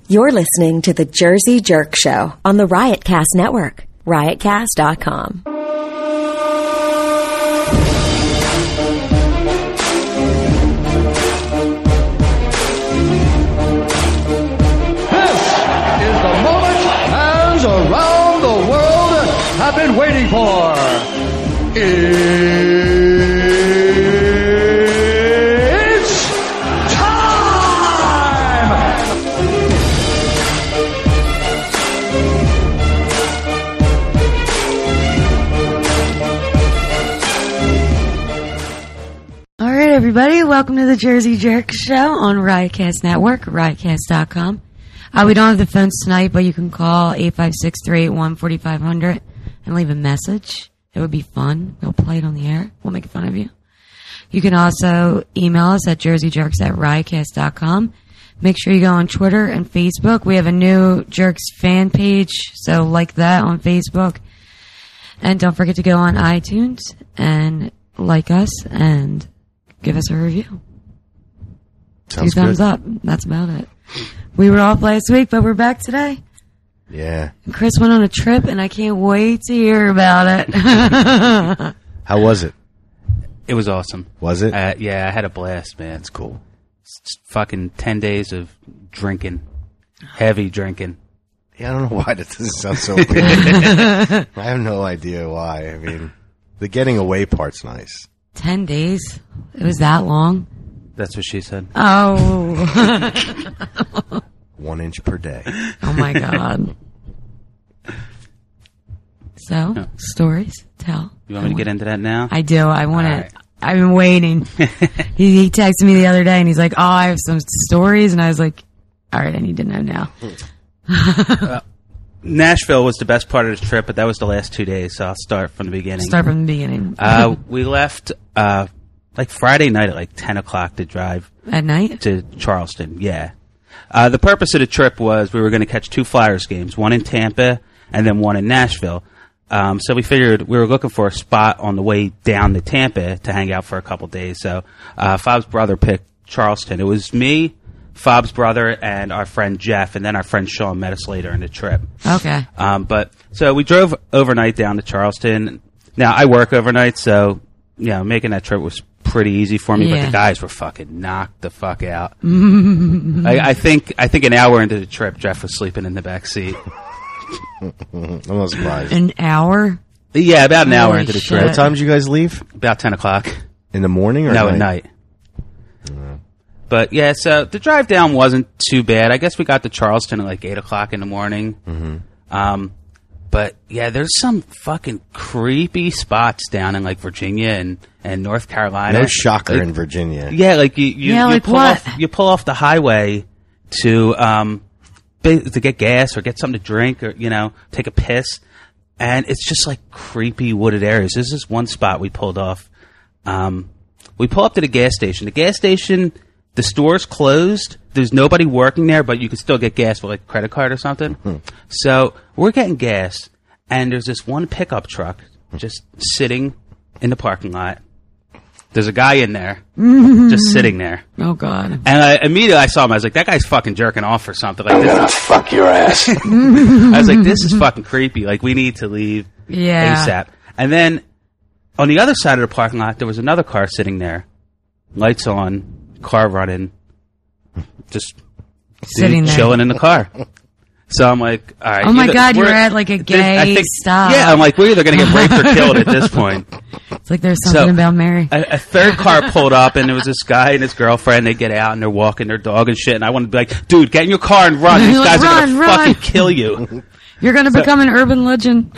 You're listening to the Jersey Jerk Show on the Riotcast Network, riotcast.com. Around the world have been waiting for. It's time! All right, everybody, welcome to the Jersey Jerk Show on Riotcast Network, riotcast.com. We don't have the phones tonight, but you can call 856-381-4500 and leave a message. It would be fun. We'll play it on the air. We'll make fun of you. You can also email us at jerseyjerks@riotcast.com. Make sure you go on Twitter and Facebook. We have a new Jerks fan page, so like that on Facebook. And don't forget to go on iTunes and like us and give us a review. Sounds 2 thumbs good. up. That's about it. We were off last week, but we're back today. Yeah. Chris went on a trip, and I can't wait to hear about it. How was it? It was awesome. Was it? Yeah, I had a blast, man. That's cool. It's fucking 10 days of drinking. Heavy drinking. Yeah, I don't know why that doesn't sound so weird. I have no idea why. I mean, the getting away part's nice. 10 days? It was that long? That's what she said. Oh. 1 inch per day. Oh, my God. So, Yeah. stories? Tell. You want me to get into that now? I do. I want All to. right. I've been waiting. He texted me the other day, and he's like, oh, I have some stories. And I was like, all right, I need to know now. Nashville was the best part of the trip, but that was the last 2 days, so I'll start from the beginning. Start from the beginning. We left like Friday night at like 10 o'clock to drive At night? to Charleston. Yeah. The purpose of the trip was we were going to catch 2 Flyers games, one in Tampa and then one in Nashville. So we figured we were looking for a spot on the way down to Tampa to hang out for a couple days. So Fob's brother picked Charleston. It was me, Fob's brother, and our friend Jeff, and then our friend Sean met us later in the trip. Okay. But so we drove overnight down to Charleston. Now I work overnight, so making that trip was pretty easy for me. Yeah. But the guys were fucking knocked the fuck out. I think an hour into the trip, Jeff was sleeping in the back seat. I'm not surprised. An hour? Yeah, about an hour Holy into the shit. trip. What time did you guys leave? About 10 o'clock. In the morning or No, night? at night. But yeah, so the drive down wasn't too bad. I guess we got to Charleston at like 8 o'clock in the morning. Mm-hmm. But yeah, there's some fucking creepy spots down in like Virginia and North Carolina. No shocker Like, in Virginia. Yeah, like you like pull what? you pull off the highway to get gas or get something to drink or take a piss, and it's just like creepy wooded areas. This is one spot we pulled off. We pull up to the gas station. The gas station, the store's closed. There's nobody working there, but you can still get gas with like a credit card or something. So we're getting gas, and there's this one pickup truck just sitting in the parking lot. There's a guy in there, just sitting there. Oh, God. And immediately I saw him. I was like, that guy's fucking jerking off or something. Like, this Fuck your ass. I was like, this is fucking creepy. Like, we need to leave Yeah. ASAP. And then on the other side of the parking lot, there was another car sitting there. Lights on, car running, just Sitting there. chilling in the car. So I'm like, all right. Oh, my God, we're- you're at, like, a gay I think, stop. Yeah, I'm like, we're either going to get raped or killed at this point. It's like there's something about Mary. A third car pulled up, and there was this guy and his girlfriend. They get out, and they're walking their dog and shit. And I wanted to be like, dude, get in your car and run. These You're guys like, are going to run. fucking kill you. You're going to become an urban legend.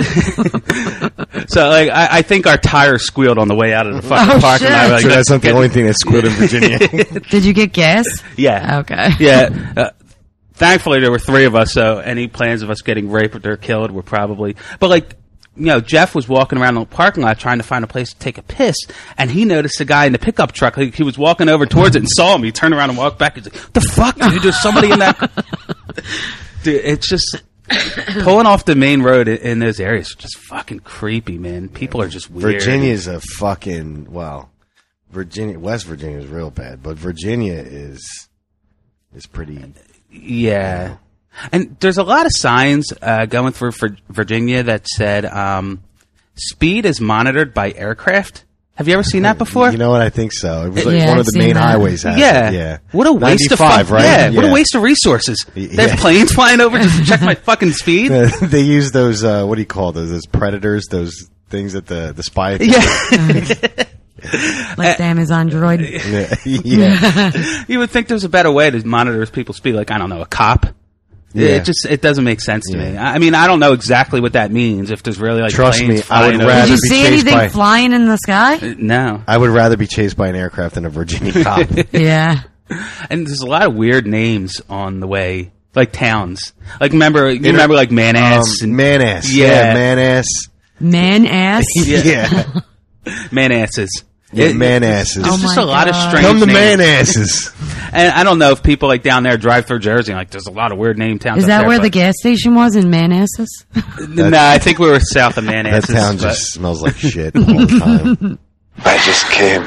So, like, I think our tires squealed on the way out of the fucking Oh, parking shit. lot. Like, So that's not the only thing that's squid in Virginia. Did you get gas? Yeah. Okay. Yeah. Thankfully, there were 3 of us, so any plans of us getting raped or killed were probably... But, like, Jeff was walking around the parking lot trying to find a place to take a piss, and he noticed the guy in the pickup truck. Like, he was walking over towards it and saw him. He turned around and walked back. He's like, what the fuck, dude? There's somebody in that... Dude, it's just... Pulling off the main road in those areas is just fucking creepy, man. People are just weird. Virginia's a fucking... Well, West Virginia is real bad, but Virginia is pretty... Yeah. And there's a lot of signs going through Virginia that said speed is monitored by aircraft. Have you ever seen that before? You know what? I think so. It was like Yeah, one I've of the seen main that. highways has Yeah. it. Yeah. What a waste of 95, right? Yeah, what a waste of resources. There's planes flying over just to check my fucking speed. They use those, what do you call those? Those predators, those things that the spy... Yeah. Like the Amazon droid. yeah. You would think there's a better way to monitor people's speed, like, I don't know, a cop. Yeah. It doesn't make sense to me. Yeah. I mean, I don't know exactly what that means, if there's really, like, Trust planes me, I would flying over. rather Did you be see chased anything by- flying in the sky? No. I would rather be chased by an aircraft than a Virginia cop. Yeah. And there's a lot of weird names on the way, like towns. Like, remember like Manass? and Manass. Yeah. Manass. Man ass. Yeah. Manasses. Yeah, Manasses. There's just my a lot of God. strange Come to names. Manasses. And I don't know if people like down there drive through Jersey. Like, there's a lot of weird name towns. Is up that there, where the but- gas station was in Manasses? No, I think we were south of Manasses. That town but- just smells like shit all the time. I just came.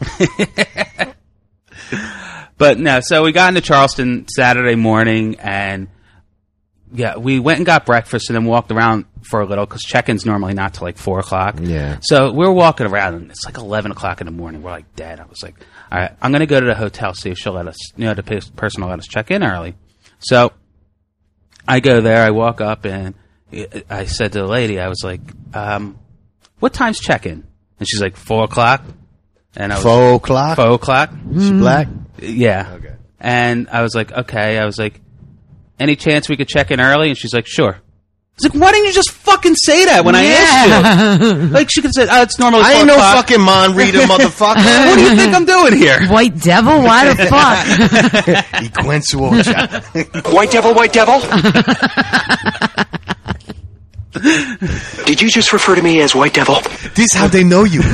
But no, so we got into Charleston Saturday morning, and yeah, we went and got breakfast, and then walked around for a little because check-in's normally not till like 4 o'clock. Yeah. So we were walking around, and it's like 11 o'clock in the morning. We're like dead. I was like, all right, I'm gonna go to the hotel, see if she'll let us, the person will let us check in early. So I go there. I walk up, and I said to the lady, I was like, "What time's check-in?" And she's like, 4 o'clock. And I was 4 o'clock? 4 o'clock. She black? Yeah. Okay. And I was like, okay. I was like, any chance we could check in early? And she's like, sure. I was like, why didn't you just fucking say that when I asked you? Like, she could have said, oh, it's normally 4 I ain't no o'clock. fucking mind reader, motherfucker. What do you think I'm doing here? White devil? Why the fuck? Y Gwensuocha. White devil, white devil? Did you just refer to me as white devil? This how they know you.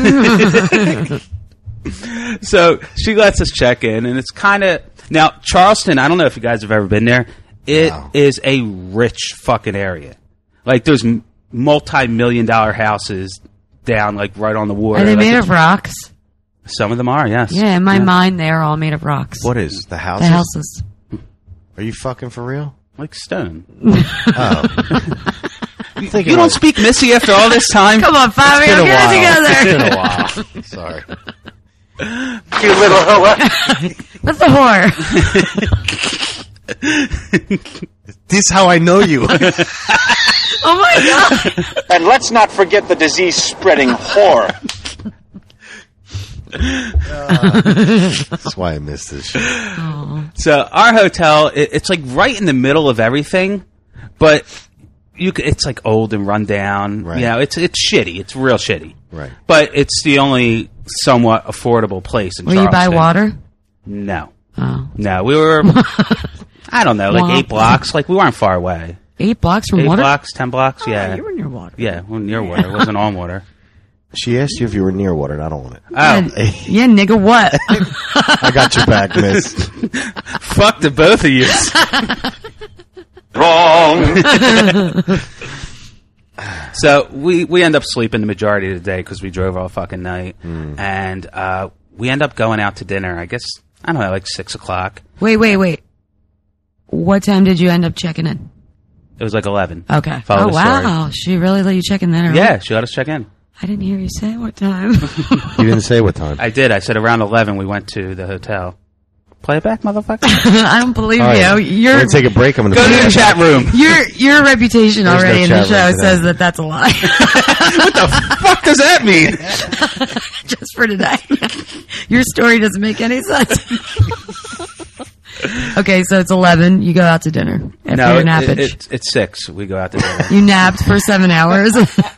So she lets us check in, and it's kind of... Now, Charleston, I don't know if you guys have ever been there. It is a rich fucking area. Like, there's multi-million-dollar houses down, like, right on the water. Are they Like, made of rocks? Some of them are, yes. Yeah, in my mind, they're all made of rocks. What is the houses? The houses. Are you fucking for real? Like stone. Oh. You don't speak Missy after all this time? Come on, Fabio, It's been a get while. it It's together. been a while. Sorry. You little hoe. What's the whore? This how I know you. Oh my god. And let's not forget the disease-spreading whore. That's why I missed this shit. So our hotel, it's like right in the middle of everything, but it's like old and run down. Right. You know, it's shitty. It's real shitty. Right. But it's the only somewhat affordable place in Will you buy Charleston. water? No. Oh. No, we were, I don't know, like Wow. 8 blocks. Like, we weren't far away. 8 blocks from 8 water? blocks, 10 blocks, yeah. You were near water. Yeah, we're near water. It wasn't on water. She asked you if you were near water, and I don't want it. Oh, Yeah, nigga, what? I got your back, miss. fuck the both of you. Wrong. So we end up sleeping the majority of the day because we drove all fucking night. And we end up going out to dinner, I guess, I don't know, like 6 o'clock. Wait. What time did you end up checking in? It was like 11. Okay. Follow Oh, the story. wow. She really let you check in then early? Yeah, she let us check in. I didn't hear you say what time. You didn't say what time. I did. I said around 11 we went to the hotel. Play it back, motherfucker. I don't believe All right. you. We're going to take a break. I'm going Go to the chat room. Your reputation There's already no in the chat show room today. says that that's a lie. What the fuck does that mean? Just for today. Your story doesn't make any sense. Okay, so it's 11. You go out to dinner after No, your nappage. it's 6. We go out to dinner. You napped for 7 hours.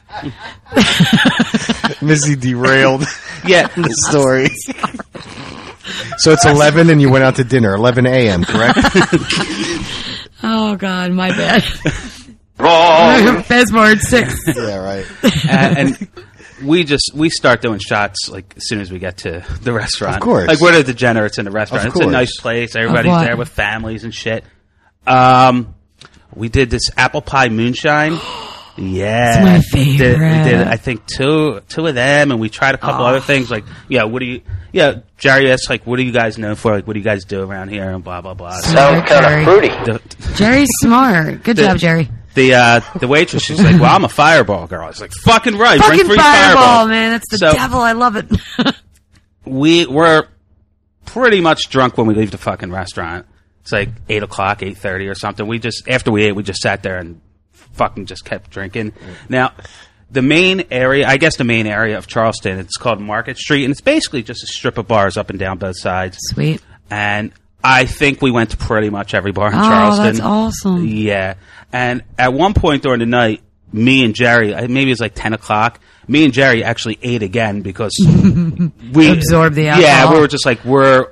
Missy derailed Yeah. the story. So it's 11 and you went out to dinner. 11 a.m., correct? Oh, God, my bad. Wrong. Fast forward 6. Yeah, right. And we start doing shots like as soon as we get to the restaurant. Of course. Like, we're the degenerates in the restaurant. Of It's a course. nice place. Everybody's what? there with families and shit. We did this apple pie moonshine. Yeah. It's my favorite. We did, I think, two of them, and we tried a couple other things. Like, Jerry asked, like, what do you guys know for? Like, what do you guys do around here? And blah, blah, blah. Sounds kind of fruity. Jerry's smart. Good job, Jerry. The waitress, she's like, well, I'm a Fireball girl. I was like, fucking right. Fucking Bring 3 Fireball, man. That's the devil. I love it. We were pretty much drunk when we leave the fucking restaurant. It's like 8 o'clock, 8:30 or something. After we ate, we just sat there and fucking just kept drinking. Now, the main area of Charleston, it's called Market Street, and it's basically just a strip of bars up and down both sides. Sweet. And I think we went to pretty much every bar in Charleston. That's awesome. Yeah. And at one point during the night, me and Jerry, maybe it was like 10 o'clock, me and Jerry actually ate again because we absorbed the alcohol. Yeah, we were just like, we're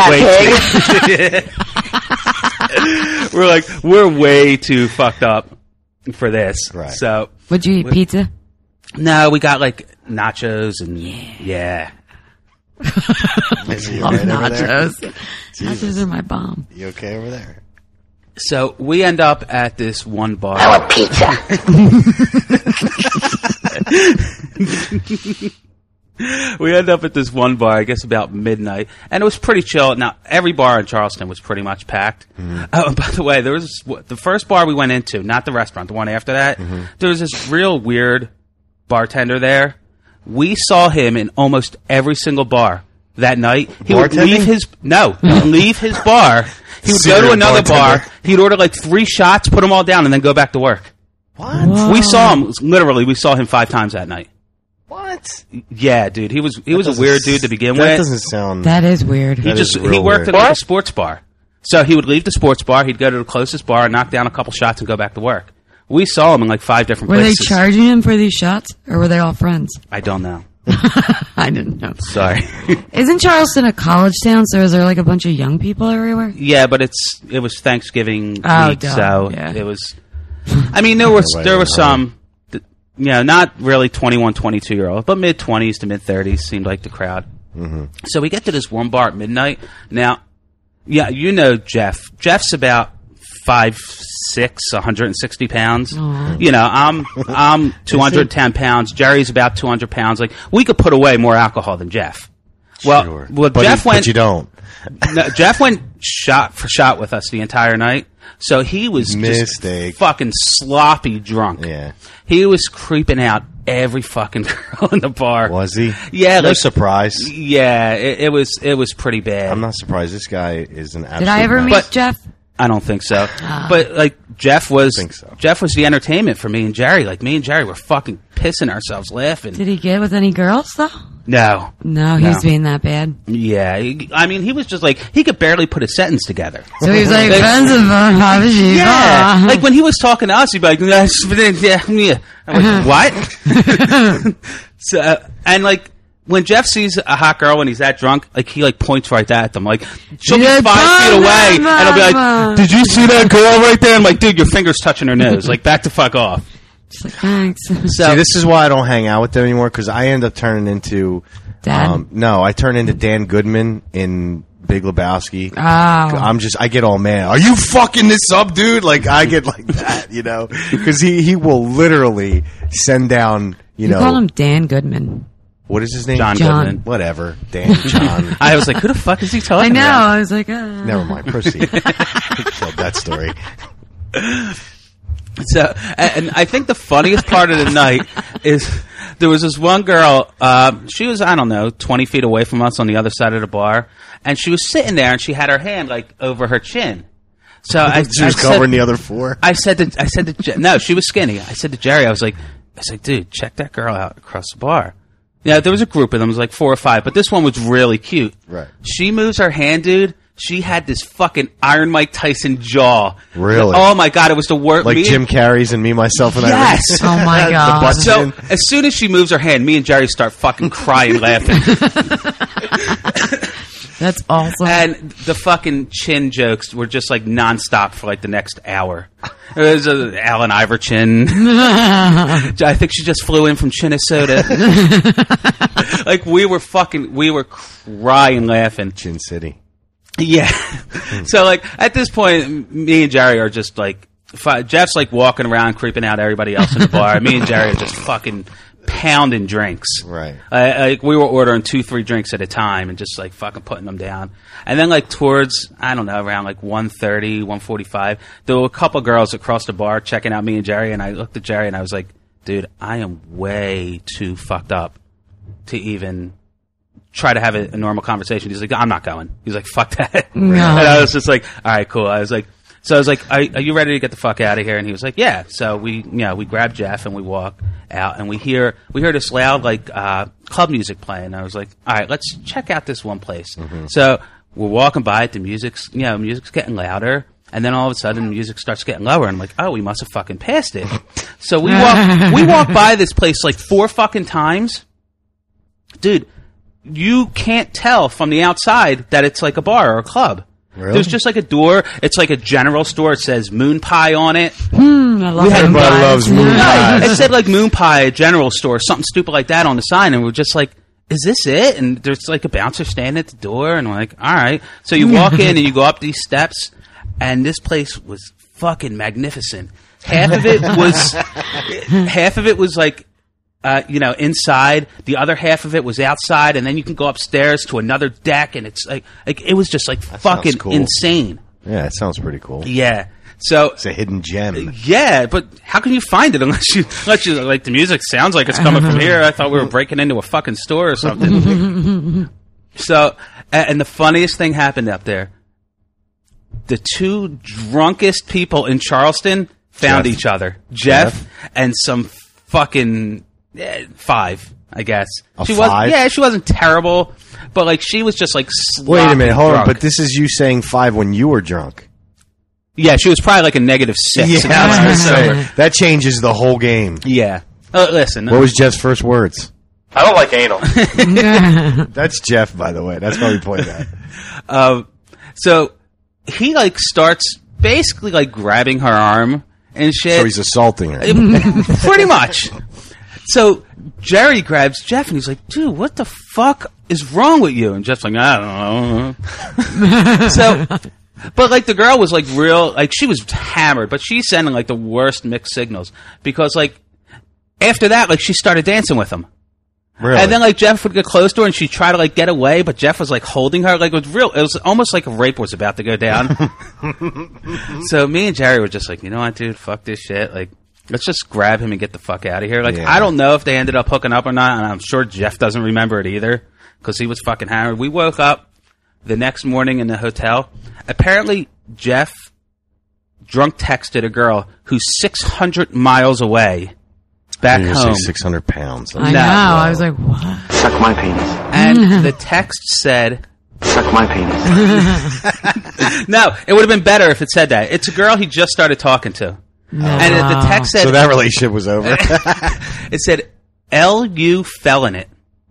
way too fucked up for this. Right. So would you eat pizza? No, we got like nachos and yeah. Is he all right over there? Nachos are my bomb. You okay over there? So we end up at this one bar. I want pizza. We end up at this one bar, I guess about midnight, and it was pretty chill. Now, every bar in Charleston was pretty much packed. Oh, and by the way, there was the first bar we went into, not the restaurant, the one after that. There was this real weird bartender there. We saw him in almost every single bar that night. He would leave his bar. He would go to another bar. He'd order like 3 shots, put them all down, and then go back to work. What? Whoa. We saw him, literally, we saw him 5 times that night. What? Yeah, dude. He was a weird dude to begin with. That doesn't sound... That is weird. He worked at like a sports bar. So he would leave the sports bar, he'd go to the closest bar, knock down a couple shots, and go back to work. We saw him in like 5 different places. Were they charging him for these shots, or were they all friends? I don't know. I didn't know. Sorry. Isn't Charleston a college town, so is there like a bunch of young people everywhere? Yeah, but it was Thanksgiving week, so it was... I mean, there was some... not really 21, 22-year-old, but mid-20s to mid-30s seemed like the crowd. Mm-hmm. So we get to this one bar at midnight. Now, yeah, you know Jeff. Jeff's about 5'6", 160 pounds. Aww. You know, I'm 210 pounds. Jerry's about 200 pounds. Like, we could put away more alcohol than Jeff. Well, but Jeff went... But you don't. No, Jeff went shot for shot with us the entire night. So he was just fucking sloppy drunk. Yeah. He was creeping out every fucking girl in the bar. Was he? Yeah. No surprise. Yeah, it was pretty bad. I'm not surprised. This guy is an absolute... Did I ever meet Jeff? I don't think so. But like Jeff was the entertainment for me and Jerry. Like me and Jerry were fucking pissing ourselves laughing. Did he get with any girls though? No. No, he was being that bad. Yeah. I mean, he was just like, he could barely put a sentence together. So he was like, yeah. Like when he was talking to us, he'd be like, yeah. I'm like, what? So, and like, when Jeff sees a hot girl when he's that drunk, like he like points right at them, like she'll be 5 feet away, and I'll be like, "Did you see that girl right there?" I'm like, "Dude, your finger's touching her nose. Like, back the fuck off." Just like, thanks. So see, this is why I don't hang out with them anymore, because I end up turning into Dad. No, I turn into Dan Goodman in Big Lebowski. Oh. I get all mad. Are you fucking this up, dude? Like I get like that, you know, because he will literally send down, you know. Call him Dan Goodman. What is his name? John Goodman. Whatever. Dan, John. I was like, who the fuck is he talking about? about? I was like, Never mind. Proceed. Killed that story. So, and I think the funniest part of the night is there was this one girl, she was, I don't know, 20 feet away from us on the other side of the bar, and she was sitting there and she had her hand like over her chin. So she was covering the other 4? I said to no, she was skinny. I said to Jerry, I was like, dude, check that girl out across the bar. Yeah, there was a group of them. It was like 4 or 5, but this one was really cute. Right. She moves her hand, dude. She had this fucking Iron Mike Tyson jaw. Really? Oh my god, it was the worst. Like Jim Carrey's and Me, Myself, and Yes. Oh my god. So as soon as she moves her hand, me and Jerry start fucking crying, laughing. That's awesome. And the fucking chin jokes were just like nonstop for like the next hour. It was Alan Iverson. I think she just flew in from Minnesota. Like we were crying, laughing. Chin City. Yeah. So like at this point, me and Jerry are just like Jeff's like walking around, creeping out everybody else in the bar. Me and Jerry are just fucking pounding drinks. Right. Like we were ordering 2-3 drinks at a time and just like fucking putting them down. And then like towards, I don't know, around like 1:30, 1:45, there were a couple girls across the bar checking out me and Jerry. And I looked at Jerry and I was like, dude, I am way too fucked up to even try to have a normal conversation. He's like, I'm not going. He's like, fuck that. No. And I was just like, all right, cool. I was like, are you ready to get the fuck out of here? And he was like, yeah. So we grabbed Jeff and we walk out and we hear this loud like club music playing. I was like, all right, let's check out this one place. Mm-hmm. So we're walking by it. The music's getting louder. And then all of a sudden the music starts getting lower. And I'm like, oh, we must have fucking passed it. So we walk by this place like 4 fucking times. Dude, you can't tell from the outside that it's like a bar or a club. Really? There's just like a door. It's like a general store. It says Moon Pie on it. I love Everybody loves Moon Pie. It said like Moon Pie general store, something stupid like that on the sign. And we're just like, is this it? And there's like a bouncer standing at the door. And we're like, all right. So you walk in and you go up these steps. And this place was fucking magnificent. Half of it was like, inside. The other half of it was outside, and then you can go upstairs to another deck, and it's like it was just like that fucking cool. Insane. Yeah, it sounds pretty cool. Yeah. So it's a hidden gem. Yeah, but how can you find it unless you like the music sounds like it's coming from here? I thought we were breaking into a fucking store or something. So, and the funniest thing happened up there. The 2 drunkest people in Charleston found each other. Jeff and some fucking 5, I guess. She wasn't terrible, but like she was just like sloppy. Wait a minute, hold drunk. on. But this is you saying 5 when you were drunk. Yeah, she was probably like a -6. Yeah, that changes the whole game. Yeah. Listen. What was Jeff's first words? I don't like anal. That's Jeff, by the way. That's why we pointed that. So he like starts basically like grabbing her arm and shit. So he's assaulting her. Pretty much. So Jerry grabs Jeff and he's like, dude, what the fuck is wrong with you? And Jeff's like, I don't know. So, but like the girl was like real, like she was hammered, but she's sending like the worst mixed signals because like after that, like she started dancing with him. Really? And then like Jeff would get close to her and she'd try to like get away, but Jeff was like holding her. Like it was almost like a rape was about to go down. So me and Jerry were just like, you know what, dude, fuck this shit. Like, let's just grab him and get the fuck out of here. Like, I don't know if they ended up hooking up or not, and I'm sure Jeff doesn't remember it either because he was fucking hammered. We woke up the next morning in the hotel. Apparently, Jeff drunk texted a girl who's 600 miles away back home. Say 600 pounds. I know. I was like, what? Suck my penis. And the text said... Suck my penis. No, it would have been better if it said that. It's a girl he just started talking to. No. And the text said... So that relationship was over? It said, L.U. fell in it.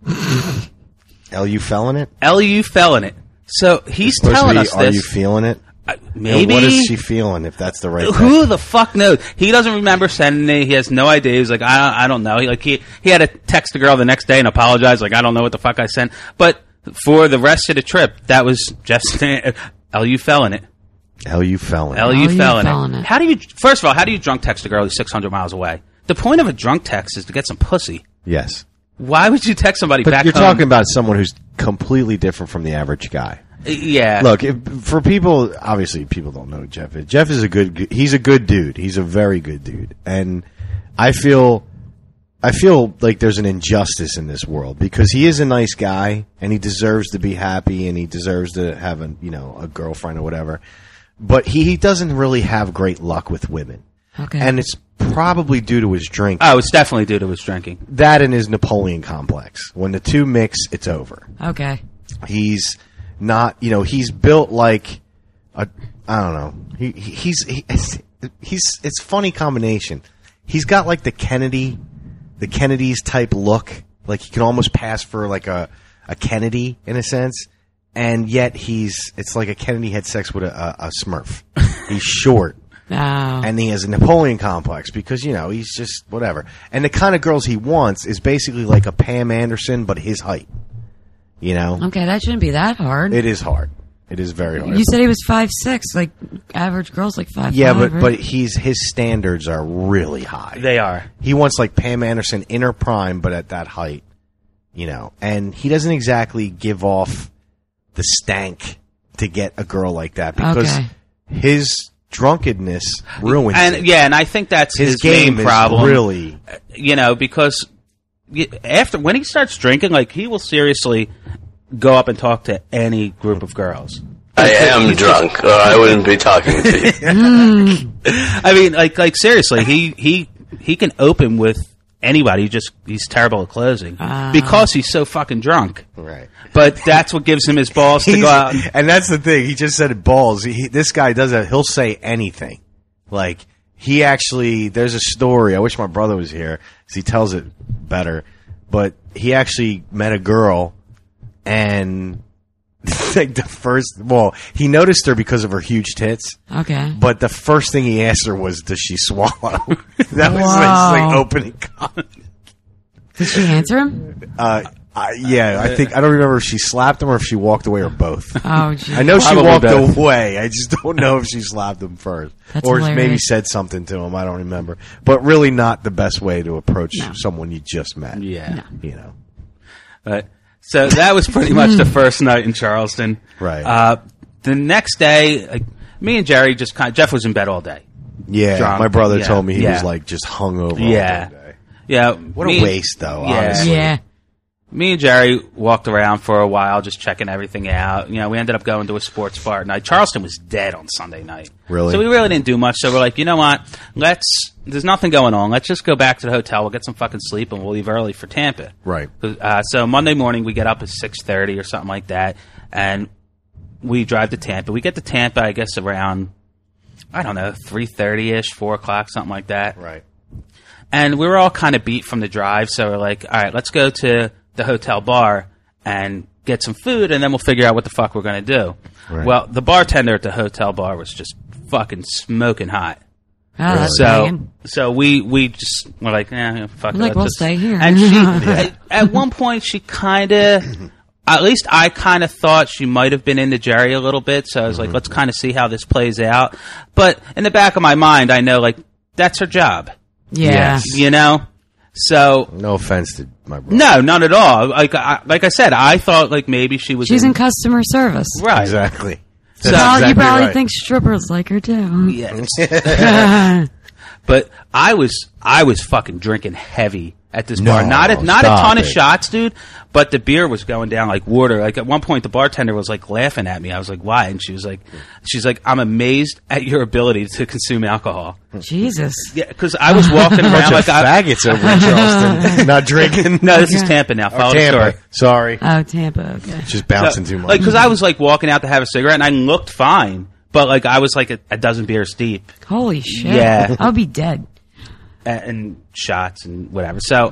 L.U. fell in it? L.U. fell in it. So he's telling us this. Are you feeling it? Maybe. What is she feeling, if that's the right thing? Who the fuck knows? He doesn't remember sending it. He has no idea. He's like, I don't know. He had to text the girl the next day and apologize. Like, I don't know what the fuck I sent. But for the rest of the trip, that was Jeff's name. L.U. fell in it. L.U. fell in it. L.U. fell in it. First of all, how do you drunk text a girl who's 600 miles away? The point of a drunk text is to get some pussy. Yes. Why would you text somebody back home? But you're talking about someone who's completely different from the average guy. Yeah. Look, for people, obviously people don't know who Jeff is. Jeff is he's a good dude. He's a very good dude. And I feel like there's an injustice in this world because he is a nice guy and he deserves to be happy and he deserves to have a girlfriend or whatever. But he doesn't really have great luck with women. Okay. And it's probably due to his drinking. Oh, it's definitely due to his drinking. That and his Napoleon complex. When the two mix, it's over. Okay. He's not, he's built like I don't know. It's a funny combination. He's got like the Kennedys type look. Like he can almost pass for like a Kennedy in a sense. And yet it's like a Kennedy had sex with a Smurf. He's short. Oh. And he has a Napoleon complex because, he's just whatever. And the kind of girls he wants is basically like a Pam Anderson, but his height. Okay, that shouldn't be that hard. It is hard. It is very hard. You said he was 5'6", like average girls like 5'5". Yeah, right? but his standards are really high. They are. He wants like Pam Anderson in her prime, but at that height, and he doesn't exactly give off the stank to get a girl like that because his drunkenness ruins it. And I think that's his game main problem. Is really, because when he starts drinking, like he will seriously go up and talk to any group of girls. I am drunk, or I wouldn't be talking to you. I mean, like seriously, he can open with anybody. He's terrible at closing because he's so fucking drunk. Right. But that's what gives him his balls to go out. And that's the thing. He just said balls. This guy does that. He'll say anything. Like he actually. There's a story. I wish my brother was here because he tells it better. But he actually met a girl. And like he noticed her because of her huge tits. Okay. But the first thing he asked her was, "Does she swallow?" That was like opening comment. Did she answer him? Yeah, I don't remember if she slapped him or if she walked away or both. Oh, geez. I know she Probably walked both. away. I just don't know if she slapped him first That's or hilarious. maybe said something to him. I don't remember. But really, not the best way to approach someone you just met. Yeah. But. So that was pretty much the first night in Charleston. Right. The next day, me and Jerry Jeff was in bed all day. Yeah, Drunk. my brother Yeah. told me he Yeah. was like just hungover all Yeah. day. Yeah. What a waste, though, Yeah. honestly. Yeah. Me and Jerry walked around for a while, just checking everything out. We ended up going to a sports bar at night. Charleston was dead on Sunday night. Really? So we really didn't do much. So we're like, you know what? There's nothing going on. Let's just go back to the hotel. We'll get some fucking sleep, and we'll leave early for Tampa. Right. So Monday morning, we get up at 6:30 or something like that, and we drive to Tampa. We get to Tampa, I guess, around, 3:30-ish, 4 o'clock, something like that. Right. And we were all kind of beat from the drive, so we're like, all right, let's go to the hotel bar and get some food, and then we'll figure out what the fuck we're going to do. Right. Well, the bartender at the hotel bar was just fucking smoking hot. Oh, that's So, banging. so we just were like, fuck it. Like, let's we'll just- stay here. And she, at one point, she kind of, at least I kind of thought she might have been into Jerry a little bit. So I was like, let's kind of see how this plays out. But in the back of my mind, I know, like, that's her job. Yeah. Yes. So No offense to my brother. no, not at all. Like I said, I thought like maybe she was. She's in customer service. right. Exactly. So- That's Well, you exactly probably right. think strippers like her too. Yeah. But I was fucking drinking heavy at this bar. No, Not a stop ton of it. shots, dude. But the beer was going down like water. Like at one point, the bartender was like laughing at me. I was like, "Why?" And she's like, "I'm amazed at your ability to consume alcohol." Jesus. Yeah, because I was walking around like faggots over in Charleston, not drinking. No, this is Tampa now. Follow the story. Tampa. Sorry, Oh, Tampa. Okay. just bouncing too much. Like, because I was like walking out to have a cigarette, and I looked fine, but like I was like a dozen beers deep. Holy shit. Yeah. I'll be dead. And shots and whatever. So,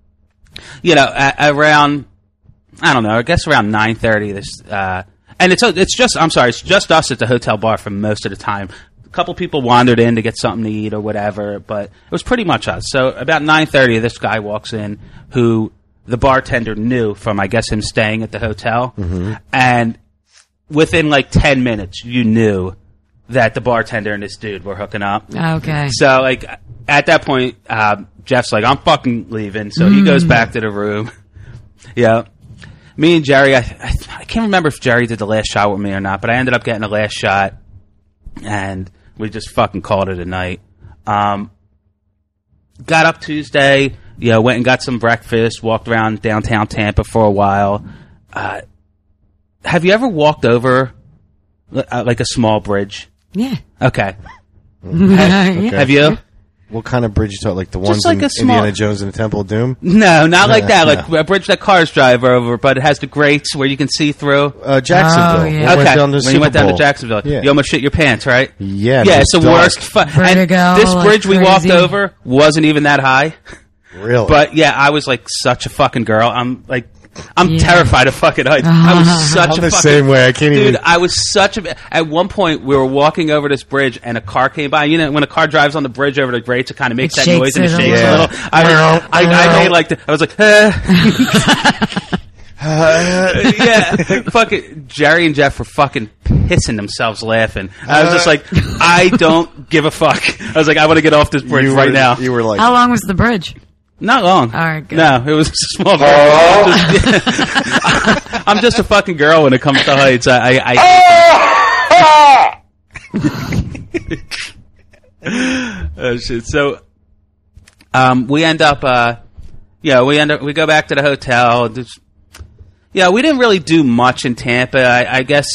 around, I don't know, I guess around 9:30, this, and it's just us at the hotel bar for most of the time. A couple people wandered in to get something to eat or whatever, but it was pretty much us. So about 9:30, this guy walks in who the bartender knew from, I guess, him staying at the hotel. Mm-hmm. And within like 10 minutes, you knew that the bartender and this dude were hooking up. Okay. So, like, at that point, Jeff's like, I'm fucking leaving. So he goes back to the room. Yeah. Me and Jerry, I can't remember if Jerry did the last shot with me or not, but I ended up getting the last shot, and we just fucking called it a night. Got up Tuesday, went and got some breakfast, walked around downtown Tampa for a while. Have you ever walked over, like, a small bridge? Yeah. Okay. Yeah. Have you? what kind of bridge you talk? Like the ones like in a small- Indiana Jones and the Temple of Doom? No, not like that. Like a bridge that cars drive over, but it has the grates where you can see through. Jacksonville. Oh, yeah. We went Okay, down to when Super you went down to Bowl. Jacksonville, Yeah. you almost shit your pants, right? Yeah, Yeah, it it's the was dark. worst. And Vertigo, this like bridge we walked crazy. over wasn't even that high. Really? But yeah, I was like such a fucking girl. I'm Yeah. terrified of fucking heights. I was such I'm a the fucking same way. I can't dude. even. I was such a. At one point, we were walking over this bridge, and a car came by. You know, when a car drives on the bridge over the grates, it kind of makes It that noise shakes and it it a shakes a little. little. I made like I was like, Yeah, fucking Jerry and Jeff were fucking pissing themselves laughing. I was just like, I don't give a fuck. I was like, I want to get off this bridge right now. You were like, How long was the bridge? Not long. All right, good. No, it was a small girl. I'm just a fucking girl when it comes to heights. Oh shit. So, we end up, we go back to the hotel. We didn't really do much in Tampa. I guess,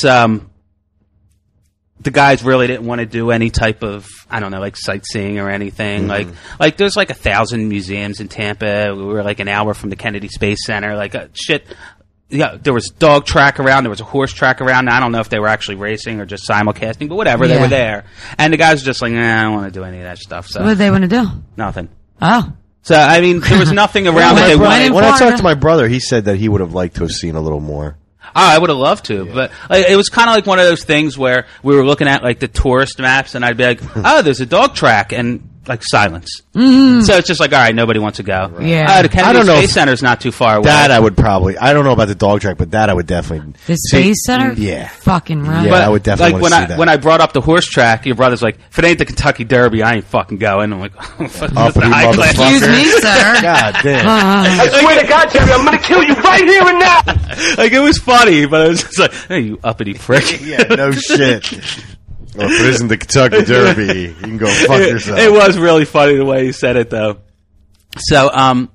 the guys really didn't want to do any type of, I don't know, like sightseeing or anything. Mm-hmm. Like there's like 1,000 museums in Tampa. We were like an hour from the Kennedy Space Center. Like shit. Yeah, there was a dog track around. There was a horse track around. I don't know if they were actually racing or just simulcasting, but whatever. They were there. And the guys were just like, I don't want to do any of that stuff. So What did they want to do? nothing. Oh. So, I mean, there was nothing around that they wanted. when I talked to my brother, he said that he would have liked to have seen a little more. Oh, I would have loved to, but it was kind of like one of those things where we were looking at like the tourist maps, and I'd be like, "Oh, there's a dog track," and like silence. Mm-hmm. So it's just like, all right, nobody wants to go. Right. Yeah, the Kennedy Space Center is not too far away. That I would probably. I don't know about the dog track, but that I would definitely. The Space Center. Yeah, fucking right. Yeah, but I would definitely like want to see that. when I brought up the horse track, your brother's like, "If it ain't the Kentucky Derby, I ain't fucking going." I'm like, Uppity motherfucker. Excuse me, sir. God damn. I swear to God, Jerry, I'm going to kill you right here and now. Like it was funny, but it was just like, "Hey, you uppity prick." Yeah, no shit. Well, if it isn't the Kentucky Derby, you can go fuck yourself. It was really funny the way he said it, though. So,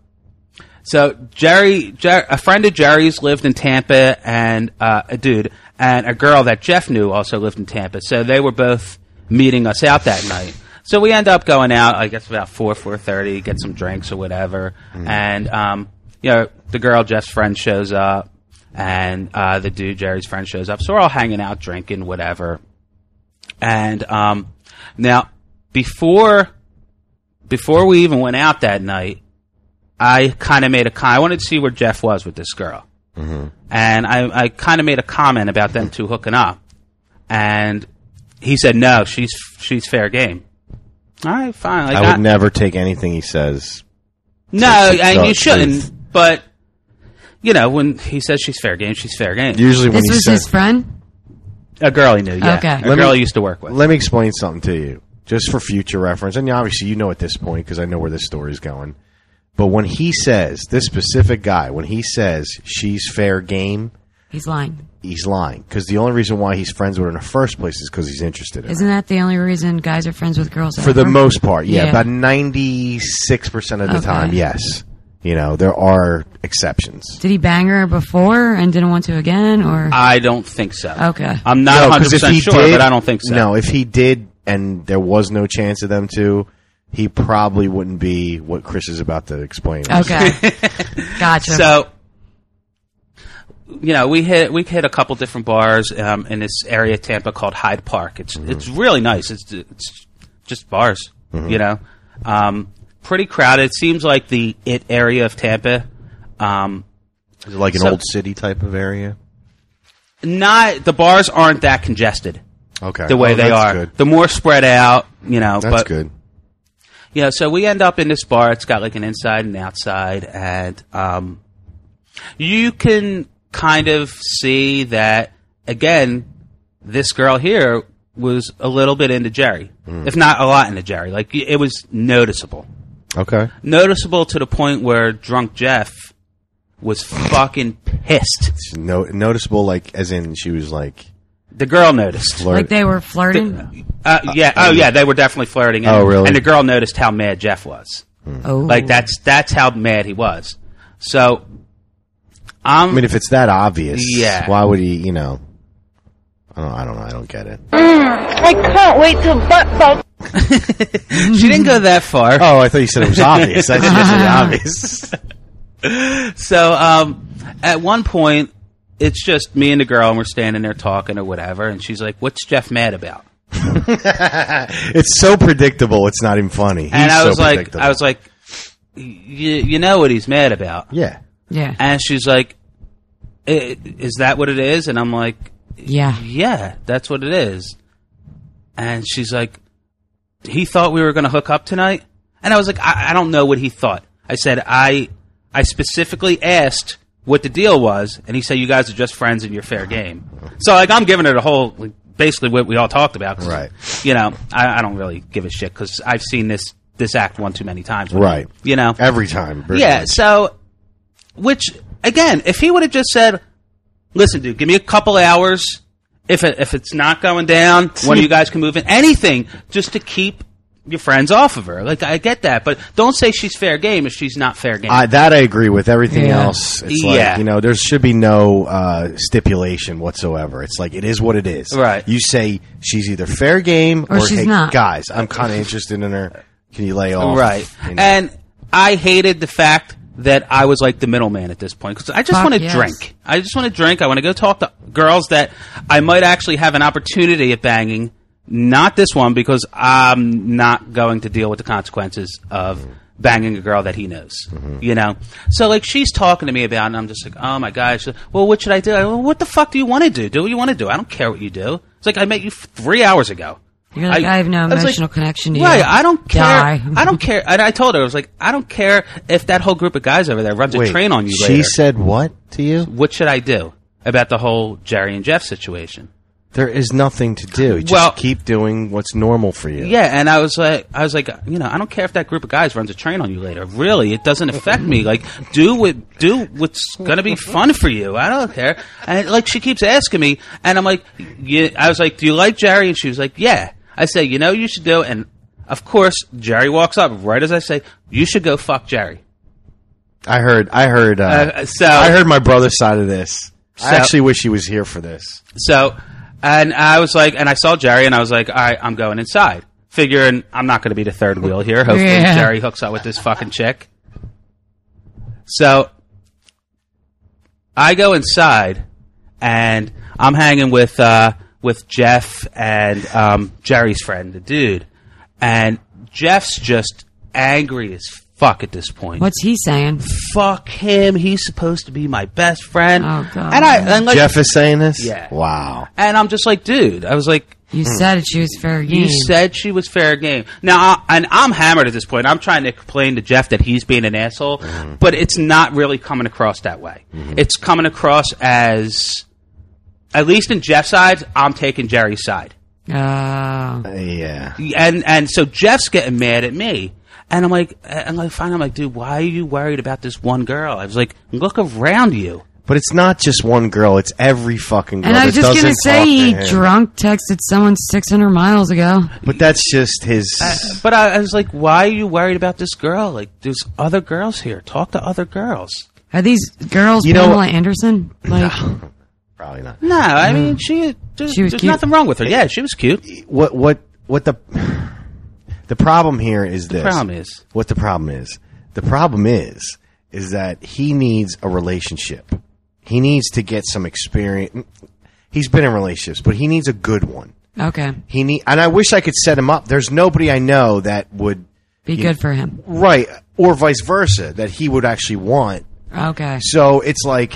Jerry, a friend of Jerry's lived in Tampa, and a dude and a girl that Jeff knew also lived in Tampa. So they were both meeting us out that night. So we end up going out, I guess about 4:30, get some drinks or whatever, and the girl Jeff's friend shows up, and the dude Jerry's friend shows up. So we're all hanging out, drinking, whatever. And now, before we even went out that night, I kind of made I wanted to see where Jeff was with this girl. Mm-hmm. And I kind of made a comment about them two hooking up. And he said, no, she's fair game. All right, fine. I would never take anything he says. No, and you shouldn't. But, when he says she's fair game, she's fair game. Usually when This was his friend? A girl he knew, yeah. Okay. A girl he used to work with. Let me explain something to you, just for future reference. And obviously you know at this point, because I know where this story's going. But when he says, this specific guy, when he says she's fair game, He's lying. he's lying. Because the only reason why he's friends with her in the first place is because he's interested in Isn't her. that the only reason guys are friends with girls? For the ever? most part, yeah. Yeah. About 96% of the Okay. time, yes. There are exceptions. Did he bang her before and didn't want to again, or? I don't think so. Okay. I'm not No, 'cause 100% sure, but I don't think so. No, if he did and there was no chance of them two, he probably wouldn't be what Chris is about to explain. Okay. Gotcha. So, we hit a couple different bars in this area of Tampa called Hyde Park. It's really nice. It's just bars, pretty crowded. It seems like the it area of Tampa. Is it like an old city type of area? The bars aren't that congested. Okay. The way they that's are. Good. The more spread out, That's but, good. Yeah, so we end up in this bar. It's got like an inside and outside, and you can kind of see that, again, this girl here was a little bit into Jerry, if not a lot into Jerry. Like, it was noticeable. Okay. Noticeable to the point where drunk Jeff was fucking pissed. It's noticeable, like, as in she was like... The girl noticed. like they were flirting? Yeah. Oh, yeah. They were definitely flirting. And, Oh, really? And the girl noticed how mad Jeff was. Oh. Like that's how mad he was. So, I mean, if it's that obvious, Yeah. why would he, I don't know. I don't get it. I can't wait till butt fuck. she didn't go that far. Oh, I thought you said it was obvious. I think it's obvious. So, at one point, it's just me and the girl, and we're standing there talking or whatever, and she's like, "What's Jeff mad about?" It's so predictable. It's not even funny. And He's I was so like, predictable. you know what he's mad about? Yeah. Yeah. And she's like, "Is that what it is?" And I'm like, Yeah. "Yeah, that's what it is." And she's like, "He thought we were going to hook up tonight?" And I was like, I don't know what he thought. I said, I specifically asked what the deal was, and he said, you guys are just friends and you're fair game. So, like, I'm giving it a whole, like, basically what we all talked about. Right. You know, I don't really give a shit because I've seen this act one too many times. Right. You know? Every time. Yeah, so, which, again, if he would have just said, listen, dude, give me a couple hours. If it's not going down, one of you guys can move in. Anything just to keep your friends off of her. Like, I get that, but don't say she's fair game if she's not fair game. That I agree with. Everything else, it's like, you know, there should be no stipulation whatsoever. It's like, it is what it is. Right. You say she's either fair game or she's hey, not. Guys, I'm kind of interested in her. Can you lay off? Right. You know? And I hated the fact that I was like the middleman at this point because I just want to drink. I just want to drink. I want to go talk to girls that I might actually have an opportunity at banging. Not this one, because I'm not going to deal with the consequences of banging a girl that he knows. You know? So, like, she's talking to me about it, and I'm just like, oh, my God. She's like, well, what should I do? Well, what the fuck do you want to do? Do what you want to do. I don't care what you do. It's like, I met you 3 hours ago. You're like, I have no emotional connection to you. Right, I don't care. Die. I don't care. And I told her, I was like, I don't care if that whole group of guys over there runs a train on you later. She said what to you? What should I do about the whole Jerry and Jeff situation? There is nothing to do. Just keep doing what's normal for you. Yeah, and I was like, you know, I don't care if that group of guys runs a train on you later. Really, it doesn't affect me. Like, do what's gonna be fun for you. I don't care. And like, she keeps asking me, and I'm like, I was like, do you like Jerry? And she was like, yeah. I say, you know, you should do. And of course, Jerry walks up right as I say, you should go fuck Jerry. I heard my brother's side of this. I actually wish he was here for this. So. And I was like, and I saw Jerry, and I was like, all right, I'm going inside. Figuring I'm not going to be the third wheel here. Hopefully Jerry hooks up with this fucking chick. So I go inside, and I'm hanging with Jeff and Jerry's friend, the dude. And Jeff's just angry as fuck at this point. What's he saying? Fuck him. He's supposed to be my best friend. Oh, God. And like, Jeff is saying this? Yeah. Wow. And I'm just like, dude, I was like... You said she was fair game. You said she was fair game. Now, and I'm hammered at this point. I'm trying to complain to Jeff that he's being an asshole, but it's not really coming across that way. It's coming across as, at least in Jeff's side, I'm taking Jerry's side. Yeah. And so Jeff's getting mad at me. And I'm like, finally, I'm like, dude, why are you worried about this one girl? I was like, look around you. But it's not just one girl; it's every fucking girl. And I was just gonna say, he to drunk texted someone 600 miles ago. But that's just his. But I was like, why are you worried about this girl? Like, there's other girls here. Talk to other girls. Are these girls Pamela Anderson? Like, no, probably not. No, I mean, there's nothing wrong with her. Yeah, she was cute. What the problem here is this. The problem is. What the problem is. The problem is that he needs a relationship. He needs to get some experience. He's been in relationships, but he needs a good one. okay. And I wish I could set him up. There's nobody I know that would Be good for him. Right. Or vice versa, that he would actually want. Okay. So it's like,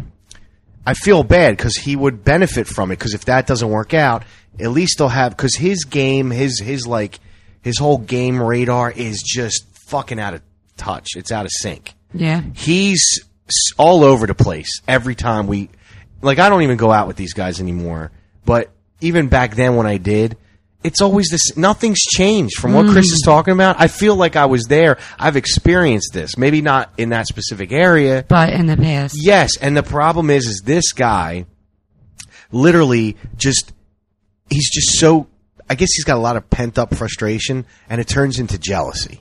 I feel bad because he would benefit from it, because if that doesn't work out, at least he'll have, because his game, his whole game radar is just fucking out of touch. It's out of sync. Yeah. He's all over the place every time I don't even go out with these guys anymore, but even back then when I did, it's always this, nothing's changed from what Chris is talking about. I feel like I was there. I've experienced this. Maybe not in that specific area, but in the past. Yes. And the problem is this guy literally he's just so, I guess he's got a lot of pent up frustration, and it turns into jealousy.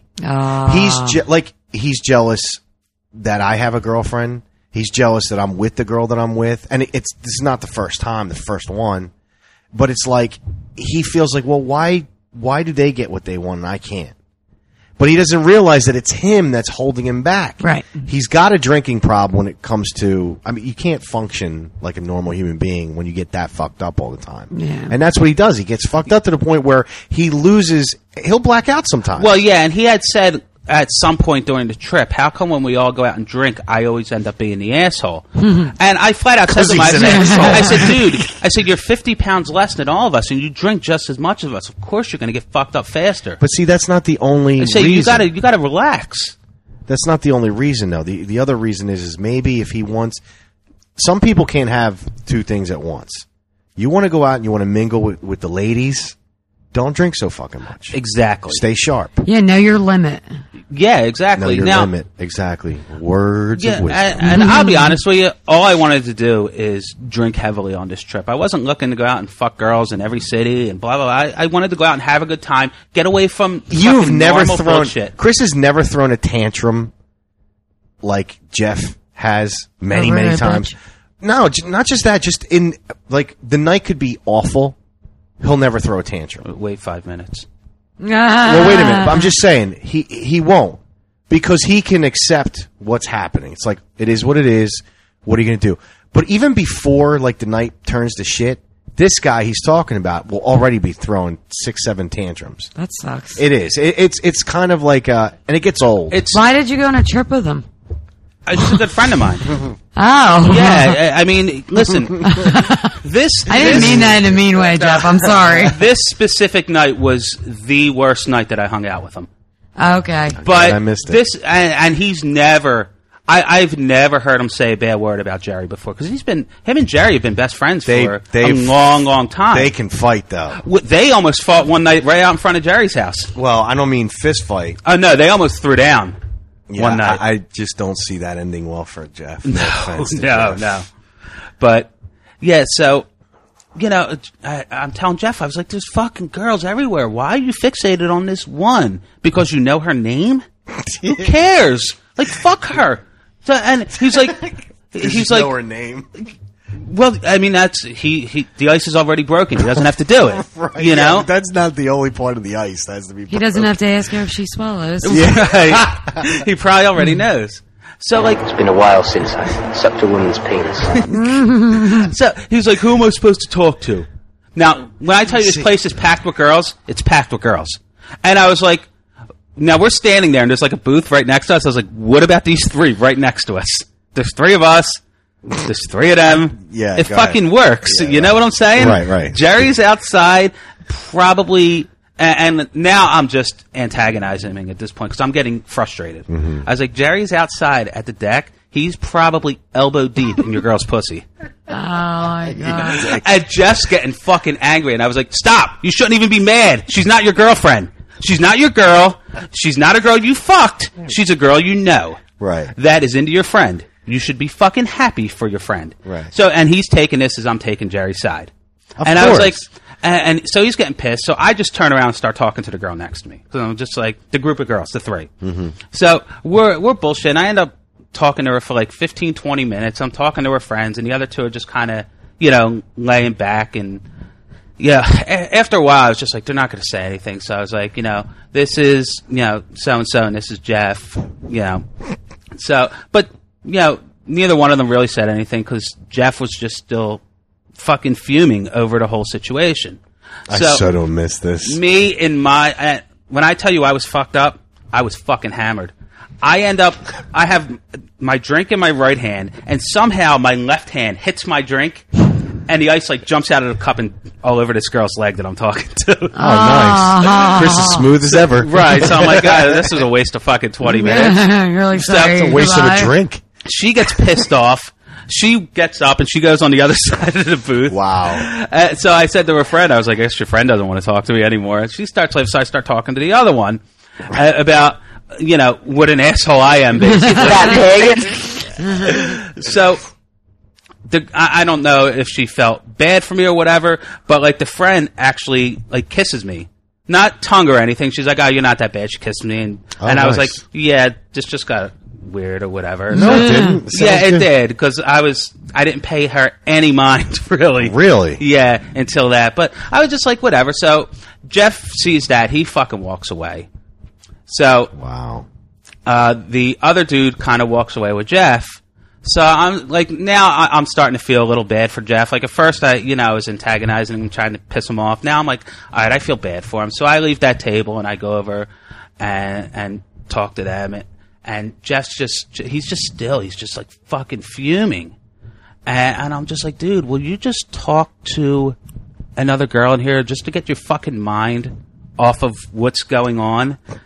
He's jealous that I have a girlfriend. He's jealous that I'm with the girl that I'm with. And this is not the first time, the first one. But it's like, he feels like, well, why do they get what they want and I can't? But he doesn't realize that it's him that's holding him back. Right. He's got a drinking problem when it comes to, I mean, you can't function like a normal human being when you get that fucked up all the time. Yeah. And that's what he does. He gets fucked up to the point where he'll black out sometimes. Well, yeah, and he had said at some point during the trip, how come when we all go out and drink, I always end up being the asshole? And I flat out said to him, I said, dude, you're 50 pounds less than all of us, and you drink just as much of us. Of course you're going to get fucked up faster. But see, that's not the only reason. You got to relax. That's not the only reason, though. The other reason is maybe if he wants... Some people can't have two things at once. You want to go out and you want to mingle with the ladies, don't drink so fucking much. Exactly. Stay sharp. Yeah, know your limit. Yeah, exactly. Know your limit. Exactly. Words of wisdom. And I'll be honest with you, all I wanted to do is drink heavily on this trip. I wasn't looking to go out and fuck girls in every city and blah, blah, blah. I wanted to go out and have a good time, get away from You've never normal thrown... bullshit. Chris has never thrown a tantrum like Jeff has many times. Bitch. No, not just that. Just in, like, the night could be awful. He'll never throw a tantrum. Wait 5 minutes. Well, wait a minute. I'm just saying, he won't. Because he can accept what's happening. It's like, it is what it is. What are you going to do? But even before, like, the night turns to shit, this guy he's talking about will already be throwing 6-7 tantrums. That sucks. It is. It's kind of like, and it gets old. Why did you go on a trip with him? Just a good friend of mine. Oh. Yeah, I mean, listen. I didn't mean that in a mean way, Jeff. I'm sorry. This specific night was the worst night that I hung out with him. Okay. But I missed it. And he's never... I've never heard him say a bad word about Jerry before, because him and Jerry have been best friends for a long, long time. They can fight, though. They almost fought one night right out in front of Jerry's house. Well, I don't mean fist fight. Oh, no, they almost threw down one night. I just don't see that ending well for Jeff. No offense to No. But, yeah, so, you know, I'm telling Jeff, I was like, there's fucking girls everywhere. Why are you fixated on this one? Because you know her name? Who cares? Like, fuck her. So, and he's like, know her name. Well, I mean, the ice is already broken. He doesn't have to do it. Right, you know? Yeah, that's not the only part of the ice that has to be broken. He doesn't have to ask her if she swallows. Yeah. He probably already knows. So, like, It's been a while since I sucked a woman's penis. so he's like, who am I supposed to talk to? Now, when I tell you this place is packed with girls, it's packed with girls. And I was like, now we're standing there and there's like a booth right next to us. I was like, what about these three right next to us? There's three of us. There's three of them. Yeah, it fucking works. Yeah, you know what I'm saying? Right. Jerry's outside, probably, and now I'm just antagonizing him at this point because I'm getting frustrated. Mm-hmm. I was like, Jerry's outside at the deck. He's probably elbow deep in your girl's pussy. Oh, my God. And Jeff's getting fucking angry. And I was like, stop. You shouldn't even be mad. She's not your girlfriend. She's not your girl. She's not a girl you fucked. She's a girl you know. Right. That is into your friend. You should be fucking happy for your friend. Right. So, and he's taking this as I'm taking Jerry's side. Of and course. I was like, and so he's getting pissed. So I just turn around and start talking to the girl next to me. So I'm just like, the group of girls, the three. Mm-hmm. So we're bullshitting. I end up talking to her for like 15, 20 minutes. I'm talking to her friends, and the other two are just kind of, you know, laying back. And, yeah, after a while, I was just like, they're not going to say anything. So I was like, you know, this is, you know, so-and-so, and this is Jeff, you know. So, but, you know, neither one of them really said anything because Jeff was just still fucking fuming over the whole situation. I so don't miss this. Me in my... when I tell you I was fucked up, I was fucking hammered. I have my drink in my right hand, and somehow my left hand hits my drink, and the ice like jumps out of the cup and all over this girl's leg that I'm talking to. Oh, nice. Chris is smooth as ever. Right, so I'm like, God, this was a waste of fucking 20 minutes. You're like, sorry. It's a waste of a drink. She gets pissed off. She gets up and she goes on the other side of the booth. Wow. So I said to her friend, I was like, I guess your friend doesn't want to talk to me anymore. And she starts like, so I start talking to the other one about, you know, what an asshole I am, basically. So I don't know if she felt bad for me or whatever, but like the friend actually like kisses me. Not tongue or anything. She's like, oh, you're not that bad. She kissed me. And I was like, yeah, this just got weird or whatever. No, it didn't. It did, because I didn't pay her any mind, really. Really? Yeah, until that. But I was just like, whatever. So Jeff sees that. He fucking walks away. So wow. The other dude kind of walks away with Jeff. So I'm like, now I'm starting to feel a little bad for Jeff. Like at first I was antagonizing him, trying to piss him off. Now I'm like, all right, I feel bad for him. So I leave that table and I go over and talk to them. And Jeff's he's just like fucking fuming. And I'm just like, dude, will you just talk to another girl in here just to get your fucking mind off of what's going on?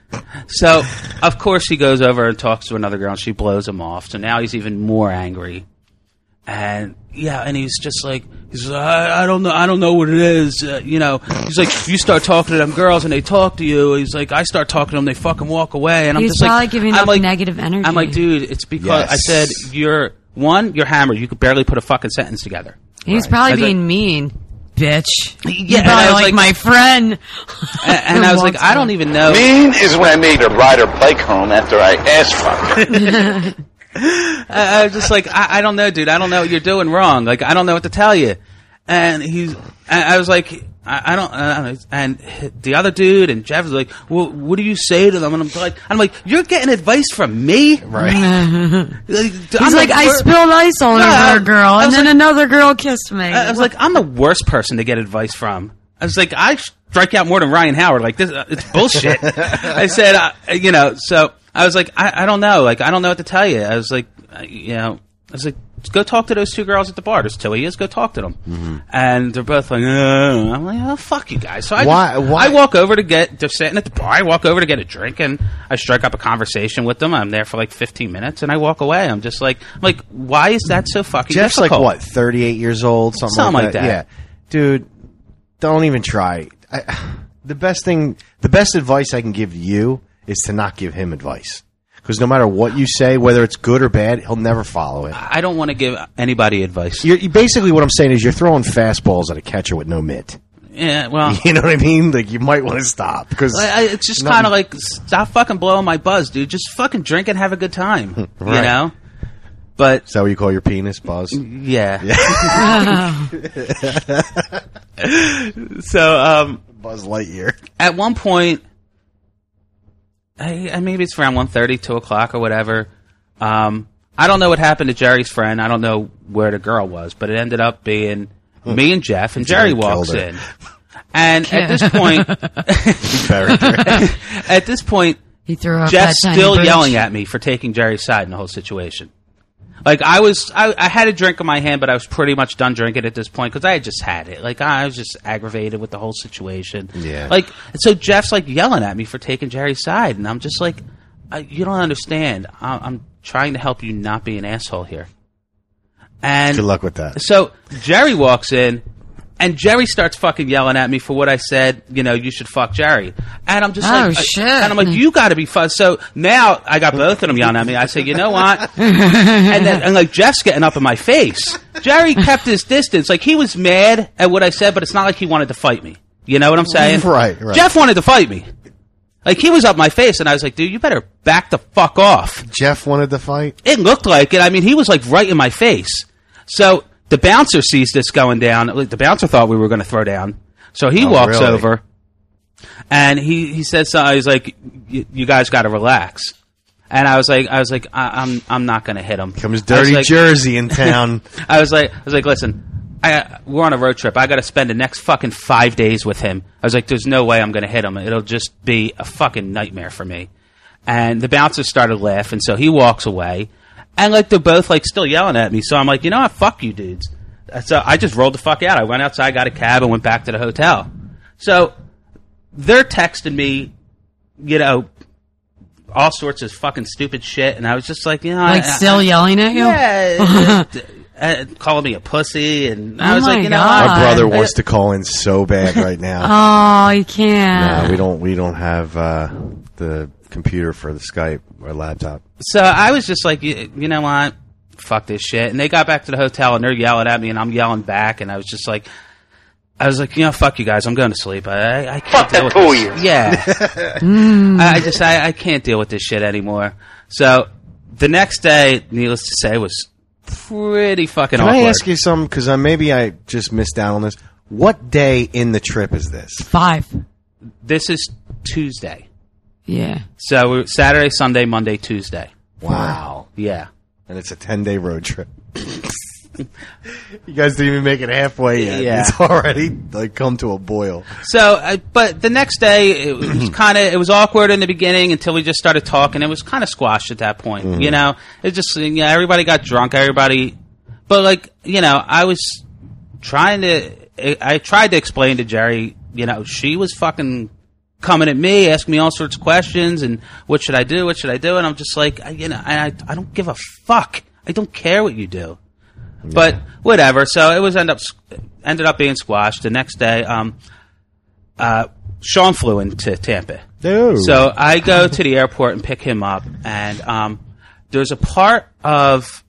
So, of course, he goes over and talks to another girl, and she blows him off. So now he's even more angry. And and he's just like, I don't know what it is. He's like, you start talking to them girls and they talk to you. He's like, I start talking to them, they fucking walk away. And I'm just probably like, giving I'm up like, negative energy. I'm like, dude, it's because I said you're hammered. You could barely put a fucking sentence together. He's probably being mean, bitch. Yeah, You're probably like my friend. And I was like, I don't even know. Mean is when I made her ride her bike home after I ass fucked her. I was just like, I don't know, dude. I don't know what you're doing wrong. Like, I don't know what to tell you. And I was like, I don't. And the other dude and Jeff was like, well, what do you say to them? And I'm like, you're getting advice from me, Right? He's like, I spilled ice all over a girl, and then another girl kissed me. I was like, I'm the worst person to get advice from. I was like, I strike out more than Ryan Howard. Like this, it's bullshit. I said, so. I was like, I don't know. Like, I don't know what to tell you. I was like, go talk to those two girls at the bar. There's two of you. Go talk to them. Mm-hmm. And they're both like, I'm like, oh, fuck you guys. So I walk over they're sitting at the bar. I walk over to get a drink, and I strike up a conversation with them. I'm there for like 15 minutes, and I walk away. I'm like, why is that so fucking Jeff's difficult? like, what, 38 years old? Something like that. Yeah. Dude, don't even try. The best advice I can give you is to not give him advice. Because no matter what you say, whether it's good or bad, he'll never follow it. I don't want to give anybody advice. You basically, what I'm saying is you're throwing fastballs at a catcher with no mitt. Yeah, well... You know what I mean? Like, you might want to stop. Because it's just kind of like, stop fucking blowing my buzz, dude. Just fucking drink and have a good time. Right. You know? But... Is that what you call your penis, Buzz? Yeah. So, Buzz Lightyear. At one point... maybe it's around 1:30, 2 o'clock or whatever. I don't know what happened to Jerry's friend. I don't know where the girl was, but it ended up being me and Jeff, and Jerry walks in. And at this point, at this point, he threw up Jeff's that still tiny yelling bridge. at me for taking Jerry's side in the whole situation. Like, I had a drink in my hand, but I was pretty much done drinking at this point because I had just had it. Like, I was just aggravated with the whole situation. Yeah. Like, so Jeff's like yelling at me for taking Jerry's side, and I'm just like, you don't understand. I'm trying to help you not be an asshole here. And good luck with that. So Jerry walks in, and Jerry starts fucking yelling at me for what I said. You should fuck Jerry. And I'm just shit. And I'm like, you got to be fun. So now I got both of them yelling at me. I say, you know what? and like Jeff's getting up in my face. Jerry kept his distance. Like, he was mad at what I said, but it's not like he wanted to fight me. You know what I'm saying? Right. Jeff wanted to fight me. Like, he was up my face, and I was like, dude, you better back the fuck off. Jeff wanted to fight? It looked like it. I mean, he was like right in my face. So the bouncer sees this going down. The bouncer thought we were going to throw down. So he walks over, and he says something. He's like, you guys got to relax. And I was like, I'm not going to hit him. Comes Dirty Jersey in town. I was like, listen, we're on a road trip. I got to spend the next fucking 5 days with him. I was like, there's no way I'm going to hit him. It'll just be a fucking nightmare for me. And the bouncer started laughing, so he walks away. And, like, they're both, like, still yelling at me. So I'm like, you know what? Fuck you, dudes. So I just rolled the fuck out. I went outside, got a cab, and went back to the hotel. So they're texting me, all sorts of fucking stupid shit. And I was just like, still yelling at you? Yeah. Calling me a pussy. And I was like, God. My brother wants to call in so bad right now. Oh, you can't. No, we don't have the computer for the Skype or laptop. So I was just like, you know what? Fuck this shit. And they got back to the hotel, and they're yelling at me, and I'm yelling back, and I was just like, fuck you guys. I'm going to sleep. I can't deal with this. Yeah. I can't deal with this shit anymore. So the next day, needless to say, was pretty fucking awkward. Can I ask you something? Because maybe I just missed out on this. What day in the trip is this? 5. This is Tuesday. Yeah. So we're Saturday, Sunday, Monday, Tuesday. Wow. Yeah. And it's a 10-day road trip. You guys didn't even make it halfway yet. Yeah. It's already come to a boil. So, but the next day, it was it was awkward in the beginning until we just started talking. It was kind of squashed at that point. Mm-hmm. It just, everybody got drunk. But I was I tried to explain to Jerry, she was fucking coming at me, asking me all sorts of questions, and what should I do? What should I do? And I'm just like, you know, I don't give a fuck. I don't care what you do. Yeah. But whatever. So it was ended up being squashed. The next day, Sean flew into Tampa. Dude. So I go to the airport and pick him up, and there's a part of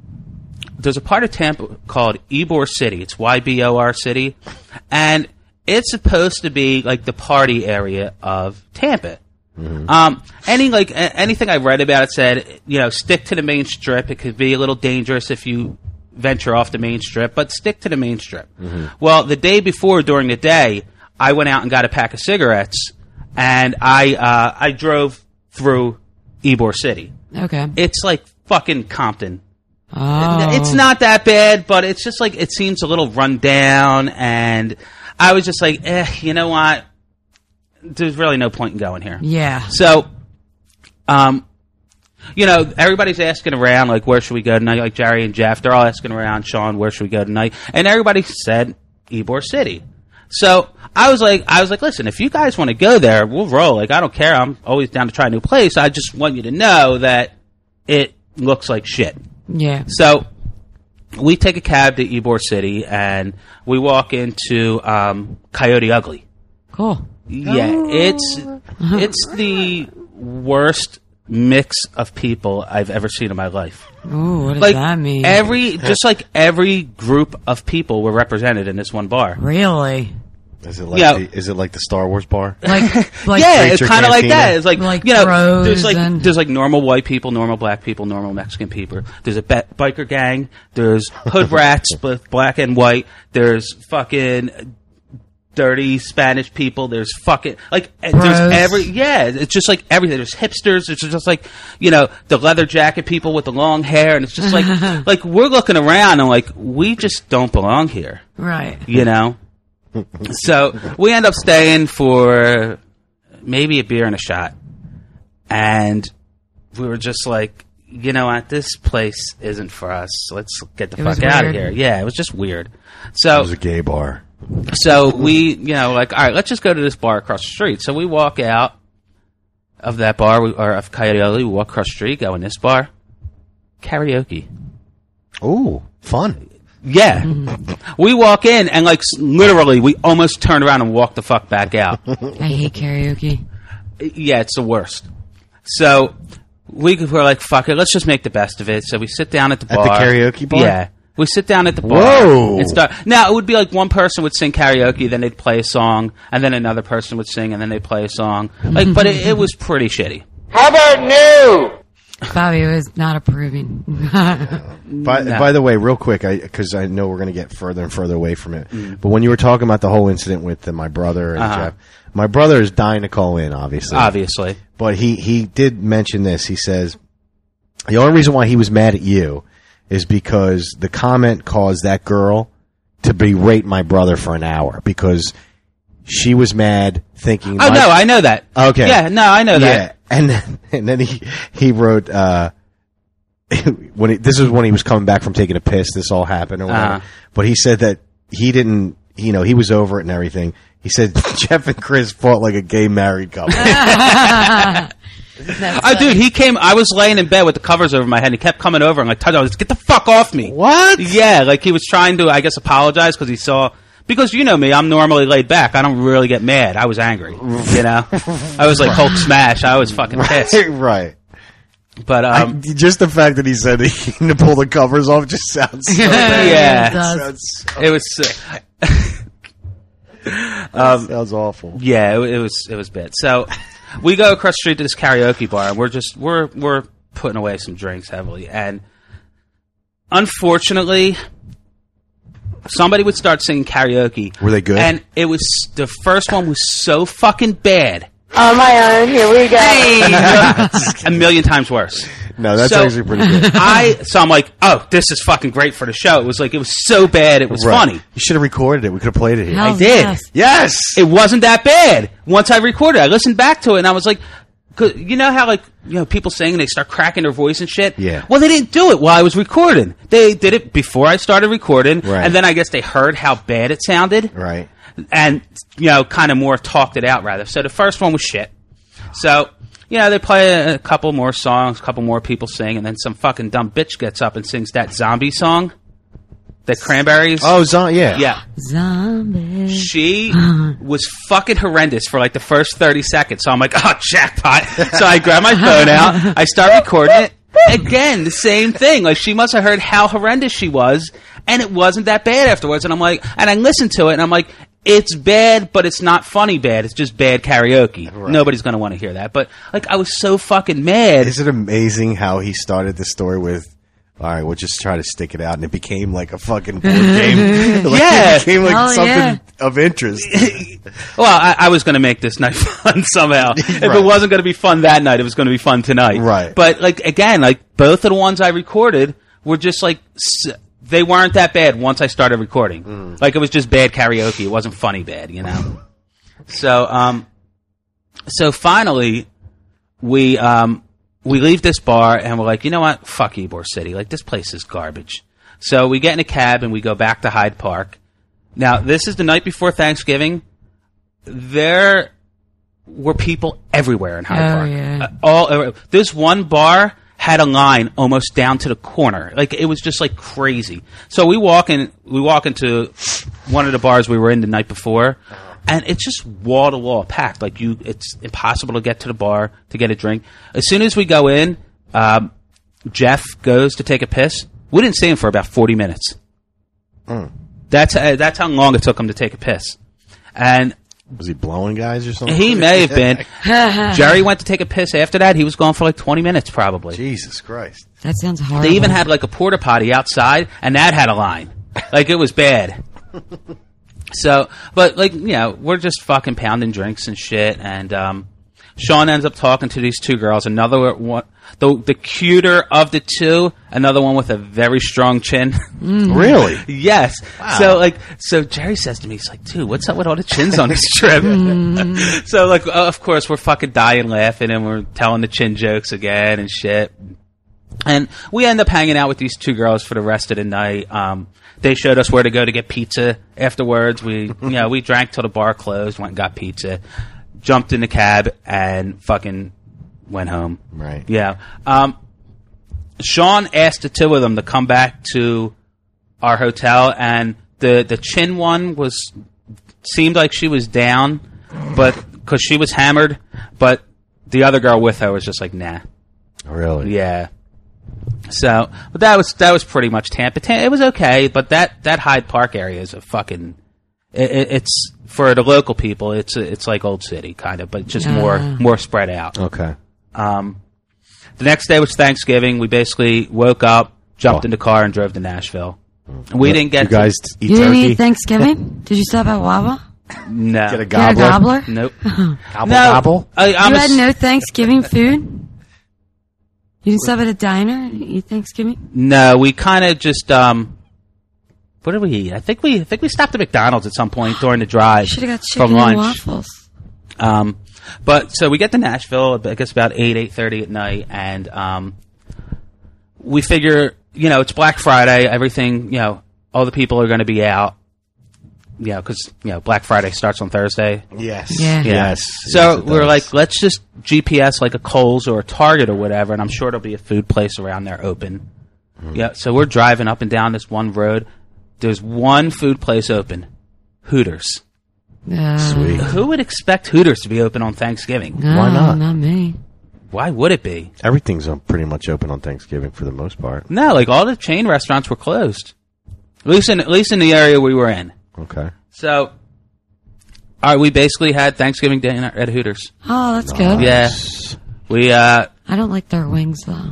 Tampa called Ybor City. It's YBOR City, and it's supposed to be like the party area of Tampa. Mm-hmm. Anything I read about it said, you know, stick to the main strip. It could be a little dangerous if you venture off the main strip, but stick to the main strip. Mm-hmm. Well, the day before, during the day, I went out and got a pack of cigarettes, and I drove through Ybor City. Okay, it's like fucking Compton. Oh. It's not that bad, but it's just like it seems a little run down, and I was just like, you know what? There's really no point in going here. Yeah. So, you know, everybody's asking around, like, where should we go tonight? Like Jerry and Jeff, they're all asking around, Sean, where should we go tonight? And everybody said Ybor City. So I was like, listen, if you guys want to go there, we'll roll. Like, I don't care. I'm always down to try a new place. I just want you to know that it looks like shit. Yeah. So we take a cab to Ybor City, and we walk into Coyote Ugly. Cool. Yeah, it's the worst mix of people I've ever seen in my life. Ooh, what does that mean? Every group of people were represented in this one bar. Really? Is it like is it like the Star Wars bar? Like yeah, it's kind of like that. It's like you know, there's like normal white people, normal black people, normal Mexican people. There's a biker gang. There's hood rats, both black and white. There's fucking dirty Spanish people. There's fucking there's it's just like everything. There's hipsters. It's just like, you know, the leather jacket people with the long hair, and it's just like like we're looking around and like we just don't belong here, right? You know. So we end up staying for maybe a beer and a shot, and we were just like, you know what, this place isn't for us. Let's get the fuck out of here. Yeah, it was just weird. So it was a gay bar. So we, you know, like, all right, let's just go to this bar across the street. So we walk out of that bar, or of Coyote Ugly. We walk across the street, go in this bar, karaoke. Ooh, fun. Yeah. We walk in, and like literally we almost turned around and walked the fuck back out. I hate karaoke. Yeah, it's the worst. So we were like, fuck it, let's just make the best of it. So we sit down at the bar. At the karaoke bar? Yeah. We sit down at the bar. Whoa. And start. Now, it would be like one person would sing karaoke, then they'd play a song, and then another person would sing, and then they'd play a song. Like, but it was pretty shitty. How about new? Bobby was not approving. By the way, real quick, because I know we're going to get further and further away from it, but when you were talking about the whole incident with my brother and Jeff, my brother is dying to call in, obviously. But he did mention this. He says, the only reason why he was mad at you is because the comment caused that girl to berate my brother for an hour because she was mad thinking... Oh, no, I know that. Okay. Yeah, no, I know that. And then he wrote... this is when he was coming back from taking a piss, this all happened or whatever. But he said that he didn't... You know, he was over it and everything. He said Jeff and Chris fought like a gay married couple. Dude, he came. I was laying in bed with the covers over my head, and he kept coming over and like, get the fuck off me. What? Yeah, like he was trying to, I guess, apologize because he saw. Because you know me, I'm normally laid back. I don't really get mad. I was angry. You know, I was like Hulk smash. I was fucking pissed. Right. But just the fact that he said he to pull the covers off just sounds so bad. It was. Sounds awful. Yeah, it was bad. So we go across the street to this karaoke bar, and we're putting away some drinks heavily, and unfortunately, somebody would start singing karaoke. Were they good? And it was the first one was so fucking bad. On my own, here we go. A million times worse. No, that's actually pretty good. So I'm like, oh, this is fucking great for the show. It was so bad, it was funny. You should have recorded it. We could have played it here. I did. Yes. It wasn't that bad. Once I recorded it, I listened back to it, and I was like, 'Cause you know how, like, you know, people sing and they start cracking their voice and shit? Yeah. Well, they didn't do it while I was recording. They did it before I started recording, Right. and then I guess they heard how bad it sounded, Right. and, you know, kind of more talked it out, rather. So the first one was shit. So, you know, they play a couple more songs, a couple more people sing, and then some fucking dumb bitch gets up and sings that zombie song. The Cranberries. Oh, yeah. Yeah. Zombie. She was fucking horrendous for like the first 30 seconds. So I'm like, oh, jackpot. So I grab my phone out. I start recording it. Again, the same thing. Like, she must have heard how horrendous she was, and it wasn't that bad afterwards. And I'm like, and I listened to it, and I'm like, it's bad, but it's not funny bad. It's just bad karaoke. Right. Nobody's going to want to hear that. But, like, I was so fucking mad. Is it amazing how he started the story with, all right, we'll just try to stick it out, and it became like a fucking board game. Like, Yeah. It became like Oh, something yeah. of interest. Well, I was going to make this night fun somehow. If Right. it wasn't going to be fun that night, it was going to be fun tonight. Right. But, like, again, like, both of the ones I recorded were just, like, they weren't that bad once I started recording. Like, it was just bad karaoke. It wasn't funny bad, you know? So finally, we leave this bar, and we're like, you know what? Fuck Ybor City. Like, this place is garbage. So we get in a cab, and we go back to Hyde Park. Now, this is the night before Thanksgiving. There were people everywhere in Hyde Oh, Park. yeah. This one bar had a line almost down to the corner. Like, it was just, like, crazy. So we walk into one of the bars we were in the night before, and it's just wall to wall packed. Like, it's impossible to get to the bar to get a drink. As soon as we go in, Jeff goes to take a piss. We didn't see him for about 40 minutes. That's how long it took him to take a piss. And Was he blowing guys or something? he may have been. Jerry went to take a piss after that. He was gone for like 20 minutes probably. Jesus Christ. That sounds horrible. They even had like a porta potty outside, and that had a line. Like, it was bad. So, but, like, you know, we're just fucking pounding drinks and shit, and Sean ends up talking to these two girls. Another one, the cuter of the two, another one with a very strong chin. Really? Yes. Wow. So Jerry says to me, he's like, dude, what's up with all the chins on this trip? So, like, of course, we're fucking dying laughing, and we're telling the chin jokes again and shit. And we end up hanging out with these two girls for the rest of the night. They showed us where to go to get pizza afterwards. We drank till the bar closed, went and got pizza, jumped in the cab, and fucking went home. Right. Yeah. Sean asked the two of them to come back to our hotel, and the chin one seemed like she was down, but because she was hammered, but the other girl with her was just like, nah. Really? Yeah. So, but that was pretty much Tampa. It was okay, but that Hyde Park area is a fucking. It's for the local people. It's like Old City kind of, but just more spread out. Okay. The next day was Thanksgiving. We basically woke up, jumped in the car, and drove to Nashville. We didn't get you guys eat You didn't turkey? eat Thanksgiving? Did you stop at Wawa? no. Get a You had a gobbler? gobbler? Nope. Gobble, No. gobble? I'm You a had no Thanksgiving food? You didn't stop at a diner and eat Thanksgiving? No, we kind of just what did we eat? I think we stopped at McDonald's at some point during the drive Should have got for chicken and lunch. waffles. But so we get to Nashville, I guess about 8:30 at night, and we figure, it's Black Friday, everything, all the people are going to be out, because Black Friday starts on Thursday. Yes. Yeah. Yes. So Yes, it we're does. like, let's just GPS like a Kohl's or a Target or whatever, and I'm sure there'll be a food place around there open. Yeah, so we're driving up and down this one road. There's one food place open, Hooters. Sweet. Who would expect Hooters to be open on Thanksgiving? No, Why not? Not me. Why would it be? Everything's pretty much open on Thanksgiving for the most part. No, like all the chain restaurants were closed. At least in the area we were in. Okay. So, all right, we basically had Thanksgiving dinner at Hooters. Oh, that's good. Yeah, we I don't like their wings, though.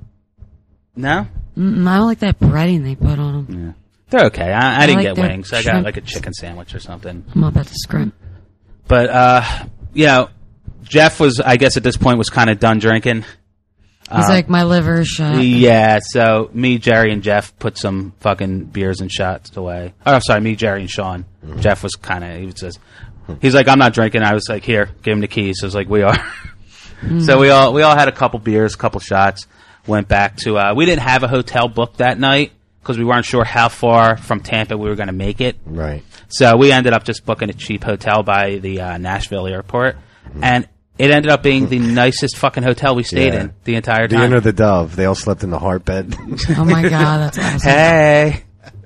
no, I don't like that breading they put on them. they're okay. I didn't like get their wings. I got shrimp. like a chicken sandwich or something. I'm about to scrimp. But Jeff was, I guess, at this point was kind of done drinking. He's like, my liver is shot. Yeah, so me, Jerry, and Jeff put some fucking beers and shots away. Oh, sorry, me, Jerry, and Sean. Jeff was kind of, he's like, I'm not drinking. I was like, here, give him the keys. I was like, we are. So we all had a couple beers, a couple shots. Went back to. We didn't have a hotel booked that night because we weren't sure how far from Tampa we were going to make it. Right. So we ended up just booking a cheap hotel by the Nashville airport, and it ended up being the nicest fucking hotel we stayed in the entire time. The Inn or the Dove. They all slept in the heart bed. Oh my God, that's awesome. Hey.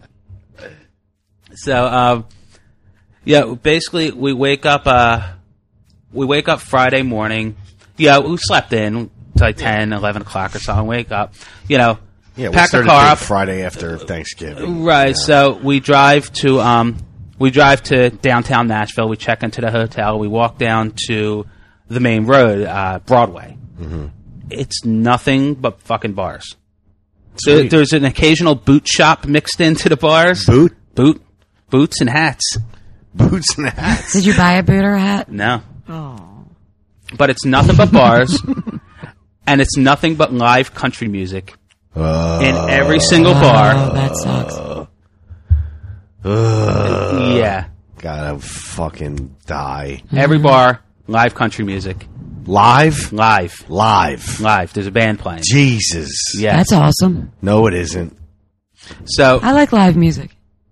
So, basically we wake up Friday morning. Yeah, we slept in till like 10, 11 o'clock or something. Wake up, Yeah, pack the car up Friday after Thanksgiving. Right. Yeah. So we drive to downtown Nashville. We check into the hotel. We walk down to the main road, Broadway. Mm-hmm. It's nothing but fucking bars. So there's an occasional boot shop mixed into the bars. Boots and hats. Boots and hats. Did you buy a boot or a hat? No. Oh. But it's nothing but bars, and it's nothing but live country music in every single bar. Oh, that sucks. Yeah. Gotta fucking die. Every bar, live country music. Live? Live. There's a band playing. Jesus. Yeah. That's awesome. No, it isn't. So I like live music.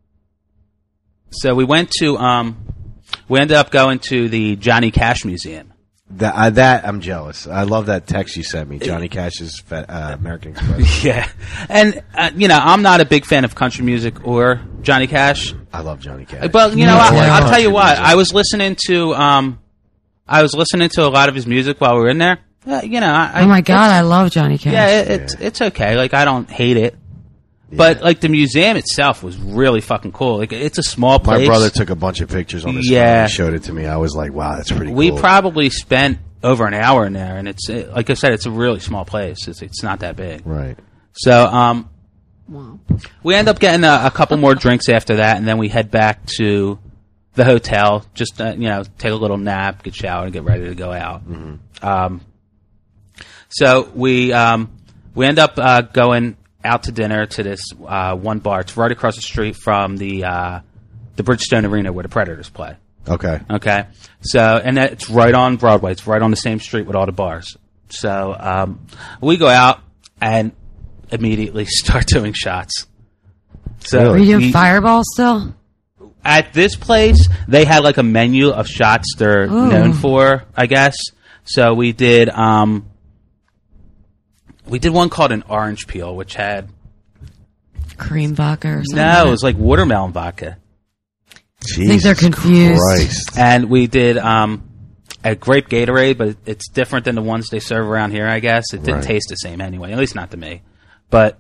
So we ended up going to the Johnny Cash Museum. That I'm jealous. I love that text you sent me. Johnny Cash's American Express. Yeah. And, I'm not a big fan of country music or Johnny Cash. I love Johnny Cash. But, I'll tell you what. I was listening to a lot of his music while we were in there. Oh my God, I love Johnny Cash. Yeah, it's okay. Like, I don't hate it. But, like, the museum itself was really fucking cool. Like, it's a small place. My brother took a bunch of pictures on his phone. He showed it to me. I was like, wow, that's pretty cool. We probably spent over an hour in there, and it's, like I said, it's a really small place. It's not that big. Right. So, we end up getting a couple more drinks after that, and then we head back to the hotel, just, take a little nap, get showered, and get ready to go out. Mm-hmm. So we end up going out to dinner to this one bar. It's right across the street from the Bridgestone Arena where the Predators play. Okay. So, and it's right on Broadway. It's right on the same street with all the bars. So, we go out and immediately start doing shots. So Are you doing Fireball still? At this place, they had like a menu of shots they're known for, I guess. So we did one called an orange peel, which had cream vodka or something. No, it was like watermelon vodka. Jesus I think they're confused. Christ. And we did a grape Gatorade, but it's different than the ones they serve around here, I guess. It didn't taste the same anyway, at least not to me. But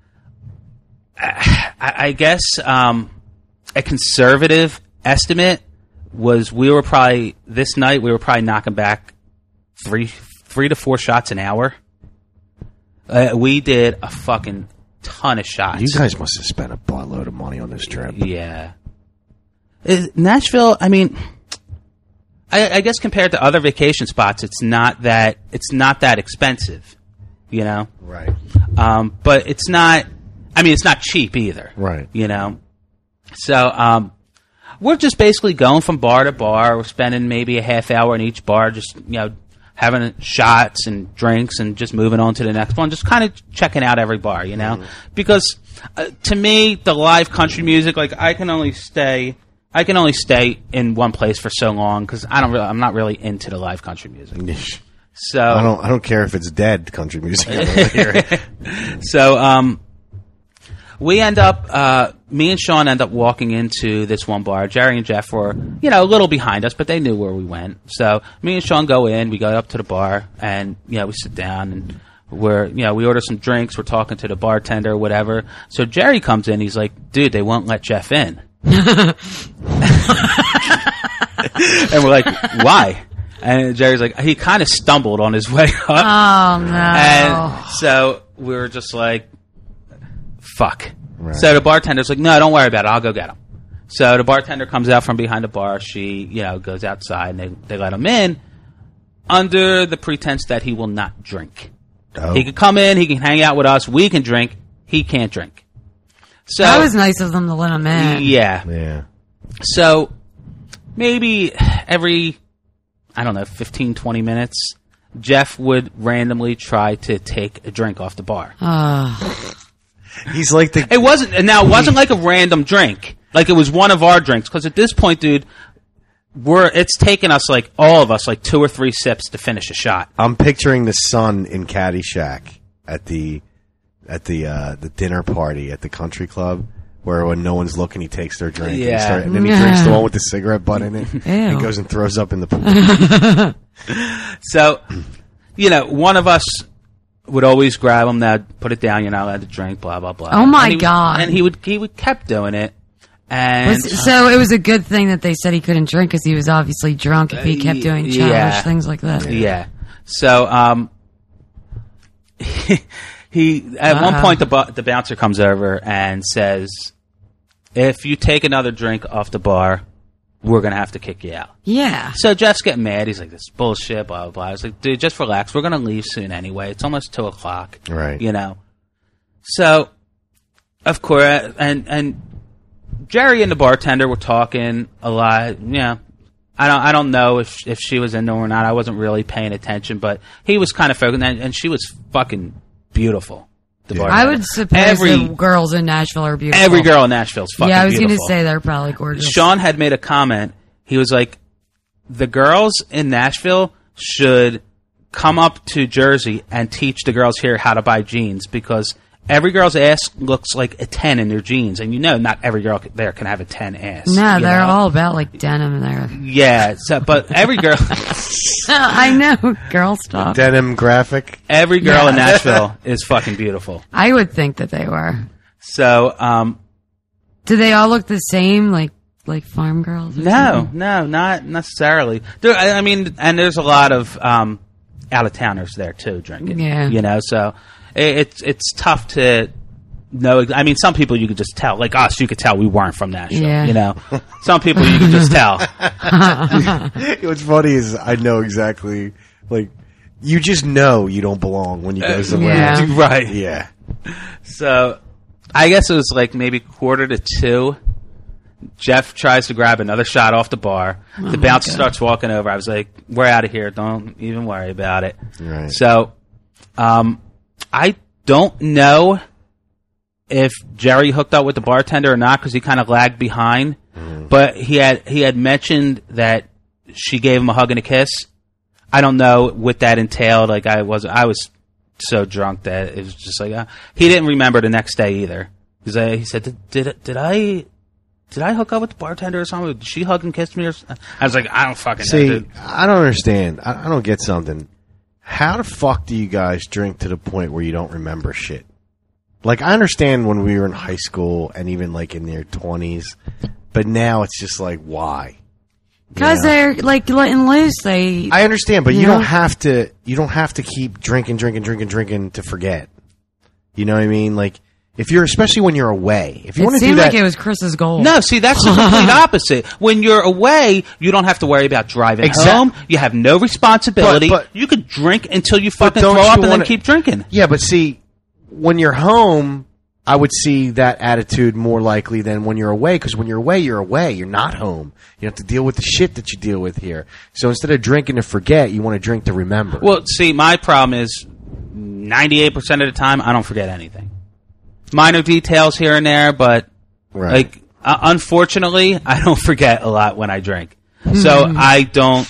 I guess a conservative estimate was we were probably knocking back three to four shots an hour. We did a fucking ton of shots. You guys must have spent a buttload of money on this trip. Yeah. Nashville, I mean, I guess compared to other vacation spots, it's not that expensive, Right. But it's not cheap either. Right. So, we're just basically going from bar to bar. We're spending maybe a half hour in each bar, just, having shots and drinks and just moving on to the next one, just kind of checking out every bar, because to me, the live country music, like I can only stay in one place for so long because I'm not really into the live country music. So I don't care if it's dead country music. I don't hear it. So we end up, me and Sean end up walking into this one bar. Jerry and Jeff were, a little behind us, but they knew where we went. So me and Sean go in, we go up to the bar, and, we sit down, and we order some drinks, we're talking to the bartender or whatever. So Jerry comes in, he's like, dude, they won't let Jeff in. And we're like, why? And Jerry's like, he kind of stumbled on his way up. Oh, no. And so we were just like, fuck. Right. So the bartender's like, no, don't worry about it. I'll go get him. So the bartender comes out from behind the bar. She, goes outside, and they let him in under the pretense that he will not drink. Oh. He can come in, he can hang out with us, we can drink, he can't drink. So that was nice of them to let him in. Yeah. Yeah. So maybe every, 15, 20 minutes, Jeff would randomly try to take a drink off the bar. He's like the. It wasn't like a random drink. Like it was one of our drinks. Because at this point, dude, it's taken us like all of us like 2 or 3 sips to finish a shot. I'm picturing the son in Caddyshack at the dinner party at the country club, where when no one's looking, he takes their drink and then he drinks the one with the cigarette butt in it. And goes and throws up in the pool. So, one of us would always grab him, that put it down, you're not allowed to drink, blah blah blah. Oh my God. And he would kept doing it. And so it was a good thing that they said he couldn't drink, because he was obviously drunk if he kept doing childish things like that. Yeah. So he at one point the bouncer comes over and says, if you take another drink off the bar, we're going to have to kick you out. Yeah. So Jeff's getting mad. He's like, this is bullshit, blah, blah, blah. I was like, dude, just relax. We're going to leave soon anyway. It's almost 2 o'clock. Right. So, of course, and Jerry and the bartender were talking a lot. Yeah. I don't know if she was into him or not. I wasn't really paying attention, but he was kind of focused, and she was fucking beautiful. I would suppose the girls in Nashville are beautiful. Every girl in Nashville is fucking beautiful. Yeah, I was going to say they're probably gorgeous. Sean had made a comment. He was like, the girls in Nashville should come up to Jersey and teach the girls here how to buy jeans, because every girl's ass looks like a 10 in their jeans. And not every girl there can have a 10 ass. No, they're all about like denim there. Yeah, but every girl... I know, girl stuff. Denim graphic. Every girl in Nashville is fucking beautiful. I would think that they were. So, do they all look the same, like farm girls? No, not necessarily. And there's a lot of out-of-towners there, too, drinking. Yeah. So it's tough to know. I mean, some people you could just tell. Like us, you could tell we weren't from Nashville. Yeah. Some people you could just tell. What's funny is I know exactly, like, you just know you don't belong when you go somewhere. Yeah. Right. Yeah. So, I guess it was like maybe 1:45. Jeff tries to grab another shot off the bar. The bouncer starts walking over. I was like, we're out of here. Don't even worry about it. Right. So, I don't know if Jerry hooked up with the bartender or not, because he kind of lagged behind. But he had mentioned that she gave him a hug and a kiss. I don't know what that entailed. Like I was so drunk that it was just like he didn't remember the next day either. Because he said, "Did I hook up with the bartender or something? Did she hug and kiss me?" Or something? I was like, "I don't fucking know." Dude. I don't understand. I don't get something. How the fuck do you guys drink to the point where you don't remember shit? Like, I understand when we were in high school and even like in their 20s, but now it's just like, why? Because they're like letting loose. I understand, but you don't have to. You don't have to keep drinking to forget. You know what I mean? Like, especially when you're away, if you want to do that, it seemed like it was Chris's goal. No, see, that's the complete opposite. When you're away, you don't have to worry about driving home. You have no responsibility. But you could drink until you fucking throw up and then keep drinking. Yeah, but see, when you're home, I would see that attitude more likely than when you're away, because when you're away, you're away. You're not home. You have to deal with the shit that you deal with here. So instead of drinking to forget, you want to drink to remember. Well, see, my problem is 98% of the time, I don't forget anything. Minor details here and there, but like unfortunately, I don't forget a lot when I drink. So I don't.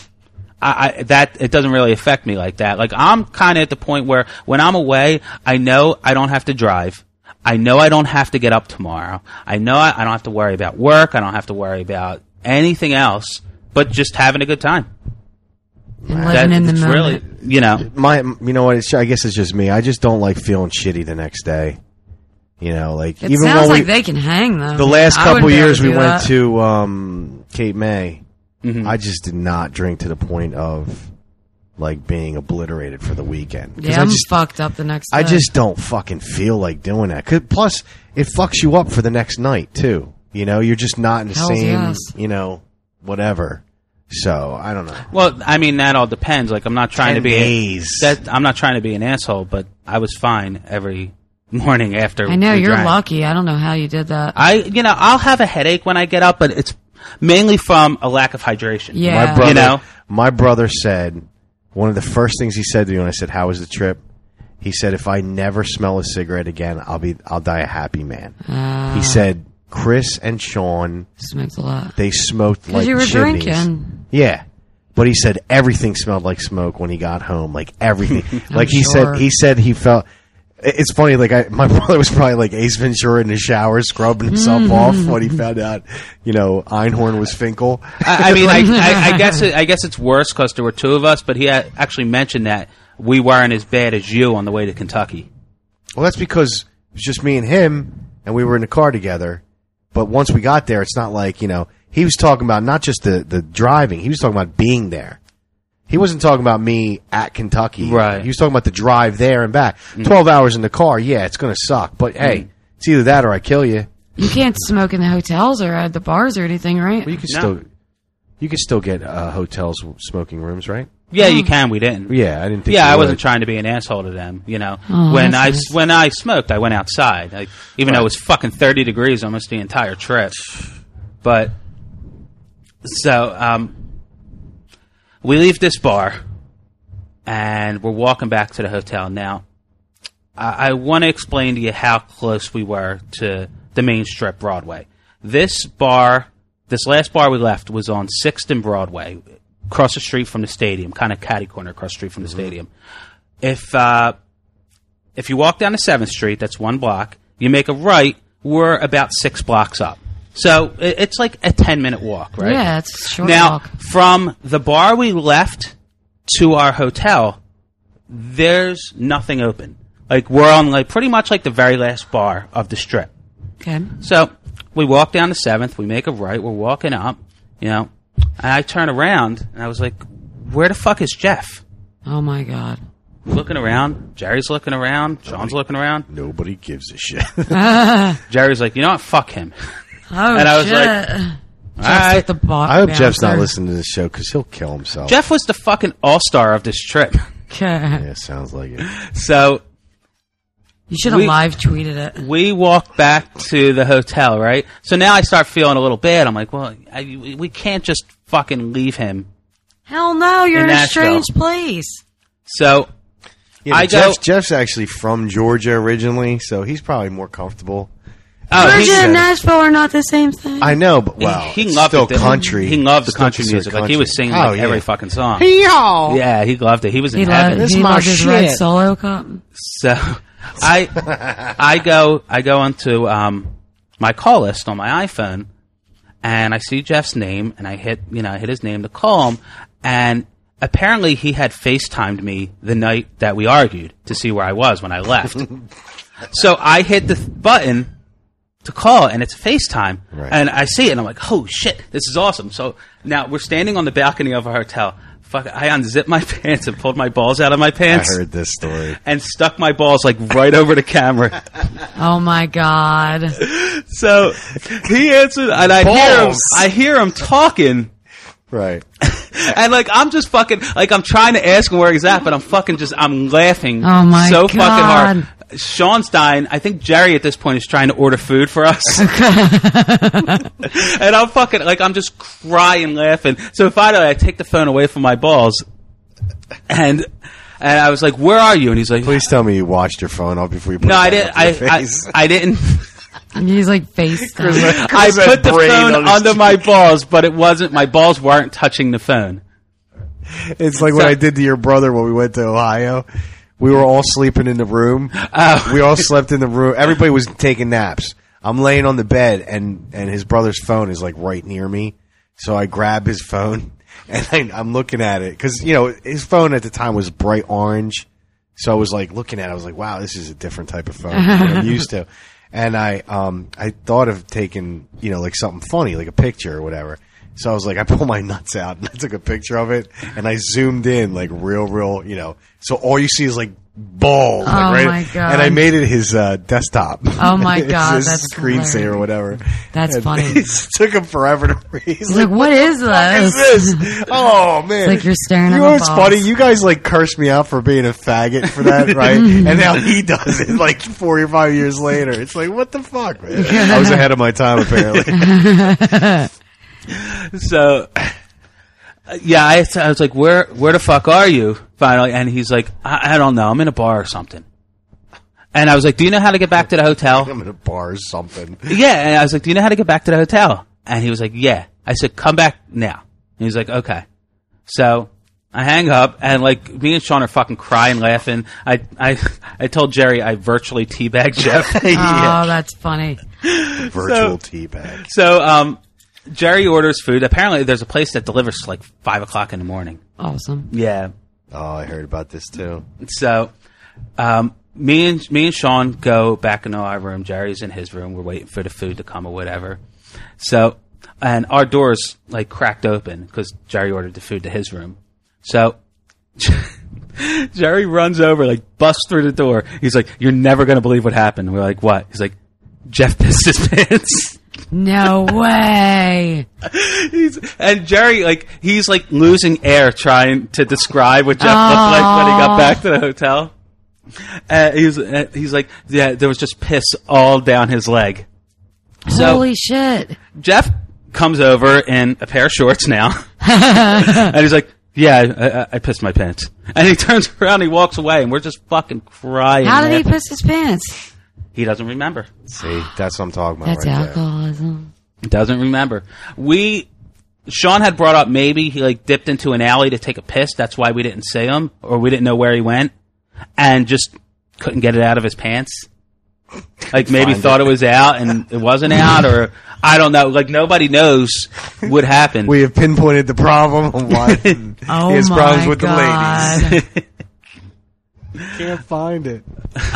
It doesn't really affect me like that. Like, I'm kind of at the point where when I'm away, I know I don't have to drive. I know I don't have to get up tomorrow. I know I don't have to worry about work. I don't have to worry about anything else but just having a good time. And living in the moment. Really, you know what? I guess it's just me. I just don't like feeling shitty the next day. You know, like, it even sounds like they can hang though. The last couple years we went to Cape May. Mm-hmm. I just did not drink to the point of like being obliterated for the weekend. Yeah, I'm fucked up the next day. I just don't fucking feel like doing that. Plus, it fucks you up for the next night too. You know, you're just not in the same, you know, whatever. So I don't know. Well, I mean, that all depends. Like, I'm not trying to be I'm not trying to be an asshole, but I was fine every morning after. I know you're lucky. I don't know how you did that. I'll have a headache when I get up, but it's mainly from a lack of hydration. Yeah, my brother said one of the first things he said to me when I said, "How was the trip?" He said, "If I never smell a cigarette again, I'll die a happy man." He said, "Chris and Sean Smoked a lot. they smoked like you were chimneys." drinking. Yeah. But he said everything smelled like smoke when he got home, like everything. Like sure. he said he felt. It's funny, like my brother was probably like Ace Ventura in the shower scrubbing himself off when he found out, Einhorn was Finkel. I mean, I guess it's worse because there were two of us, but he had actually mentioned that we weren't as bad as you on the way to Kentucky. Well, that's because it was just me and him, and we were in the car together. But once we got there, it's not like, he was talking about not just the driving, he was talking about being there. He wasn't talking about me at Kentucky. Right. He was talking about the drive there and back. 12 hours in the car, yeah, it's going to suck. But, hey, it's either that or I kill you. You can't smoke in the hotels or at the bars or anything, right? Well, you can still get hotels smoking rooms, right? Yeah, you can. We didn't. Yeah, I didn't think. Yeah, you I would. wasn't trying to be an asshole to them. Oh, when that's when I smoked, I went outside, even though it was fucking 30 degrees almost the entire trip. But so we leave this bar, and we're walking back to the hotel. Now, I want to explain to you how close we were to the main strip, Broadway. This last bar we left was on 6th and Broadway, across the street from the stadium, kind of catty corner across the street from the stadium. If you walk down to 7th Street, that's 1 block, you make a right, we're about 6 blocks up. So it's like a 10-minute walk, right? Yeah, it's a short now, walk. from the bar we left to our hotel, there's nothing open. Like, we're on pretty much like the very last bar of the strip. Okay. So we walk down to 7th, we make a right, we're walking up, and I turn around, and I was like, where the fuck is Jeff? Oh, my God. Looking around. Jerry's looking around. Sean's looking around. Nobody gives a shit. Jerry's like, you know what? Fuck him. Oh, And I was shit. like, Jeff's right. at the bar. I hope Jeff's not bouncer. listening to this show because he'll kill himself. Jeff was the fucking all-star of this trip. Okay. Yeah, sounds like it. So You should have live tweeted it. we walk back to the hotel, right? So now I start feeling a little bad. I'm like, well, we can't just fucking leave him. Hell no, you're In in a Nashville. strange place. So Yeah, I but go. Jeff's actually from Georgia originally, so he's probably more comfortable. Oh, he Georgia said- and Nashville are not the same thing. I know, but wow, he it's loved still it. country. He loved the Still country considered music. Like he was singing country. every yeah. fucking song. Yeehaw! Yeah, he loved it. He was in He heaven. loved, This he my loved his red shit. Solo cup. So I go onto my call list on my iPhone, and I see Jeff's name, and I hit his name to call him, and apparently he had FaceTimed me the night that we argued to see where I was when I left. So I hit the button to call, and it's FaceTime, Right. and I see it, and I'm like, oh shit, this is awesome. So now we're standing on the balcony of our hotel. Fuck, I unzipped my pants and pulled my balls out of my I pants heard this story. and stuck my balls right over the camera. Oh my God. So he answered, and I hear him talking, Right. and I'm just fucking I'm trying to ask him where he's at, but I'm laughing. Oh, my so God. fucking hard. Sean's dying. I think Jerry at this point is trying to order food for us. And I'm fucking I'm just crying laughing. So finally I take the phone away from my balls, and I was like, "Where are you?" And he's like, Please tell me you washed your phone off before you put "No, it I back didn't. up to your face. I didn't." He's like face down. I had put the brain phone on his under my balls, but it wasn't. My balls weren't touching the phone. It's like what I did to your brother when we went to Ohio. We were all sleeping in the room. We all slept in the room. Everybody was taking naps. I'm laying on the bed, and his brother's phone is right near me. So I grab his phone, and I'm looking at it because his phone at the time was bright orange. So I was looking at it. I was like, wow, this is a different type of phone than what I'm used to. And I thought of taking something funny, like a picture or whatever. So I was like, I pulled my nuts out and I took a picture of it and I zoomed in real, so all you see is balls. Oh, right? my God. And I made it his desktop. Oh, my God, his that's screensaver hilarious. or whatever. That's And funny. It took him forever to read. He's like, what is What is this? this? Oh man! It's like you're staring You at know my what's balls. funny? You guys cursed me out for being a faggot for that, right? And now he does it 4 or 5 years later. It's like, what the fuck, man? I was ahead of my time apparently. So Yeah, I was like, where the fuck are you? Finally, and he's like, I don't know, I'm in a bar or something. And I was like, do you know how to get back to the hotel? I'm in a bar or something. Yeah, and I was like, do you know how to get back to the hotel? And he was like, yeah. I said, come back now. And he was like, okay. So I hang up, and like me and Sean are fucking crying, laughing. I told Jerry I virtually teabagged Jeff. Oh, that's funny. Virtual teabag. So Jerry orders food. Apparently, there's a place that delivers to like 5 o'clock in the morning. Awesome. Yeah. Oh, I heard about this too. So me and Sean go back into our room. Jerry's in his room. We're waiting for the food to come or whatever. So, and our door's like cracked open because Jerry ordered the food to his room. So Jerry runs over, like busts through the door. He's like, "You're never going to believe what happened." And we're like, "What?" He's like, "Jeff pissed his pants." No way. And Jerry, like, he's like losing air trying to describe what Jeff looked like when he got back to the hotel. He's like, yeah, there was just piss all down his leg. Holy shit. Jeff comes over in a pair of shorts now. And he's like, yeah, I pissed my pants. And he turns around and he walks away, and we're just fucking crying. How did he piss his pants? He doesn't remember. See, that's what I'm talking about. That's right alcoholism. He doesn't remember. Sean had brought up maybe he like dipped into an alley to take a piss. That's why we didn't see him, or we didn't know where he went, and just couldn't get it out of his pants. Like maybe thought it was out and it wasn't out, or I don't know. Like nobody knows what happened. We have pinpointed the problem of why he has problems with God. the ladies. Can't find it.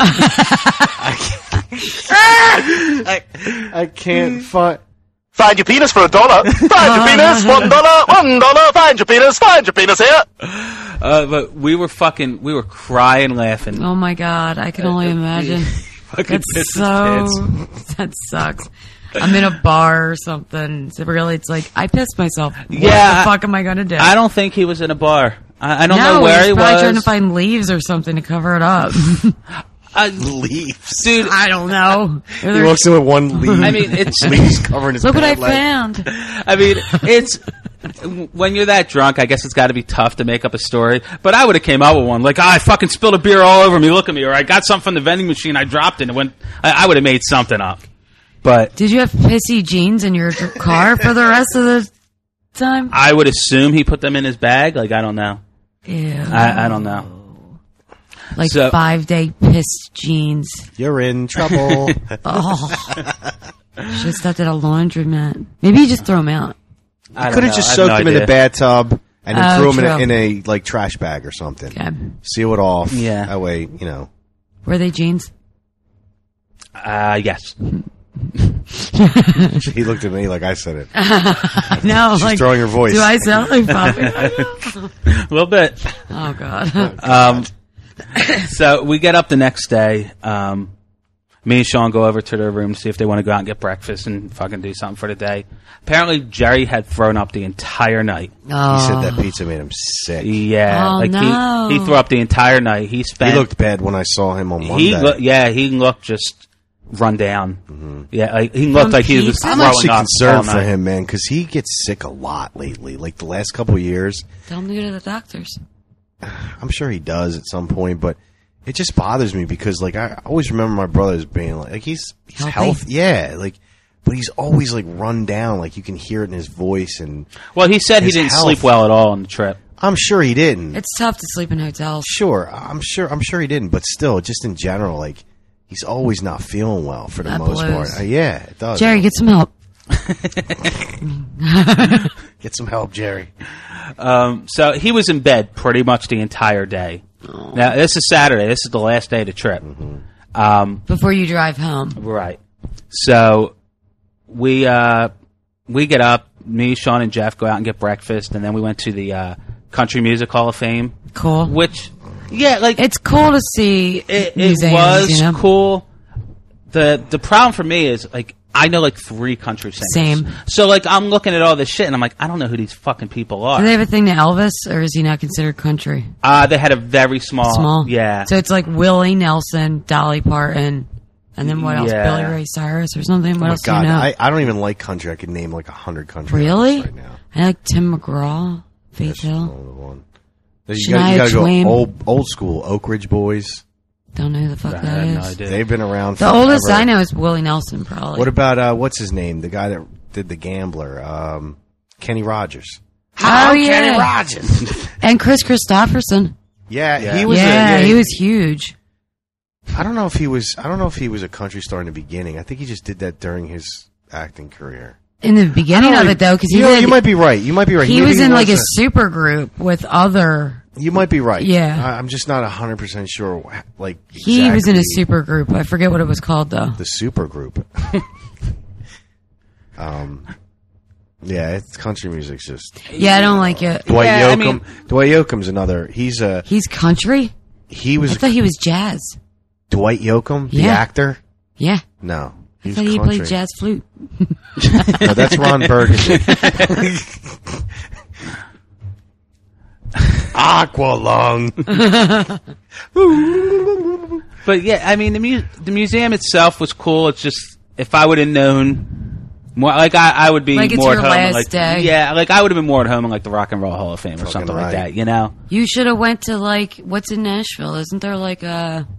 I can't find. Find your penis for $1. Find your penis, $1, $1. Find your penis here. But we were crying, laughing. Oh my God, I can only imagine. Fucking That's that sucks. I'm in a bar or something. So really, it's like I pissed myself. What the fuck am I gonna do? I don't think he was in a bar. I don't know where he was. Probably trying to find leaves or something to cover it up. Leaves, dude. I don't know. He walks in with one leaf. I mean, it's leaves covering his. Look what I leg. found. I mean, it's when you're that drunk. I guess it's got to be tough to make up a story. But I would have came out with one like, I fucking spilled a beer all over me. Look at me, or I got something from the vending machine. I dropped it. And I would have made something up. But did you have pissy jeans in your car for the rest of the time? I would assume he put them in his bag. Like I don't know. Ew. I don't know. Like 5-day piss jeans. You're in trouble. Should have stepped at a laundromat. Maybe you just throw them out. You could have just soaked them in the bathtub and then threw them in a like trash bag or something. Okay. Seal it off. Yeah. That way, Were they jeans? Yes. He looked at me like I said it. No, She's like throwing her voice. Do I sound like Bobby? A little bit. Oh God. So we get up the next day. Me and Sean go over to their room to see if they want to go out and get breakfast and fucking do something for the day. Apparently, Jerry had thrown up the entire night. He said that pizza made him sick. Yeah, no. he threw up the entire night. He looked bad when I saw him on Monday. He looked just run down. Mm-hmm. Yeah, he looked like he was. I'm actually concerned for him, man, because he gets sick a lot lately. Like the last couple of years. Tell him to go to the doctors. I'm sure he does at some point, but it just bothers me because, like, I always remember my brother as being like he's healthy, yeah, like, but he's always like run down, like you can hear it in his voice. And well, he said he didn't sleep well at all on the trip. I'm sure he didn't. It's tough to sleep in hotels. Sure, I'm sure he didn't, but still, just in general, like he's always not feeling well for the most part. Yeah, it does. Jerry, get some help. Get some help, Jerry. So he was in bed pretty much the entire day. Oh. Now, this is Saturday. This is the last day of the trip. Mm-hmm. Before you drive home. Right. So we get up. Me, Sean, and Jeff go out and get breakfast, and then we went to the Country Music Hall of Fame. Cool. Which, yeah, like... It's cool to see museums, it was cool. The problem for me is, like, I know, like, 3 country singers. Same. So, like, I'm looking at all this shit, and I'm like, I don't know who these fucking people are. Do they have a thing to Elvis, or is he not considered country? They had a very small. Yeah. So it's like Willie Nelson, Dolly Parton, and then what else? Billy Ray Cyrus or something? What else do you know? I don't even like country. I could name, like, 100 country really? artists right now. I like Tim McGraw. Faith Hill. Another one. You Shania gotta Twain. go old school. Oak Ridge Boys. Don't know who the fuck I that have no is. idea. They've been around The forever. oldest I know is Willie Nelson, probably. What about, what's his name? The guy that did The Gambler. Kenny Rogers. Oh, yeah. Kenny Rogers. And Chris Christopherson. Yeah, he was he was huge. I don't know if he was a country star in the beginning. I think he just did that during his acting career. In the beginning of it, though, because you might be right. You might be right. He Maybe was in like a wasn't. super group with other. You might be right. Yeah. I'm just not 100% sure. Like He was in a exactly super group. I forget what it was called, though. the super group. Yeah, it's country music's just Yeah, I don't like it. Dwight Yeah, I Yoakam. mean- Dwight Yoakam's another. He's country? he I was thought he was jazz. Dwight Yoakam, the Yeah. actor. Yeah. No, I he's thought he country. played jazz flute. No, that's Ron Burgundy. Aqualung. But yeah, I mean, the museum itself was cool. It's just, if I would have known more, like I would be Like it's more your at home. last Like, day. yeah, like I would have been more at home in like the Rock and Roll Hall of Fame or Fucking something right. like that. You know? You should have went to like what's in Nashville? Isn't there like a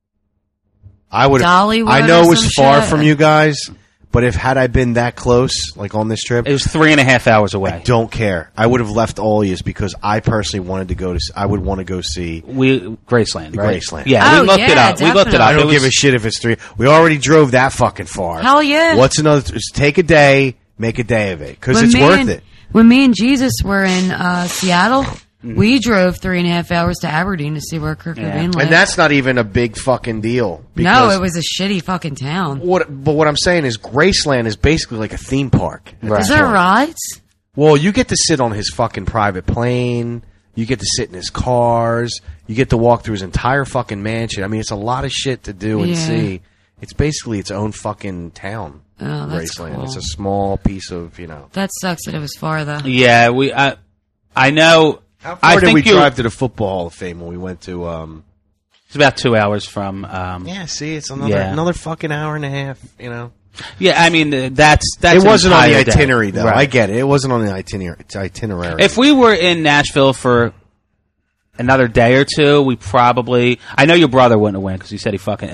I would. Dollywood I know or it was some far shit? from you guys, but had I been that close, like on this trip, It was 3.5 hours away. don't care. I would have left all yous because I personally wanted to go to. I would want to go see. Graceland, right? Graceland. Yeah, Oh, we looked yeah, it up. We looked it definitely. up. I don't It was- give a shit if it's 3. We already drove that fucking far. Hell yeah. What's another? Just take a day, make a day of it because When it's me worth and- it. When me and Jesus were in Seattle, Mm-hmm. we drove 3.5 hours to Aberdeen to see where Kurt Cobain lived. And that's not even a big fucking deal. no, because it was a shitty fucking town. But what I'm saying is, Graceland is basically like a theme park. at Right. Is this that point. right? Well, you get to sit on his fucking private plane. You get to sit in his cars. You get to walk through his entire fucking mansion. I mean, it's a lot of shit to do and Yeah. see. It's basically its own fucking town. Oh, that's Graceland. cool. It's a small piece of, That sucks that it was far though. Yeah, I know. How far I did think we you- drive to the Football Hall of Fame when we went to? It's about 2 hours from. Yeah, see, it's another fucking hour and a half. Yeah, I mean that's It an wasn't on the entire day. itinerary though. Right. I get it. It wasn't on the itinerary. If we were in Nashville for another day or two, we probably. I know your brother wouldn't have went because he said he fucking.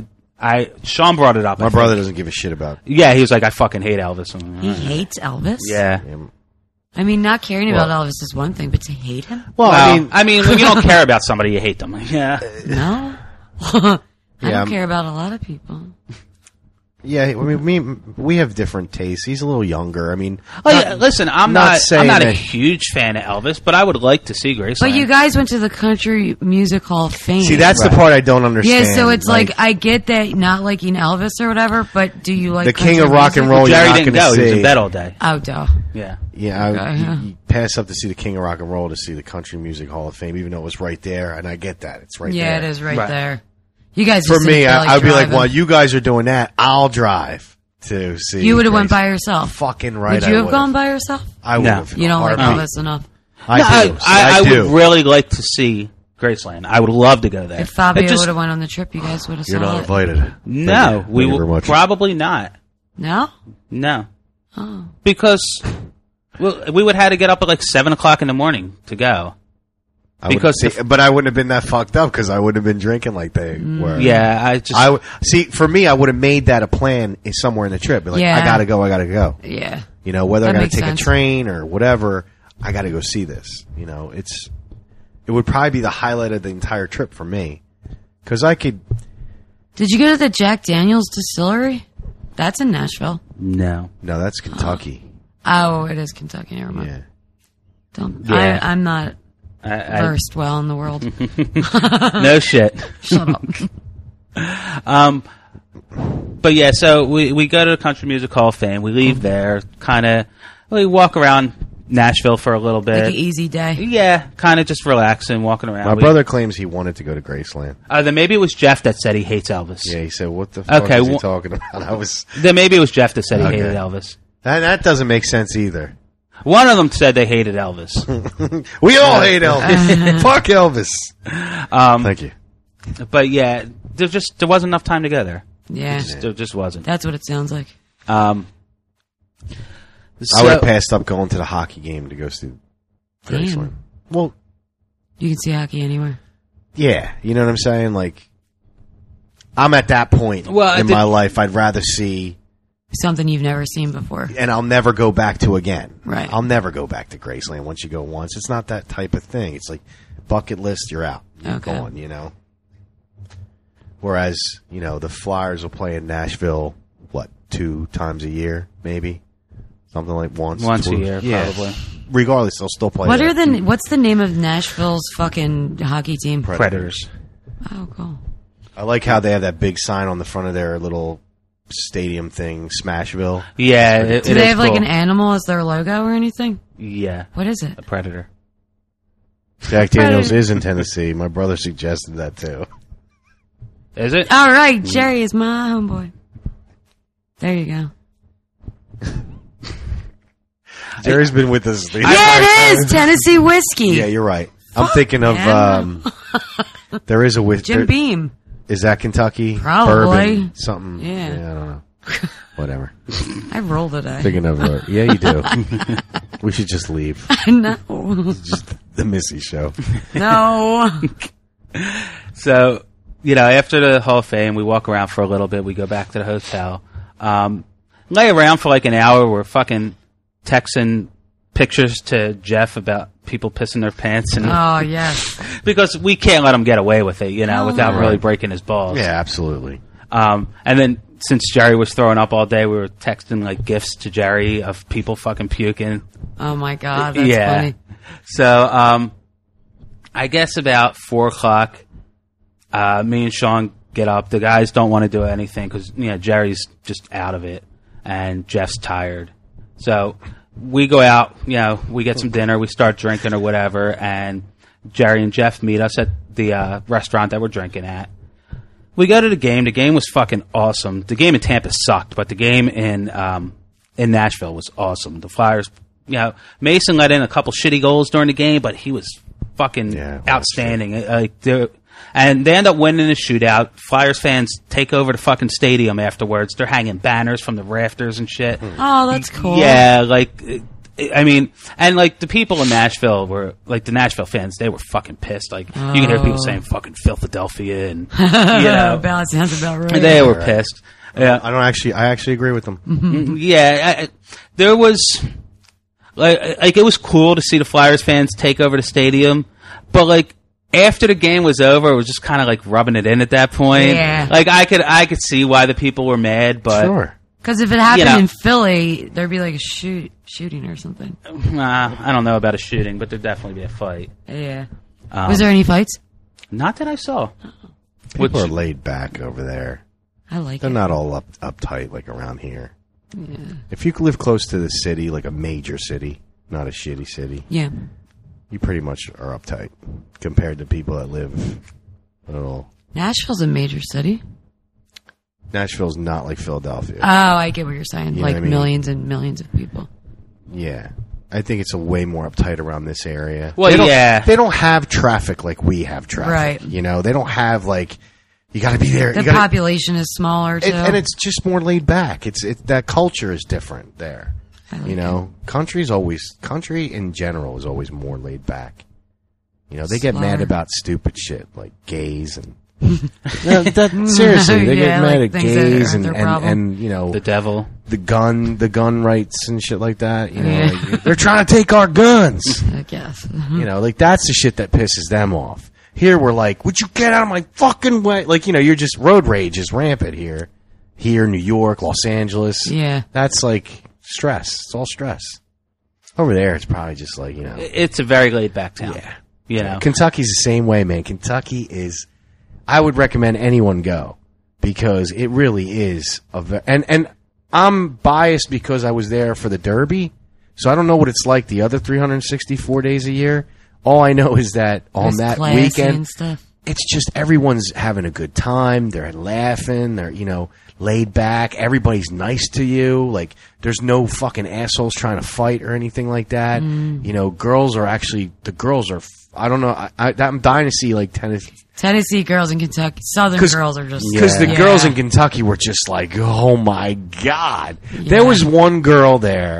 Sean brought it up. My brother doesn't give a shit about. Yeah, he was like, I fucking hate Elvis. He hates Elvis? Yeah. I mean, not caring about Elvis is one thing, but to hate him? Well, I mean, when you don't care about somebody, you hate them. Yeah. No. I Yeah, don't care about a lot of people. yeah. I mean, we have different tastes. He's a little younger. I mean, Oh, yeah, listen, I'm not not saying a that- huge fan of Elvis, but I would like to see Graceland. But you guys went to the Country Music Hall of Fame. see, that's the Right. part I don't understand. Yeah, so it's like I get that not liking Elvis or whatever, but do you like the king country of rock and music? roll. Jerry you're not didn't gonna go. He was see. in bed all day. Oh, duh. Yeah. Yeah, Okay, yeah. you pass up to see the King of Rock and Roll to see the Country Music Hall of Fame, even though it was right there, and I get that it's right there. Yeah, it is right, Right. there. You guys For just me, didn't feel like I'd be like, driving. "Well, you guys are doing that. I'll drive to see." You would have went Grace." by yourself. Fucking right. Would I you have would've. gone by yourself? I would No. have. You don't like Heartbeat. Elvis enough. I No, do. I do. would really like to see Graceland. I would love to go there. If Fabio It just- would have went on the trip, you guys would have You're saw not it. invited. No, we Thank you very will much. probably not. No? No, Oh. because we would have to get up at like 7:00 in the morning to go. I would- Because see, the- but I wouldn't have been that fucked up because I wouldn't have been drinking like they were. Yeah, I just. I see. For me, I would have made that a plan somewhere in the trip. Be like, Yeah. I gotta go. I gotta go. Yeah. You know, whether That I gotta makes take sense. a train or whatever, I gotta go see this. You know, it would probably be the highlight of the entire trip for me because I could. Did you go to the Jack Daniels distillery? That's in Nashville. no. No, that's Kentucky. Oh, it is Kentucky. Never mind. Yeah. Don't, Yeah. I'm not I- versed well in the world. no shit. Shut up. But yeah, so we go to the Country Music Hall of Fame. We leave there, we walk around Nashville for a little bit. Like an easy day. Yeah, kind of just relaxing, walking around. My brother claims he wanted to go to Graceland. Then maybe it was Jeff that said he hates Elvis. Yeah, he said, "What the fuck Okay, is he well- talking about?" I was. Then maybe it was Jeff that said he Okay. hated Elvis. That doesn't make sense either. One of them said they hated Elvis. We all hate Elvis. Fuck Elvis. Thank you. But yeah, there wasn't enough time to go there. Yeah. There just wasn't. That's what it sounds like. I would have passed up going to the hockey game to go see Graceland. Well, You can see hockey anywhere. yeah, you know what I'm saying? Like, I'm at that point Well, in my life. I'd rather see, Something you've never seen before. and I'll never go back to again. Right. I'll never go back to Graceland. Once you go once, it's not that type of thing. It's like bucket list, you're out. You're Okay. gone, you know? Whereas, you know, the Flyers will play in Nashville, 2 times a year, maybe? Something like once a year, Yeah. probably. Regardless, they'll still play What there. are what's the name of Nashville's fucking hockey team? Predators. Oh, cool. I like how they have that big sign on the front of their little stadium thing, Smashville. Yeah. Do they have like an animal as their logo or anything? Yeah. What is it? A predator. Jack Daniels is in Tennessee. My brother suggested that too. Is it? All right, Jerry is my homeboy. There you go. Jerry's been with us. Yeah, it is Tennessee whiskey. Yeah, you're right. I'm thinking of yeah. there is a whiskey. Jim Beam. Is that Kentucky? Probably. Bourbon, something. Yeah. I don't know. Whatever. I roll today. Thinking of yeah, you do. We should just leave. No. Just the Missy show. No. So, you know, after the Hall of Fame, we walk around for a little bit. We go back to the hotel. Lay around for like an hour. We're fucking texting pictures to Jeff about people pissing their pants. And Oh, yes. because we can't let him get away with it, you know, No. without really breaking his balls. Yeah, absolutely. And then since Jerry was throwing up all day, we were texting like gifs to Jerry of people fucking puking. Oh, my God. That's Yeah. funny. So, I guess about 4:00, me and Sean get up. The guys don't want to do anything because, you know, Jerry's just out of it and Jeff's tired. So we go out, you know, we get some dinner, we start drinking or whatever, and Jerry and Jeff meet us at the restaurant that we're drinking at. We go to the game. The game was fucking awesome. The game in Tampa sucked, but the game in Nashville was awesome. The Flyers, you know, Mason let in a couple shitty goals during the game, but he was fucking outstanding. And they end up winning the shootout. Flyers fans take over the fucking stadium afterwards. They're hanging banners from the rafters and shit. Oh, that's cool. Yeah, like, I mean, and like the people in Nashville were, like the Nashville fans, they were fucking pissed. Like, you can hear people saying fucking Philadelphia and, you know. That sounds about right. They were pissed. Yeah. I actually agree with them. Yeah, there was like it was cool to see the Flyers fans take over the stadium, but like after the game was over, it was just kind of like rubbing it in at that point. Yeah. Like I could see why the people were mad, but Sure. Because if it happened You know. in Philly, there'd be like a shooting or something. I don't know about a shooting, but there'd definitely be a fight. Yeah. Was there any fights? Not that I saw. People are laid back over there. I like They're it. not all uptight like around here. Yeah. If you live close to the city, like a major city, not a shitty city, Yeah. you pretty much are uptight compared to people that live a little. Nashville's a major city. Nashville's not like Philadelphia. Oh, I get what you're saying. You know Like what I mean? millions and millions of people. Yeah. I think it's a way more uptight around this area. Well, they don't, yeah. They don't have traffic like we have traffic. Right. You know, they don't have like, you gotta be there. The you gotta, population is smaller, too. and it's just more laid back. That culture is different there. I like You know, country in general is always more laid back. You know, they get Slower. mad about stupid shit like gays and seriously, they Yeah, get mad like at things that gays aren't their problem. and you know The devil. the gun rights and shit like that. You know, Yeah. like, they're trying to take our guns. I guess. You know, like that's the shit that pisses them off. Here we're like, would you get out of my fucking way? Like, you know, you're just road rage is rampant here. Here, New York, Los Angeles. Yeah. That's like stress. It's all stress. Over there, it's probably just like, you know. It's a very laid back town. Yeah. You know. Kentucky's the same way, man. Kentucky is, I would recommend anyone go because it really is and I'm biased because I was there for the Derby, so I don't know what it's like the other 364 days a year. All I know is that on There's that classy weekend, and stuff. it's just everyone's having a good time. They're laughing. They're, you know, laid back. Everybody's nice to you. Like, there's no fucking assholes trying to fight or anything like that. You know, the girls are, I don't know. I'm dying to see, like, Tennessee girls in Kentucky. Southern girls are just... because the Yeah. girls in Kentucky were just like, oh my God. There was one girl there,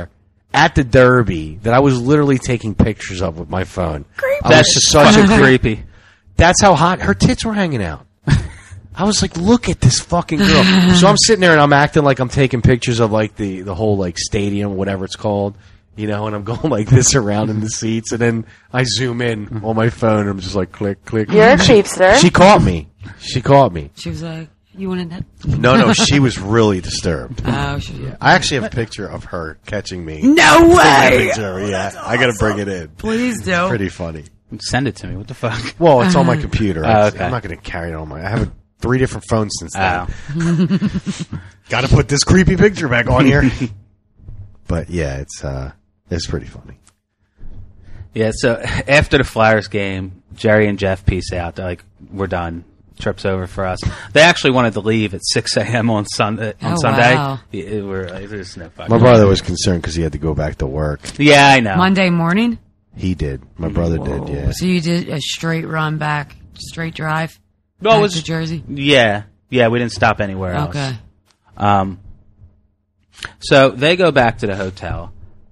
at the Derby that I was literally taking pictures of with my phone. That's just such a creepy. That's how hot her tits were hanging out. I was like, look at this fucking girl. So I'm sitting there and I'm acting like I'm taking pictures of like the whole like stadium, whatever it's called, and I'm going like this around in the seats, and then I zoom in on my phone and I'm just like click, click. You're a cheapster. She caught me. She was like, you wanted that? No, she was really disturbed. Oh, I actually have a picture of her catching me. No way! Yeah, I gotta bring it in. Please do. It's pretty funny. Send it to me. What the fuck? Well, it's on my computer. Okay. I'm not going to carry it on I have 3 different phones since then. Got to put this creepy picture back on here. But yeah, it's pretty funny. Yeah. So after the Flyers game, Jerry and Jeff peace out. They're like, we're done. Trip's over for us. They actually wanted to leave at 6 a.m. on Sunday. Wow. There's no fucking. My brother was concerned because he had to go back to work. Yeah, I know. Monday morning? He did. My brother did. Yeah. So you did a straight run back, straight drive Well, back to Jersey? Yeah. Yeah, we didn't stop anywhere else. Okay. So they go back to the hotel.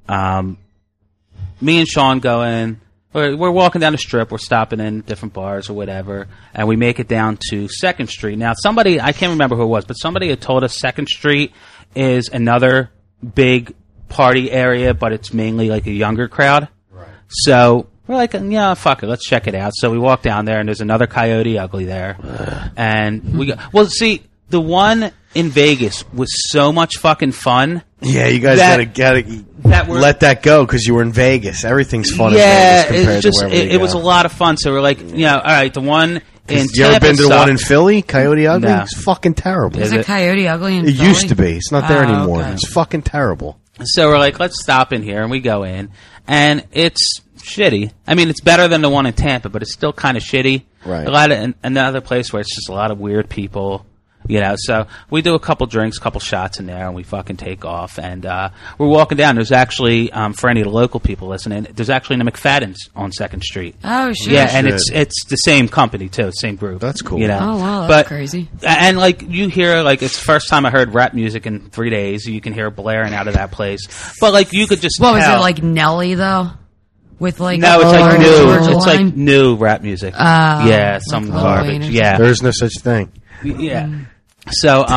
Me and Sean go in. We're walking down the strip. We're stopping in different bars or whatever, and we make it down to 2nd Street. Now, somebody, I can't remember who it was, but somebody had told us 2nd Street is another big party area, but it's mainly like a younger crowd. Right. So we're like, yeah, fuck it, let's check it out. So we walk down there, and there's another Coyote Ugly there. And we go, well, see, the one in Vegas was so much fucking fun. Yeah, you guys gotta let that go because you were in Vegas. Everything's fun in Vegas compared to wherever you go. It was a lot of fun. So we're like, all right, the one in you ever been to the sucked. one in Philly, Coyote Ugly? No. It's fucking terrible. Is it Coyote Ugly in It Philly? used to be. It's not there anymore. Okay. It's fucking terrible. So we're like, let's stop in here, and we go in, and it's shitty. I mean, it's better than the one in Tampa, but it's still kind of shitty. Right. A lot of another place where it's just a lot of weird people. So we do a couple drinks, couple shots in there, and we fucking take off. And we're walking down. There's actually, for any of the local people listening, there's actually a McFadden's on 2nd Street. Oh, shit. Yeah, and it's the same company, too, same group. That's cool. Oh, wow, that's crazy. And, like, you hear, like, it's the first time I heard rap music in 3 days. You can hear blaring out of that place. But, like, you could just What, was tell. it like Nelly, though? With, like, No, it's like new. Georgia It's line? like new rap music. Yeah, some Lil garbage. Wayne or Yeah. There's no such thing. Yeah. So,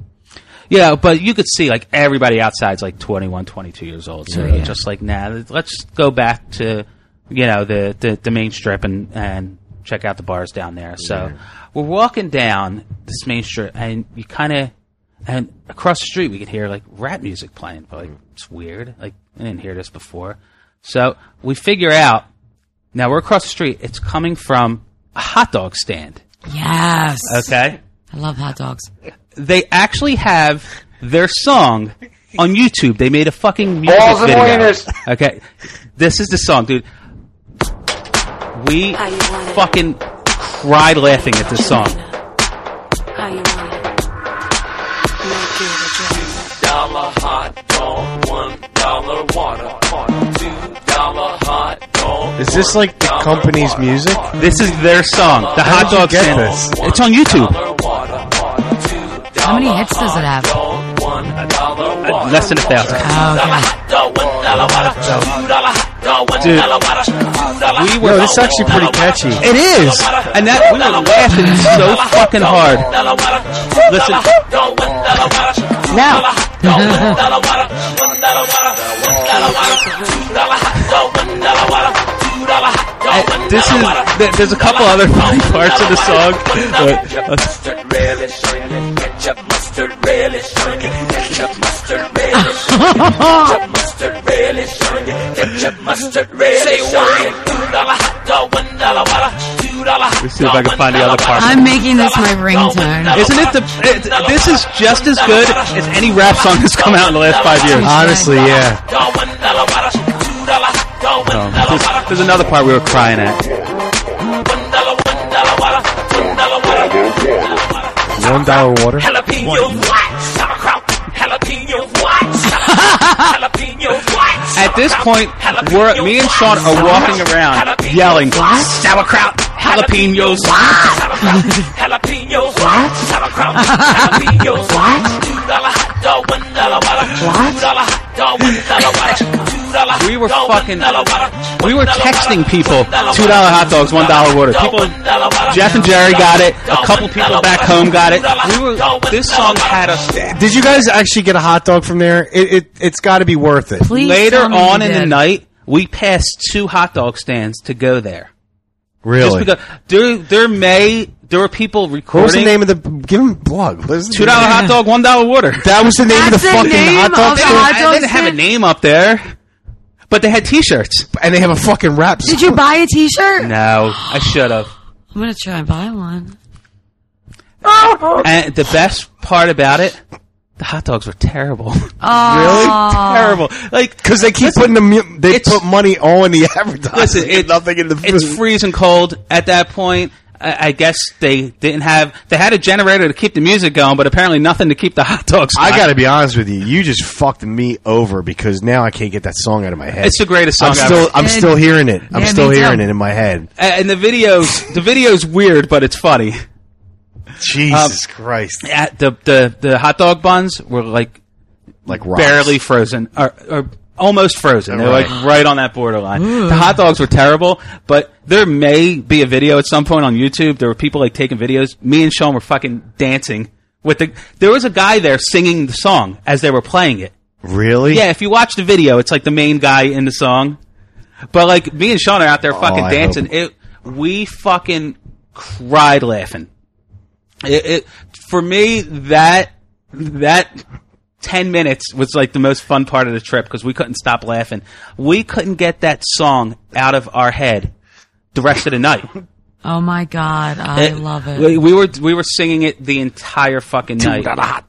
but you could see, like, everybody outside's, like, 21, 22 years old. So it's just like, nah, let's go back to, the main strip and check out the bars down there. So we're walking down this main strip, and you kind of, and across the street we could hear, like, rap music playing. But, like, it's weird. Like, I didn't hear this before. So we figure out, now we're across the street. It's coming from a hot dog stand. Yes. Okay? I love hot dogs. They actually have their song on YouTube. They made a fucking music Balls and video. wieners. Okay, this is the song, dude. We fucking cried laughing at this song. $2 hot dog, $1 water, $2 hot dog. Is this like the company's music? This is their song, the How hot did you dog get stand. this? It's on YouTube. How many hits does it have? Less than 1,000. Dude, we were. No, this is actually pretty catchy. It is, and that we were laughing so fucking hard. Listen, Now. this is. There's a couple other funny parts of the song. Let's see if I can find the other part. I'm making this my ringtone. Isn't it this is just as good as any rap song that's come out in the last 5 years. Honestly, yeah. There's another part we were crying at. $1 water. At this point, me and Sean are walking around yelling, sauerkraut, jalapenos. Jalapenos, sauerkraut, jalapenos, $2 hot dog, $1 water, $2 hot dog, We were texting people $2 hot dogs, $1 water. People, Jeff and Jerry got it. A couple people back home got it. This song had us. Did you guys actually get a hot dog from there? It's got to be worth it. Please Later tell me on you in the did. night, we passed 2 hot dog stands to go there. Really? Just because there were people recording. What was the name of the? Give him a plug. $2 hot dog, $1 water. That was the name of the That's the fucking name hot dog of the stand? hot dog They didn't have a stand? name up there, but they had T-shirts. And they have a fucking rap song. Did you buy a T-shirt? No, I should have. I'm gonna try and buy one. And the best part about it, the hot dogs were terrible. Oh, Terrible. Like, Because they keep putting they put money all in the advertising. listen, nothing in the food. it's freezing cold at that point. I guess they didn't have. They had a generator to keep the music going, but apparently nothing to keep the hot dogs. I got to be honest with you. You just fucked me over because now I can't get that song out of my head. It's the greatest song ever. I'm still hearing it. I'm Yeah, still me too. hearing it in my head. And the video's weird, but it's funny. Jesus Christ. At the hot dog buns were like Like rocks. barely frozen or almost frozen. They're Right. like right on that borderline. The hot dogs were terrible, but there may be a video at some point on YouTube. There were people like taking videos. Me and Sean were fucking dancing with there was a guy there singing the song as they were playing it. Really? Yeah, if you watch the video, it's like the main guy in the song. But like me and Sean are out there fucking I dancing. We fucking cried laughing. For me, that 10 minutes was like the most fun part of the trip because we couldn't stop laughing. We couldn't get that song out of our head the rest of the night. oh my God, I love it. We were singing it the entire fucking night.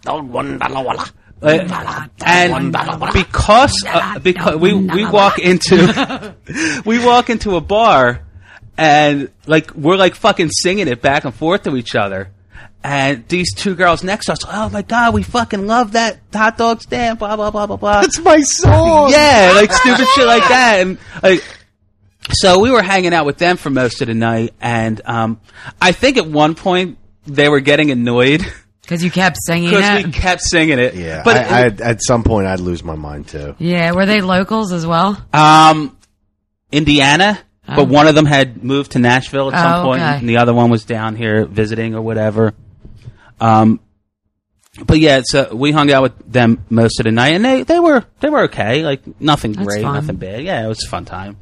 And because we walk into a bar and like we're like fucking singing it back and forth to each other. And these 2 girls next to us, oh my God, we fucking love that hot dog stand, blah, blah, blah, blah, blah. That's my song. Yeah, like stupid shit like that. And like, so we were hanging out with them for most of the night. And I think at one point they were getting annoyed Because you kept singing because it. we kept singing it. Yeah, but at some point I'd lose my mind too. Yeah, were they locals as well? Indiana, but one of them had moved to Nashville at some point, okay. and the other one was down here visiting or whatever. But yeah, so we hung out with them most of the night, and they were okay, like nothing That's great, fun. nothing bad. Yeah, it was a fun time.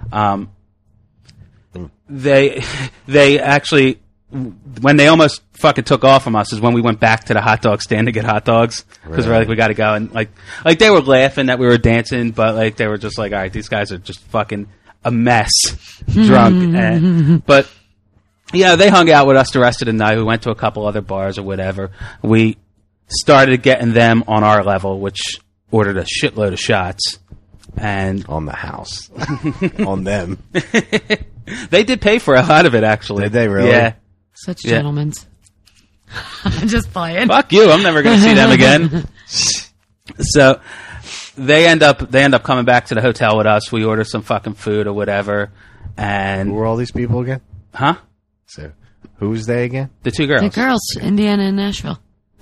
They actually, when they almost fucking took off from us, is when we went back to the hot dog stand to get hot dogs because we're like, we got to go, and like they were laughing that we were dancing, but like they were just like, all right, these guys are just fucking a mess, drunk, but. Yeah, they hung out with us the rest of the night. We went to a couple other bars or whatever. We started getting them on our level, which ordered a shitload of shots. And On the house. On them. they did pay for a lot of it, actually. Did they really? Yeah. Such Yeah. gentlemen. I'm just playing. Fuck you. I'm never going to see them again. So they end up coming back to the hotel with us. We order some fucking food or whatever. And Who were all these people again? huh? So, who's they again? The 2 girls. The girls, Indiana and Nashville.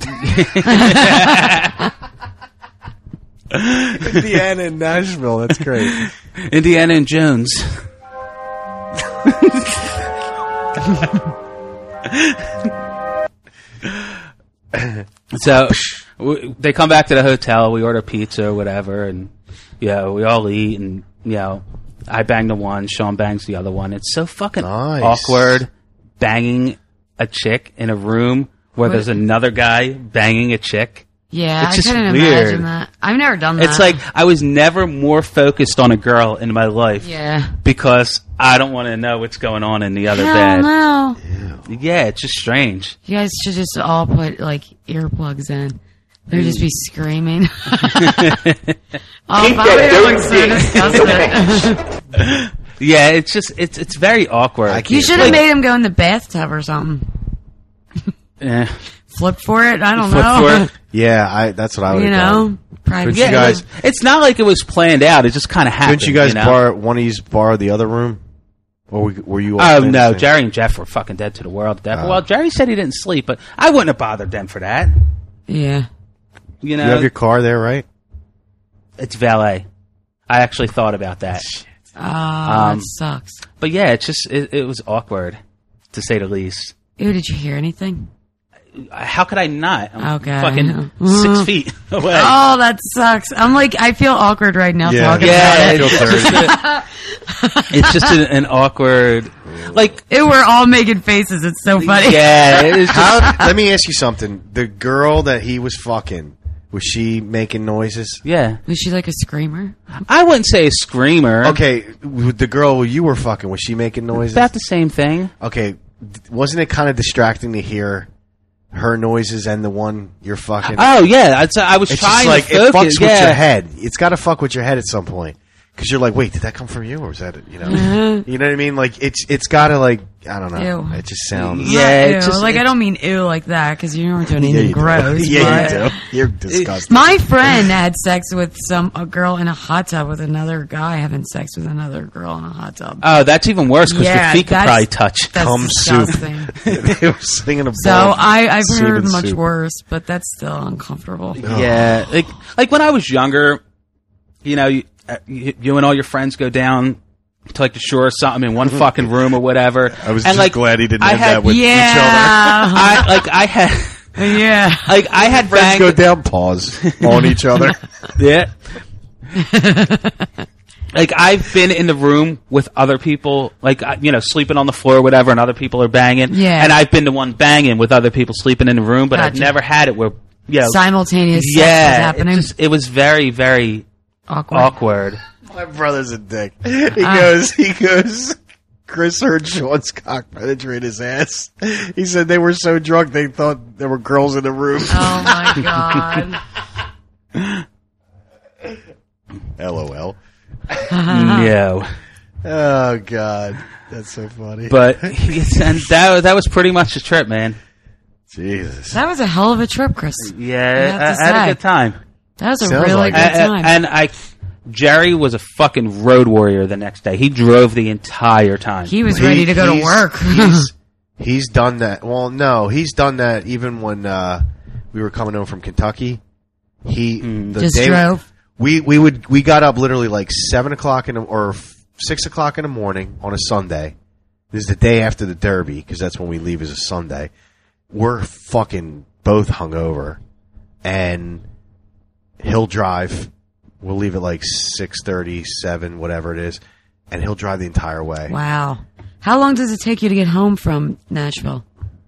Indiana and Nashville. That's great. Indiana and Jones. So they come back to the hotel. We order pizza or whatever, and we all eat. And I bang the one, Sean bangs the other one. It's so fucking Nice. awkward banging a chick in a room where there's another guy banging a chick. Yeah, It's I just couldn't weird. imagine that. I've never done that. It's like I was never more focused on a girl in my life. yeah. Because I don't want to know what's going on in the other Hell bed. no. Yeah, it's just strange. You guys should just all put like earplugs in. They'd just be screaming. Oh, Bobby, that looks so disgusting. Yeah, it's just it's very awkward. You should have made him go in the bathtub or something. Eh. Flip for it. I don't Flip know. for it. Yeah, that's what I would You have know, done. private. you guys- It's not like it was planned out. It just kind of happened. Couldn't you guys know? borrow one of you borrow the other room? Or were you all Oh staying no, the same? Jerry and Jeff were fucking dead to the world. Oh. Well, Jerry said he didn't sleep, but I wouldn't have bothered them for that. Yeah. You know, You have your car there, right? It's valet. I actually thought about that. That sucks. But yeah, it's just it was awkward, to say the least. Ew, did you hear anything? How could I not? I'm Okay. fucking 6 feet away. Oh, that sucks. I'm like, I feel awkward right now talking Yeah, about it. it's just an awkward, like, We're all making faces. It's so funny. yeah. It's just, Let me ask you something. The girl that he was fucking, was she making noises? yeah. Was she like a screamer? I wouldn't say a screamer. Okay, the girl you were fucking, was she making noises? About the same thing. Okay, wasn't it kind of distracting to hear her noises and the one you're fucking? Oh yeah, I was It's trying just like to focus. it fucks yeah. with your head. It's got to fuck with your head at some point because you're like, wait, did that come from you or was that you know? You know what I mean? Like it's got to like I don't know. Ew. It just sounds. Yeah, Ew. it's just like I don't mean ew like that because you weren't doing Yeah, anything you do. gross. Yeah, but you do. You're disgusting. My friend had sex with a girl in a hot tub with another guy having sex with another girl in a hot tub. Oh, that's even worse because Yeah, your feet could that's- probably touch. That's cum soup. disgusting. They were singing a So bowl. I've heard Semen much soup. worse, but that's still uncomfortable. Yeah, like when I was younger, you know, you and all your friends go down to like the shore or something in one fucking room or whatever. I was and just like, glad he didn't I have had, that with each other. Yeah, I had. yeah. Like I had Friends banged, go down, pause on each other. yeah. Like I've been in the room with other people, like you know, sleeping on the floor or whatever, and other people are banging. Yeah. And I've been the one banging with other people sleeping in the room, but I've Gotcha. never had it where Simultaneous sex was yeah, happening. it was very very awkward. My brother's a dick. He goes. Chris heard Sean's cock penetrate his ass. He said they were so drunk they thought there were girls in the room. Oh my god. LOL. No. Oh God, that's so funny. But and that was pretty much the trip, man. Jesus, That was a hell of a trip, Chris. Yeah, have to I had say. a good time. That was a Sounds really like good time. And Jerry was a fucking road warrior the next day. He drove the entire time. He was ready to go to work. He's done that. Well, no, he's done that even when we were coming home from Kentucky. The Just day drove. We got up literally like 7 o'clock or 6 o'clock in the morning on a Sunday. This is the day after the Derby because that's when we leave is a Sunday. We're fucking both hungover, and he'll drive. We'll leave at like 6:30, 7, whatever it is, and he'll drive the entire way. Wow. How long does it take you to get home from Nashville?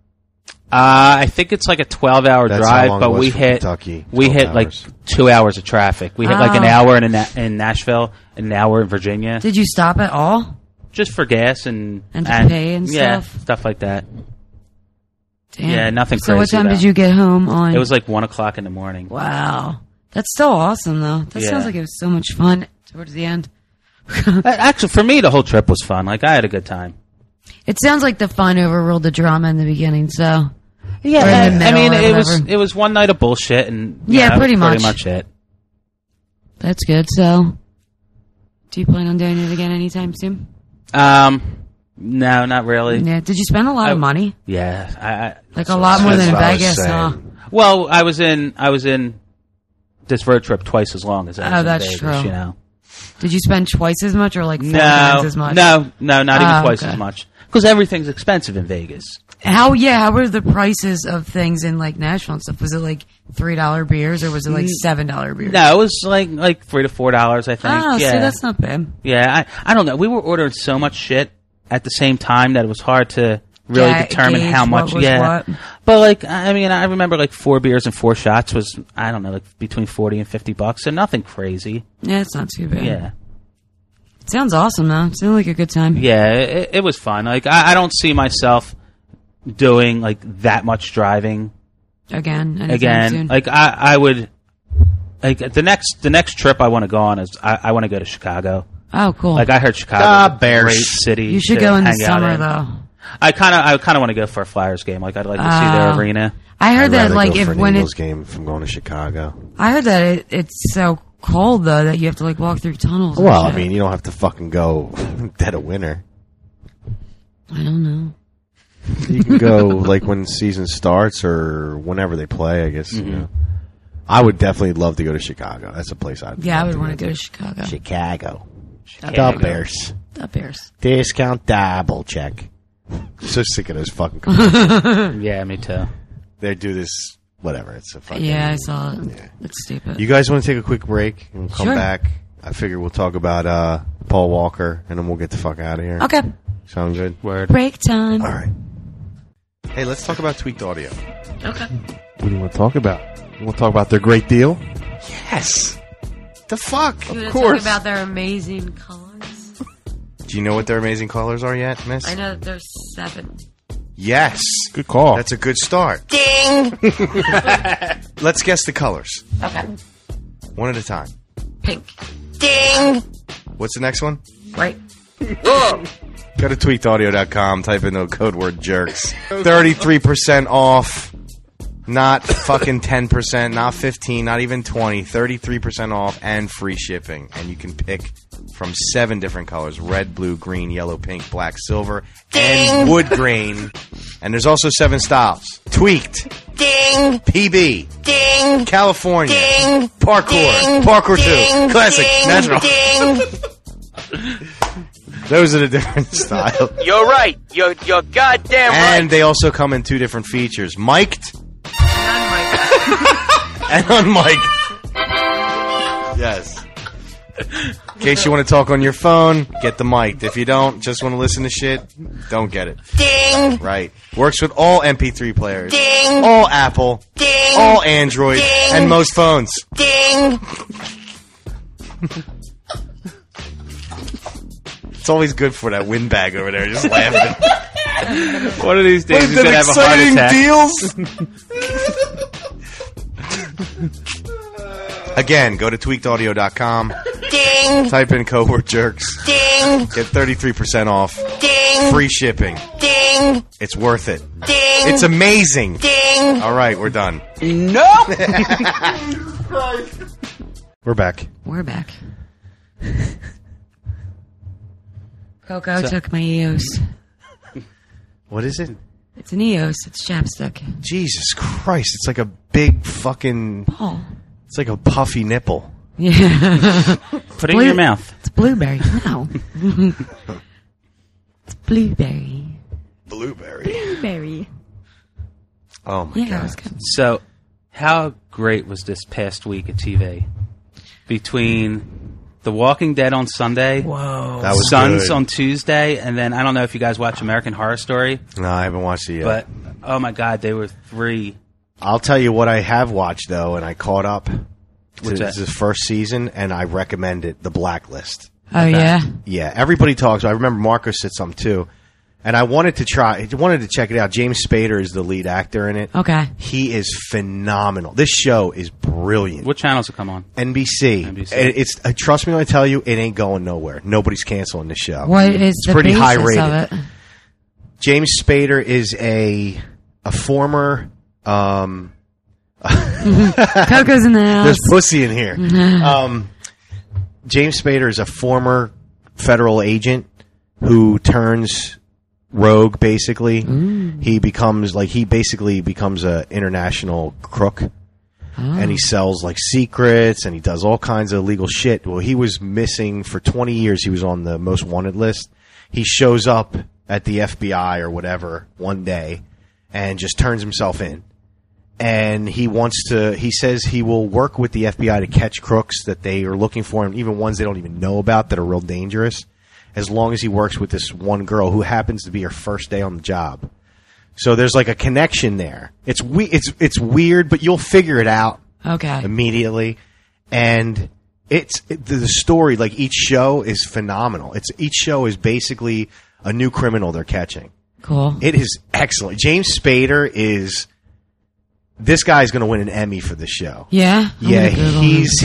I think it's like a 12-hour That's how drive, long but it was we from hit Kentucky, we 12 hit like hours. 2 hours of traffic. We hit like an Oh. hour in Nashville, an hour in Virginia, Did you stop at all? just for gas and And to pay and yeah, stuff? stuff like that. Damn. Yeah, nothing So what crazy, time though. did you get home on? It was like 1 o'clock in the morning. Wow. That's still awesome, though. That Yeah. sounds like it was so much fun towards the end. Actually, for me, the whole trip was fun. Like I had a good time. It sounds like the fun overruled the drama in the beginning, so. Yeah, Or in the I middle mean, or it whatever. was one night of bullshit, and Yeah, that was pretty much. much it. That's good. So, do you plan on doing it again anytime soon? No, not really. Yeah. Did you spend a lot of money? Yeah, Like a lot more That's than in what I was Vegas, huh? saying. Well, I was in this road trip twice as long as I was Oh, in that's Vegas, true. You know, Did you spend twice as much or like 4 times as much? no, not even Oh, twice okay. as much because everything's expensive in Vegas. How were the prices of things in like Nashville and stuff? Was it like $3 beers or was it like $7 beers? No, it was like $3 to $4, I think. Oh, yeah, see, that's not bad. yeah. I don't know. We were ordering so much shit at the same time that it was hard to really determine gauge how much. what was Yeah, what. but like I mean, I remember like 4 beers and 4 shots was I don't know like between $40 and $50, so nothing crazy. Yeah, it's not too bad. Yeah. It sounds awesome, though. It sounds like a good time. Yeah, it was fun. Like I don't see myself doing like that much driving Again. anytime again. soon. Like I would like the next trip I want to go on is I want to go to Chicago. Oh, cool. Like I heard Chicago is a Bears. great city. You should to go in the hang out summer, in. though. I kind of want to go for a Flyers game. Like I'd like to see their Oh. arena. I heard I'd that, rather like, go if for an when Eagles it, game if I'm going to Chicago. I heard that it's so cold, though, that you have to, like, walk through tunnels. and Well, I shit. mean, you don't have to fucking go dead of winter. I don't know. You can go like when season starts or whenever they play. I guess. You know. I would definitely love to go to Chicago. That's a place I'd Yeah, I love would to want to go go to Chicago. Chicago. Chicago. The Bears. The Bears. Discount double check. So sick of those fucking commercials. Yeah, me too. They do this, whatever. It's a fucking. Yeah, I saw it. Yeah. It's stupid. You guys want to take a quick break and come Sure. back? I figure we'll talk about Paul Walker and then we'll get the fuck out of here. Okay. Sound good? Word. Break time. All right. Hey, let's talk about Tweaked Audio. Okay. What do you want to talk about? You want to talk about their great deal? Yes. The fuck? You want Of to course. talk about their amazing colors? Do you know what their amazing colors are yet, miss? I know that there's 7. Yes. Good call. That's a good start. Ding! Let's guess the colors. Okay. One at a time. Pink. Ding! What's the next one? Right. Go to tweakedaudio.com, type in the code word jerks. 33% off. Not fucking 10%, not 15, not even 20. 33% off and free shipping. And you can pick from 7 different colors. Red, blue, green, yellow, pink, black, silver, and wood grain. And there's also 7 styles. Tweaked. Ding! PB. Ding! California. Ding! Parkour. Ding! Parkour Ding! 2. Classic. Ding! Natural. Ding! Those are the different styles. You're right. You're goddamn right. And they also come in 2 different features. Mic'd and unmiked. Yes. In case you want to talk on your phone, get the mic. If you don't, just want to listen to shit, don't get it. Ding! Right. Works with all MP3 players. Ding! All Apple. Ding! All Android. Ding! And most phones. Ding! It's always good for that windbag over there, just laughing. One of these days What he's going to have a heart attack. deals? Again, go to tweakedaudio.com. Ding! Type in code word jerks. Ding! Get 33% off. Ding! Free shipping. Ding! It's worth it. Ding! It's amazing. Ding! All right, we're done. Nope. We're back. We're back. Coco took my EOS. What is it? It's an EOS. It's chapstick. Jesus Christ, it's like a big fucking... Oh. It's like a puffy nipple. Yeah. Put it in your mouth. It's blueberry. No. It's blueberry. Blueberry. Blueberry. Oh my Yeah, it God. was good. So, how great was this past week at TV? Between The Walking Dead on Sunday, Whoa. That was Sons good. on Tuesday, and then I don't know if you guys watch American Horror Story, No, I haven't watched it yet. but oh my God, they were 3. I'll tell you what I have watched, though, and I caught up. What's This that? is first season, and I recommend it, The Blacklist. Oh, yeah? Yeah, everybody talks. I remember Marcos said something, too. And I wanted to check it out. James Spader is the lead actor in it. Okay. He is phenomenal. This show is brilliant. What channels will come on? NBC. NBC. It's trust me when I tell you, it ain't going nowhere. Nobody's canceling the show. What is It's the pretty basis high rated. of it? James Spader is a former. Coco's in the house. There's pussy in here. James Spader is a former federal agent who turns rogue. Basically, he basically becomes a international crook. And he sells like secrets and he does all kinds of illegal shit. Well, he was missing for 20 years. He was on the most wanted list. He shows up at the FBI or whatever one day and just turns himself in. And he says he will work with the FBI to catch crooks that they are looking for, and even ones they don't even know about that are real dangerous, as long as he works with this one girl who happens to be her first day on the job. So there's like a connection there. It's weird, but you'll figure it out Okay. immediately. And the story, like each show is phenomenal. Each show is basically a new criminal they're catching. Cool. It is excellent. James Spader is... This guy's going to win an Emmy for the show. Yeah? Yeah, he's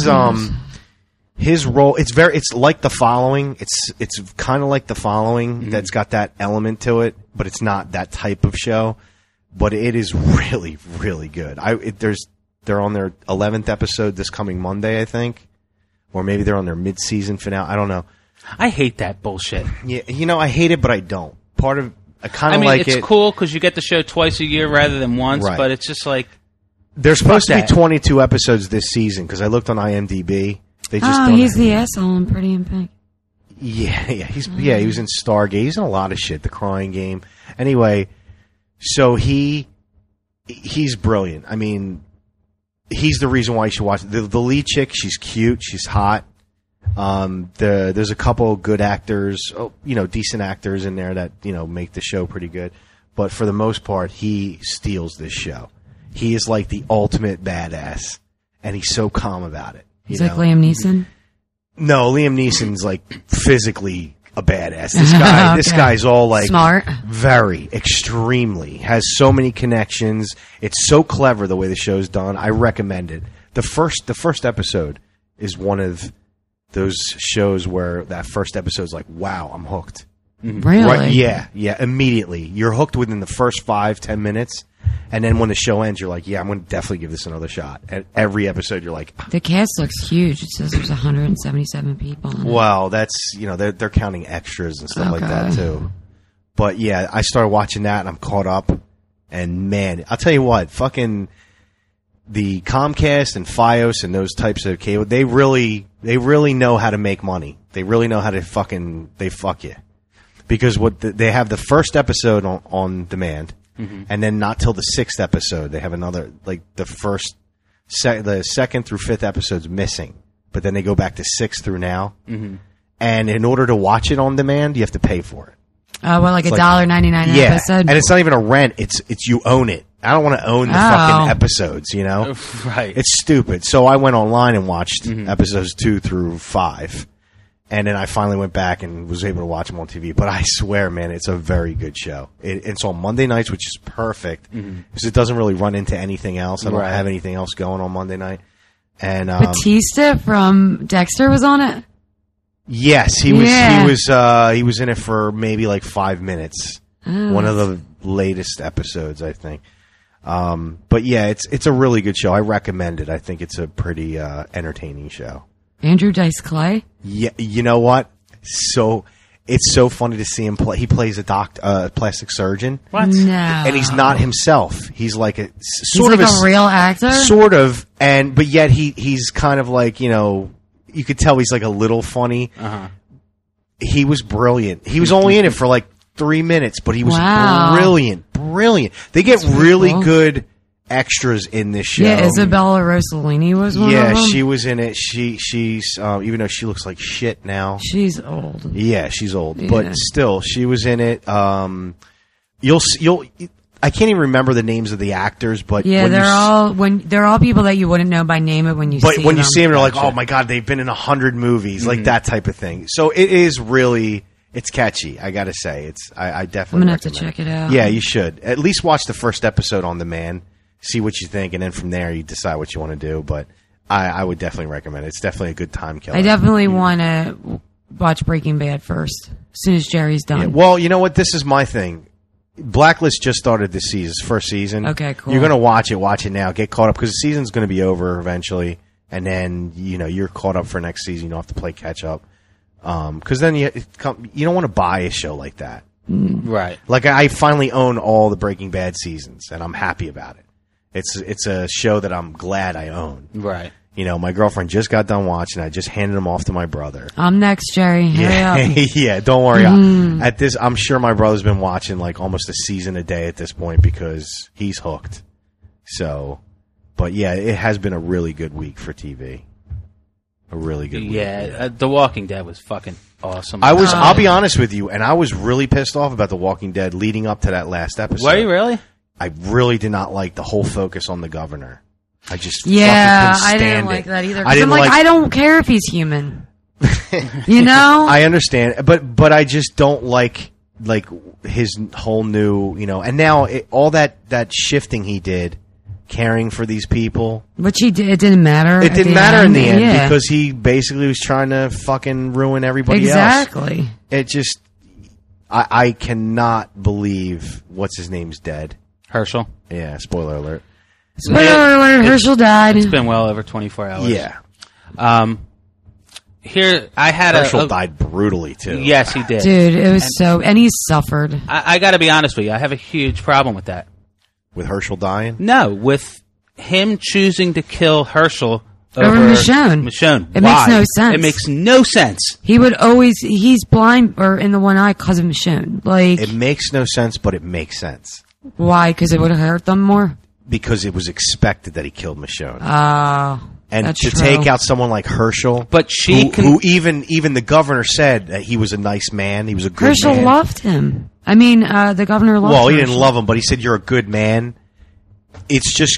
his role. It's like The Following. It's kind of like The Following. That's got that element to it, but it's not that type of show. But it is really, really good. They're on their 11th episode this coming Monday, I think, or maybe they're on their mid-season finale. I don't know. I hate that bullshit. Yeah, I hate it, but I don't. I kind of I mean, like it's it. cool because you get the show twice a year rather than once, Right. but it's just like, There's supposed to be that. 22 episodes this season because I looked on IMDb. They just Oh, don't he's the asshole in Pretty in Pink. Yeah, he was in Stargate. He's in a lot of shit. The Crying Game. Anyway, so he's brilliant. I mean, he's the reason why you should watch it. The lead chick, she's cute, she's hot. There's a couple of good actors, decent actors in there that make the show pretty good. But for the most part, he steals this show. He is like the ultimate badass, and he's so calm about it. He's like Liam Neeson? No, Liam Neeson's like physically a badass. This guy, this guy's all like smart, very, extremely, has so many connections. It's so clever the way the show's done. I recommend it. The first episode is one of those shows where that first episode's like, wow, I'm hooked. Really? Right? Yeah, immediately. You're hooked within the first 5-10 minutes. And then when the show ends, you're like, yeah, I'm going to definitely give this another shot. And every episode, you're like... The cast looks huge. It says there's 177 people in it. Well, that's, they're counting extras and stuff like that, too. But, yeah, I started watching that, and I'm caught up. And, man, I'll tell you what, fucking the Comcast and Fios and those types of cable, they really know how to make money. They really know how to fuck you. Because they have the first episode on demand... Mm-hmm. And then not till the 6th episode they have another, like the the 2nd through 5th episode's missing, but then they go back to 6 through now. Mm-hmm. And in order to watch it on demand, you have to pay for it. Oh, well, like $1.99 an episode. And it's not even a rent; it's you own it. I don't want to own the fucking episodes, Right? It's stupid. So I went online and watched episodes 2 through 5. And then I finally went back and was able to watch them on TV. But I swear, man, it's a very good show. It's on Monday nights, which is perfect because it doesn't really run into anything else. I don't have anything else going on Monday night. And Batista from Dexter was on it. Yes, he was. Yeah. He was in it for maybe like 5 minutes. Oh. One of the latest episodes, I think. But yeah, it's a really good show. I recommend it. I think it's a pretty entertaining show. Andrew Dice Clay? Yeah, you know what? So it's so funny to see him play. He plays a plastic surgeon. What? No. And he's not himself. He's like a real actor? Sort of, but yet he's kind of like, you could tell he's like a little funny. Uh-huh. He was brilliant. He was only in it for like 3 minutes, but he was brilliant. They get really good extras in this show. Yeah, Isabella Rossellini was one of them. Yeah, she was in it. She's even though she looks like shit now. She's old. Yeah, she's old, but still, she was in it. You'll. I can't even remember the names of the actors, but yeah, they're all people that you wouldn't know by name, but when you see them, you see them, you're like, oh my god, they've been in 100 movies, like that type of thing. So it is really. It's catchy, I gotta say. I definitely. I'm gonna have to check it out. Yeah, you should at least watch the first episode on demand. See what you think, and then from there you decide what you want to do. But I would definitely recommend it. It's definitely a good time killer. I definitely want to watch Breaking Bad first, as soon as Jerry's done. Yeah, well, you know what? This is my thing. Blacklist just started this first season. Okay, cool. You're going to watch it now. Get caught up, because the season's going to be over eventually. And then, you're caught up for next season. You don't have to play catch up. Because then you don't want to buy a show like that. Right. Like, I finally own all the Breaking Bad seasons, and I'm happy about it. It's a show that I'm glad I own. Right. My girlfriend just got done watching. I just handed them off to my brother. I'm next, Jerry. Hurry up. Yeah, don't worry. I'm sure my brother's been watching like almost a season a day at this point because he's hooked. So, but yeah, it has been a really good week for TV. A really good week. Yeah, The Walking Dead was fucking awesome. I'll be honest with you, and I was really pissed off about The Walking Dead leading up to that last episode. Were you really? I really did not like the whole focus on the governor. I just I didn't like that either. I don't care if he's human. I understand, but I just don't like his whole new, and now all that shifting he did, caring for these people, which he did. It didn't matter. It didn't matter in the end because he basically was trying to fucking ruin everybody else. Exactly. It just, I cannot believe what's his name's dead. Herschel. Yeah. Spoiler alert. Spoiler alert. Herschel died. It's been well over 24 hours. Yeah. Here, I had Herschel died brutally too. Yes, he did. Dude, it was and he suffered. I got to be honest with you. I have a huge problem with that. With Herschel dying? No, with him choosing to kill Herschel Over Michonne. Michonne. It Why? makes no sense. It makes no sense. He would always, he's blind or in the one eye because of Michonne. Like, It makes no sense, but it makes sense. why? Because it would have hurt them more? Because it was expected that he killed Michonne. And that's to true. take out someone like Herschel, But she who even the governor said that he was a nice man, he was a good Herschel man. loved him. I mean, the governor loved him. Well, he didn't love him, but he said you're a good man. It just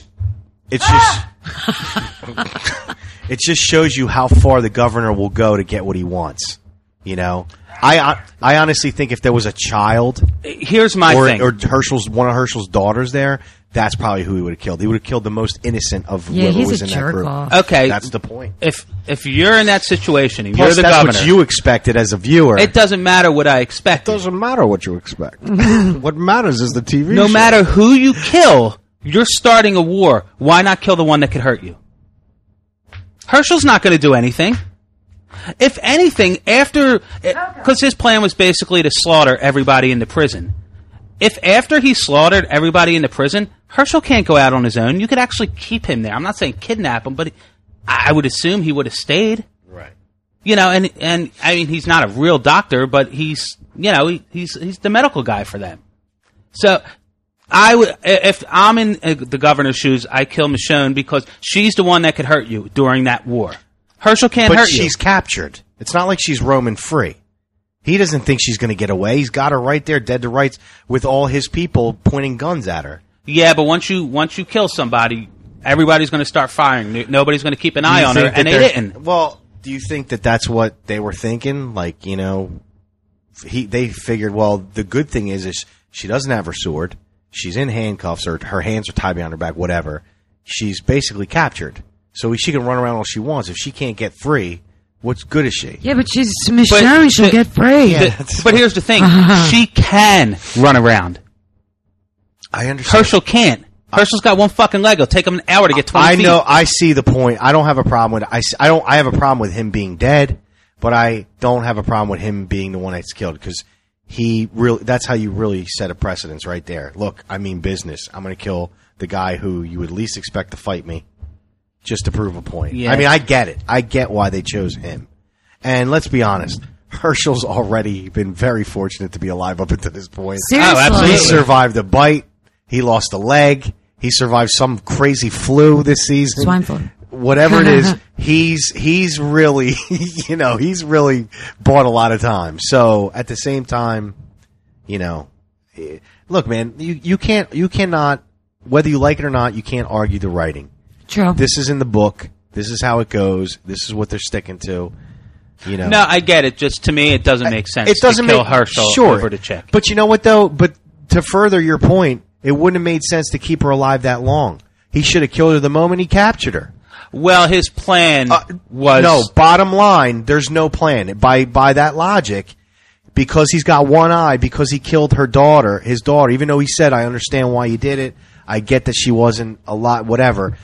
shows you how far the governor will go to get what he wants. You know, I honestly think if there was a child, Here's my thing. or one of Herschel's daughters there, that's probably who he would have killed. He would have killed the most innocent of Yeah, whoever he's was a in that jerk group. off. Okay. That's the point. If you're in that situation and Plus, you're the that's governor, what you expected as a viewer. it doesn't matter what I expect. doesn't matter what you expect. What matters is the TV No show. matter who you kill, you're starting a war. Why not kill the one that could hurt you? Herschel's not going to do anything. If anything, because his plan was basically to slaughter everybody in the prison. If after he slaughtered everybody in the prison, Herschel can't go out on his own, you could actually keep him there. I'm not saying kidnap him, but I would assume he would have stayed. Right. You know, and I mean, he's not a real doctor, but he's the medical guy for them. So I would, if I'm in the governor's shoes, I kill Michonne because she's the one that could hurt you during that war. Herschel can't But hurt you. she's captured. It's not like she's roaming free. He doesn't think she's going to get away. He's got her right there, dead to rights, with all his people pointing guns at her. Yeah, but once you kill somebody, everybody's going to start firing. Nobody's going to keep an eye on her, and they didn't. Well, do you think that that's what they were thinking? Like, you know, they figured, well, the good thing is she doesn't have her sword. She's in handcuffs, or her hands are tied behind her back, whatever. She's basically captured. So she can run around all she wants. If she can't get free, what's good is she? Yeah, but she's Michonne. She'll get free. But here's the thing. She can run around. I understand. Herschel can't. Herschel's got one fucking leg. It'll take him an hour to get 20 feet. I know. I see the point. I don't have a problem with I have a problem with him being dead, but I don't have a problem with him being the one that's killed because that's how you really set a precedence right there. Look, I mean business. I'm going to kill the guy who you would least expect to fight me just to prove a point. Yeah. I mean, I get it. I get why they chose him. And let's be honest. Herschel's already been very fortunate to be alive up until this point. Seriously. Oh, absolutely. He survived a bite. He lost a leg. He survived some crazy flu this season. Swine flu. Whatever it is, he's really, you know, he's really bought a lot of time. So at the same time, you know, look, man, you cannot, whether you like it or not, you can't argue the writing. True. This is in the book. This is how it goes. This is what they're sticking to. You know. No, I get it. Just to me, it doesn't make sense It doesn't to kill make Herschel sure. over the chick. But you know what though? But to further your point, it wouldn't have made sense to keep her alive that long. He should have killed her the moment he captured her. Well, his plan was... No, bottom line, there's no plan. By that logic, because he's got one eye, because he killed his daughter, even though he said, I understand why you did it, I get that she wasn't a lot, whatever.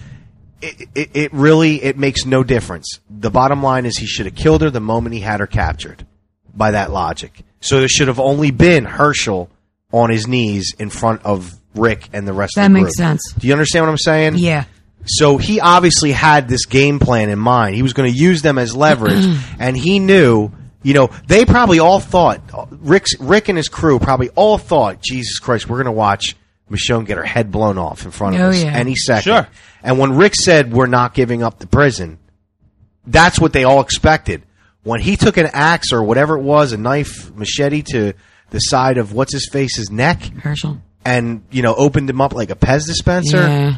It really makes no difference. The bottom line is he should have killed her the moment he had her captured, by that logic. So there should have only been Herschel on his knees in front of Rick and the rest of the group. That makes sense. Do you understand what I'm saying? Yeah. So he obviously had this game plan in mind. He was going to use them as leverage, and he knew, you know, they probably all thought, Rick and his crew probably all thought, Jesus Christ, we're going to watch Michonne get her head blown off in front of us any second. Sure. And when Rick said, we're not giving up the prison, that's what they all expected. When he took an axe or whatever it was, a knife, machete to the side of what's-his-face's neck, Herschel. and, you know, opened him up like a Pez dispenser, Yeah.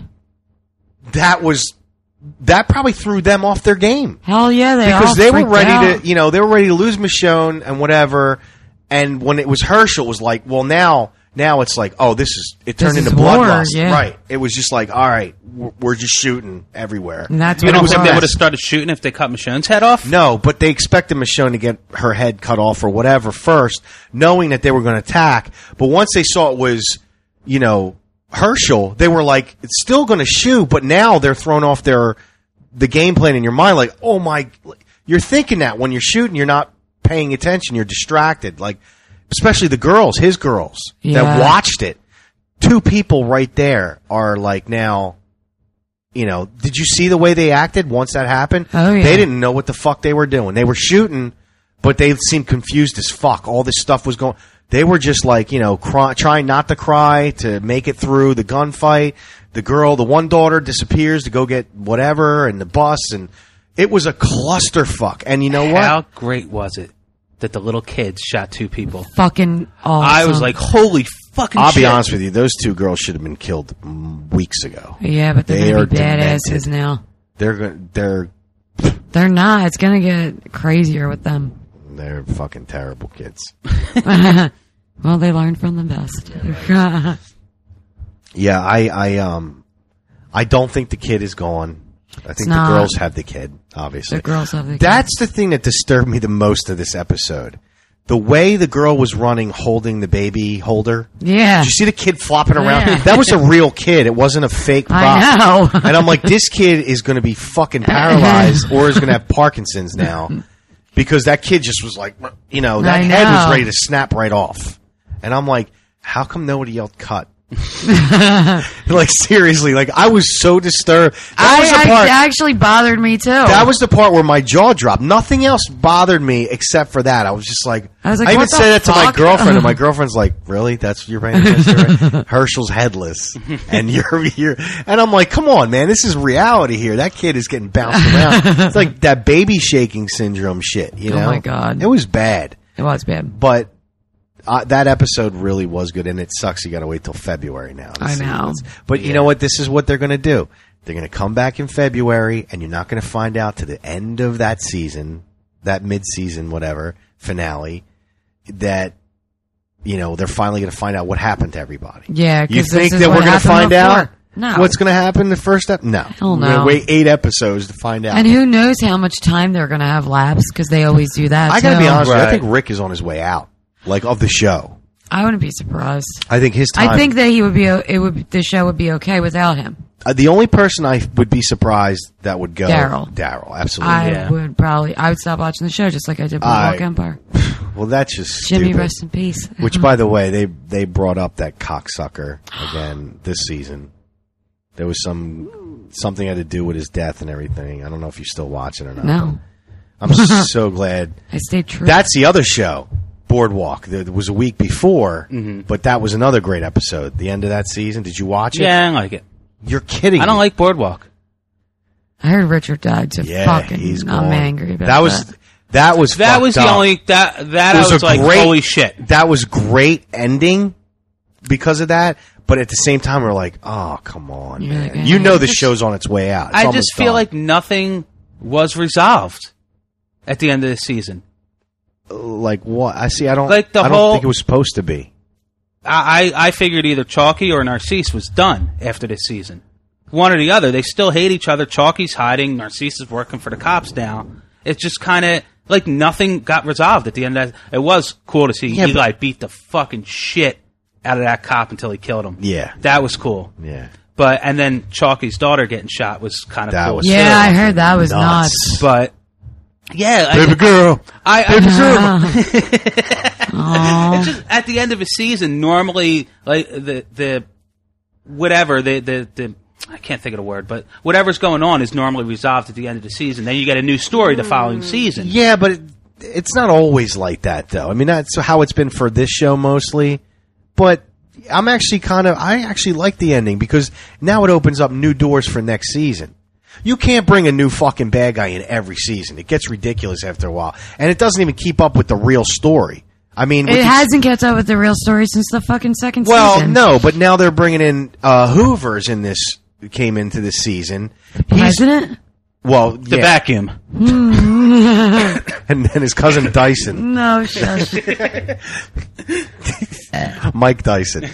that probably threw them off their game. Hell yeah, Because they were ready to, you know, they were ready to lose Michonne and whatever. And when it was Herschel, it was like, well, now it's like, oh, it turned This into is war, bloodlust. yeah. Right. It was just like, all right, we're just shooting everywhere. And that's You what don't it think they was. would have started shooting if they cut Michonne's head off? No, but they expected Michonne to get her head cut off or whatever first, knowing that they were going to attack. But once they saw it was, you know, Herschel, they were like, it's still going to shoot, but now they're thrown off the game plan in your mind. Like, oh my, you're thinking that when you're shooting, you're not paying attention, you're distracted. Like, especially the girls, his girls that watched it. Two people right there are like now, you know, did you see the way they acted once that happened? Oh, yeah. They didn't know what the fuck they were doing. They were shooting, but they seemed confused as fuck. All this stuff was going. They were just like, you know, trying not to cry to make it through the gunfight. The one daughter disappears to go get whatever and the bus, and it was a clusterfuck. And you know what? How great was it that the little kids shot 2 people? Fucking awesome. I was like, holy fucking I'll shit. be honest with you, those 2 girls should have been killed weeks ago. Yeah, but They they're are going to be badasses demented. now. They're not. It's going to get crazier with them. They're fucking terrible kids. Well, they learned from the best. Yeah, I don't think the kid is gone. I think the not. girls have the kid, obviously. The girls have the kid. That's the thing that disturbed me the most of this episode. The way the girl was running holding the baby holder. Yeah. Did you see the kid flopping around? Yeah. That was a real kid. It wasn't a fake prop. I know. And I'm like, this kid is going to be fucking paralyzed or is going to have Parkinson's now. Because that kid just was like, you know, that head was ready to snap right off. And I'm like, how come nobody yelled cut? Like, seriously, like, I was so disturbed. It actually bothered me too. That was the part where my jaw dropped. Nothing else bothered me except for that. I was just like, I even what the said that to my fuck? girlfriend, and my girlfriend's like, really? That's what you're paying attention to? Right? Herschel's headless. And you're, and I'm like, come on, man, this is reality here. That kid is getting bounced around. It's like that baby shaking syndrome shit, you know? Oh my God. It was bad. It was bad. But that episode really was good, and it sucks you got to wait till February now. I know. But you know what? This is what they're going to do. They're going to come back in February, and you're not going to find out to the end of that season, that mid-season, whatever, finale, that, you know, they're finally going to find out what happened to everybody. Yeah, you because think that we're going to find out No. what's going to happen the first step? No. Hell We're going to no. wait 8 episodes to find out. And who knows how much time they're going to have lapse, because they always do that. I got to be honest with you, I Right. think Rick is on his way out, like, of the show. I wouldn't be surprised. I think his time. I think that he would be. The show would be okay without him. The only person I would be surprised that would go, Daryl. Absolutely. I would probably. I would stop watching the show just like I did with Walk Empire. Well, that's just Jimmy, stupid. rest in peace. Which, by the way, they brought up that cocksucker again this season. There was something had to do with his death and everything. I don't know if you're still watching or not. No, I'm so glad. I stayed true. That's the other show, Boardwalk. There was a week before, but that was another great episode. The end of that season. Did you watch it? Yeah, I like it. You're kidding I don't me. like Boardwalk. I heard Richard died. So Yeah, fucking. he's I'm gone. angry about That was That was fucked the up. only that It I was a like, great- holy shit. That was great ending because of that. But at the same time, we're like, oh, come on, You're man. like, You know the just- show's on its way out. It's I almost just feel done. like nothing was resolved at the end of the season. Like what? I see. I don't. Like the I don't whole- think it was supposed to be. I figured either Chalky or Narcisse was done after this season. One or the other. They still hate each other. Chalky's hiding. Narcisse is working for the cops now. It's just kind of like nothing got resolved at the end of that. It was cool to see Yeah, Eli beat the fucking shit out of that cop until he killed him. Yeah. That was cool. Yeah. But, and then Chalky's daughter getting shot was kind of That cool. was Yeah, so I heard that was nuts. But, yeah. Baby girl. It's just at the end of a season, normally, like, the I can't think of the word, but whatever's going on is normally resolved at the end of the season. Then you get a new story the following season. Yeah, but it's not always like that, though. I mean, that's how it's been for this show mostly. But I actually like the ending because now it opens up new doors for next season. You can't bring a new fucking bad guy in every season. It gets ridiculous after a while. And it doesn't even keep up with the real story. I mean, It hasn't kept up with the real story since the fucking second well, season. no, but now they're bringing in Hoover's came into this season. President? Well, The yeah. vacuum. And then his cousin Dyson. No, shush. Mike Dyson.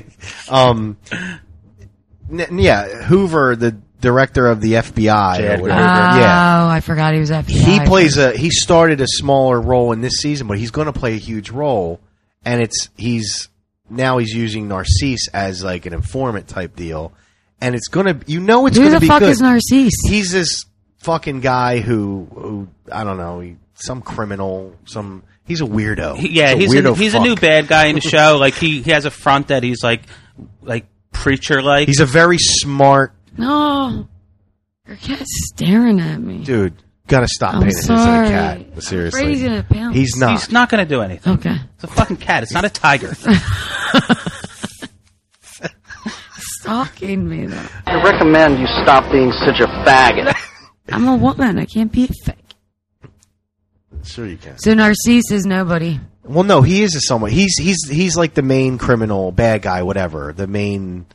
Yeah, Hoover, the director of the FBI. J. Or Edgar whatever. Hoover. Yeah. Oh, I forgot he was FBI. He started a smaller role in this season, but he's going to play a huge role. And he's using Narcisse as like an informant type deal. And it's going to, it's Who going to the be fuck good. is Narcisse? He's this fucking guy who I don't know, some criminal, he's a weirdo. He's He's a new bad guy in the show. Like he has a front that he's like preacher like. He's a very smart, No. Your cat's staring at me. Dude, gotta stop I'm paying attention to the sorry. cat. Seriously. I'm afraid he's gonna pounce. He's not. He's not going to do anything. Okay. It's a fucking cat. It's not a tiger. Stalking me, though. I recommend you stop being such a faggot. I'm a woman. I can't be a fake. Sure you can. So Narcisse is nobody. Well, no, he is a somewhat. He's like the main criminal, bad guy, whatever. The main,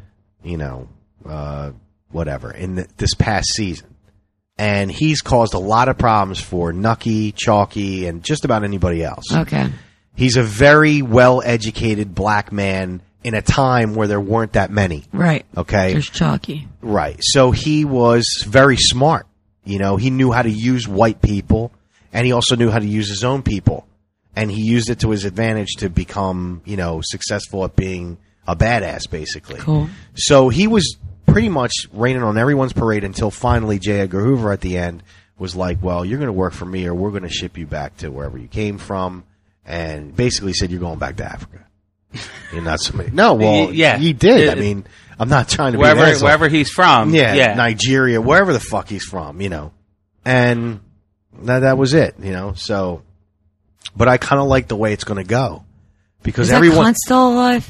whatever in this past season, and he's caused a lot of problems for Nucky, Chalky, and just about anybody else. Okay. He's a very well-educated black man in a time where there weren't that many. Right. Okay. There's Chalky. Right. So he was very smart. He knew how to use white people, and he also knew how to use his own people. And he used it to his advantage to become, successful at being a badass, basically. Cool. So he was pretty much raining on everyone's parade until finally J. Edgar Hoover at the end was like, well, you're going to work for me or we're going to ship you back to wherever you came from. And basically said, you're going back to Africa. You're not somebody. No, well, Yeah. he did. I mean, I'm not trying to be wherever he's from. Yeah, Nigeria, wherever the fuck he's from, And that was it, so... But I kind of like the way it's going to go because Is everyone. that cunt still alive?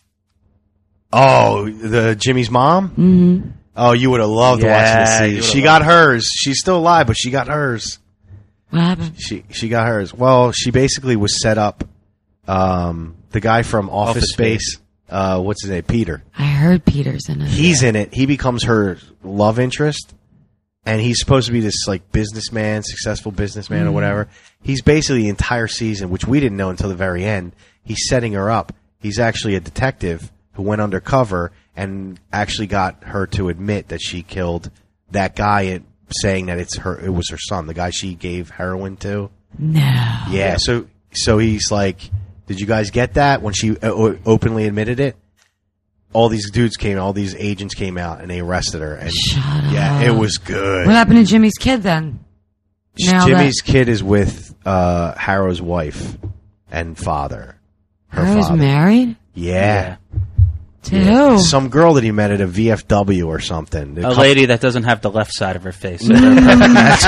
Oh, the Jimmy's mom. Mm-hmm. Oh, you would have loved watching this season. She got hers. She's still alive, but she got hers. What happened? She got hers. Well, she basically was set up. The guy from Office Space. What's his name? Peter. I heard Peter's in it. He's in it. He becomes her love interest. And he's supposed to be this like businessman, successful businessman or whatever. He's basically the entire season, which we didn't know until the very end. He's setting her up. He's actually a detective who went undercover and actually got her to admit that she killed that guy, saying that it was her son, the guy she gave heroin to. No. Yeah. So he's like, did you guys get that when she openly admitted it? All these agents came out and they arrested her. And Shut up. yeah, it was good. What happened to Jimmy's kid then? Jimmy's kid is with Harrow's wife and father. Harrow's married? Yeah. To who? Some girl that he met at a VFW or something. A lady that doesn't have the left side of her face. So they're a perfect match.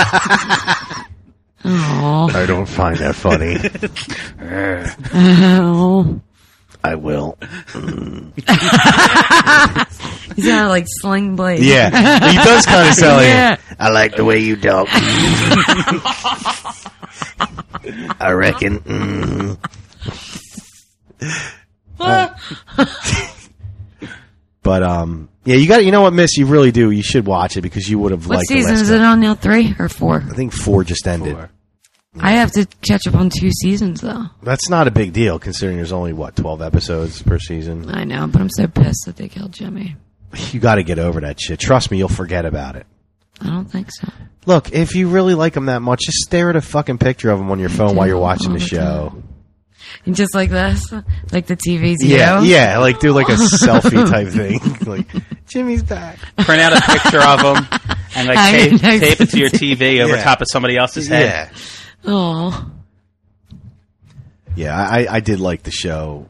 Oh. I don't find that funny. Oh. I will. He's got like Sling Blade. Yeah. He does kind of sound like Yeah. I like the way you talk. I reckon. But yeah, you know what, Miss, you really do. You should watch it because you would have What liked season the is it on now? 3 or 4? I think 4 just ended. 4. I have to catch up on 2 seasons though. That's not a big deal considering there's only 12 episodes per season. I know, but I'm so pissed that they killed Jimmy. You got to get over that shit. Trust me, you'll forget about it. I don't think so. Look, if you really like him that much, just stare at a fucking picture of him on your phone while you're watching the show. And just like this, like the TV's Yeah, like do like a selfie type thing. Like Jimmy's back. Print out a picture of him and like tape it to your TV over top of somebody else's head. Oh. Yeah, I did like the show.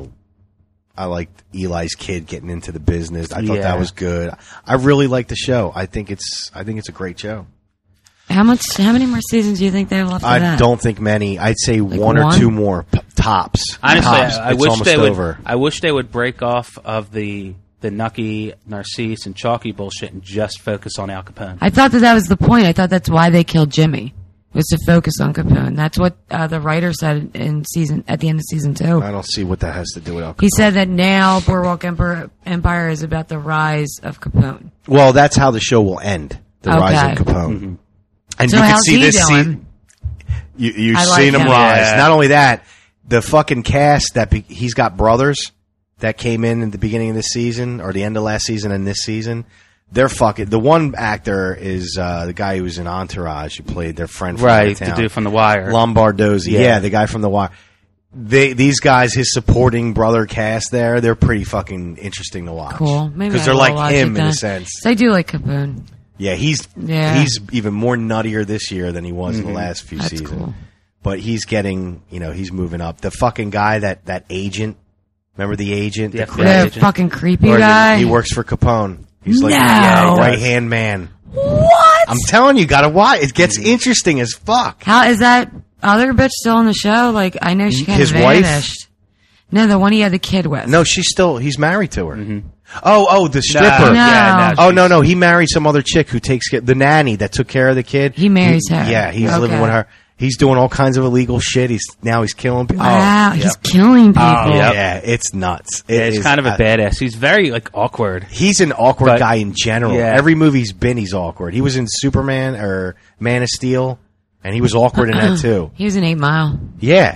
I liked Eli's kid getting into the business. I thought that was good. I really liked the show. I think it's a great show. How many more seasons do you think they have left of that? I don't think many. I'd say Like one or two more tops. Honestly, Tops. I It's wish almost they would. over. I wish they would break off of the Nucky, Narcisse, and Chalky bullshit and just focus on Al Capone. I thought that was the point. I thought that's why they killed Jimmy, was to focus on Capone. That's what the writer said at the end of season 2. I don't see what that has to do with Al Capone. He said that now Boardwalk Empire is about the rise of Capone. Well, that's how the show will end. The rise of Capone. Mm-hmm. And So you can how's see he this doing? You've I like seen him him. rise. Yeah. Not only that, the fucking cast he's got brothers that came in the beginning of this season or the end of last season and this season. They're fucking. The one actor is the guy who was in Entourage who played their friend from Right, town. the dude from The Wire. Lombardozzi. Yeah. Yeah, the guy from The Wire. These guys, his supporting brother cast they're pretty fucking interesting to watch. Cool. Maybe Because I they're will like watch him it in then. a sense. 'Cause I do like Capone. Yeah, he's even more nuttier this year than he was in the last few That's seasons. cool. But he's getting, he's moving up. The fucking guy that agent, remember the agent? The The FBI The agent. fucking creepy Or guy. he works for Capone. He's like No. the right-hand man. What? I'm telling you, gotta watch. It gets interesting as fuck. How is that other bitch still on the show? Like, I know she kind His of wife? vanished. No, the one he had the kid with. No, he's married to her. Oh, the stripper. No. Yeah, Oh, no, he married some other chick who takes care, the nanny that took care of the kid. He marries her. Yeah, he's Okay. living with her. He's doing all kinds of illegal shit. He's killing people. Wow, Oh, he's yep. killing people. Oh, yep. Yeah, it's nuts. Yeah, he's kind of a badass. He's very like awkward. He's an awkward But- guy in general. Yeah. Every movie he's been, he's awkward. He was in Superman or Man of Steel, and he was awkward in that too. He was in 8 Mile. Yeah.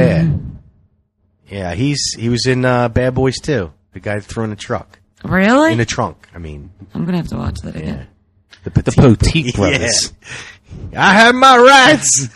He was in Bad Boys too. The guy that threw in a truck. Really? In a trunk. I mean, I'm gonna have to watch that again. the Petite Brothers. Yeah. I have my rights.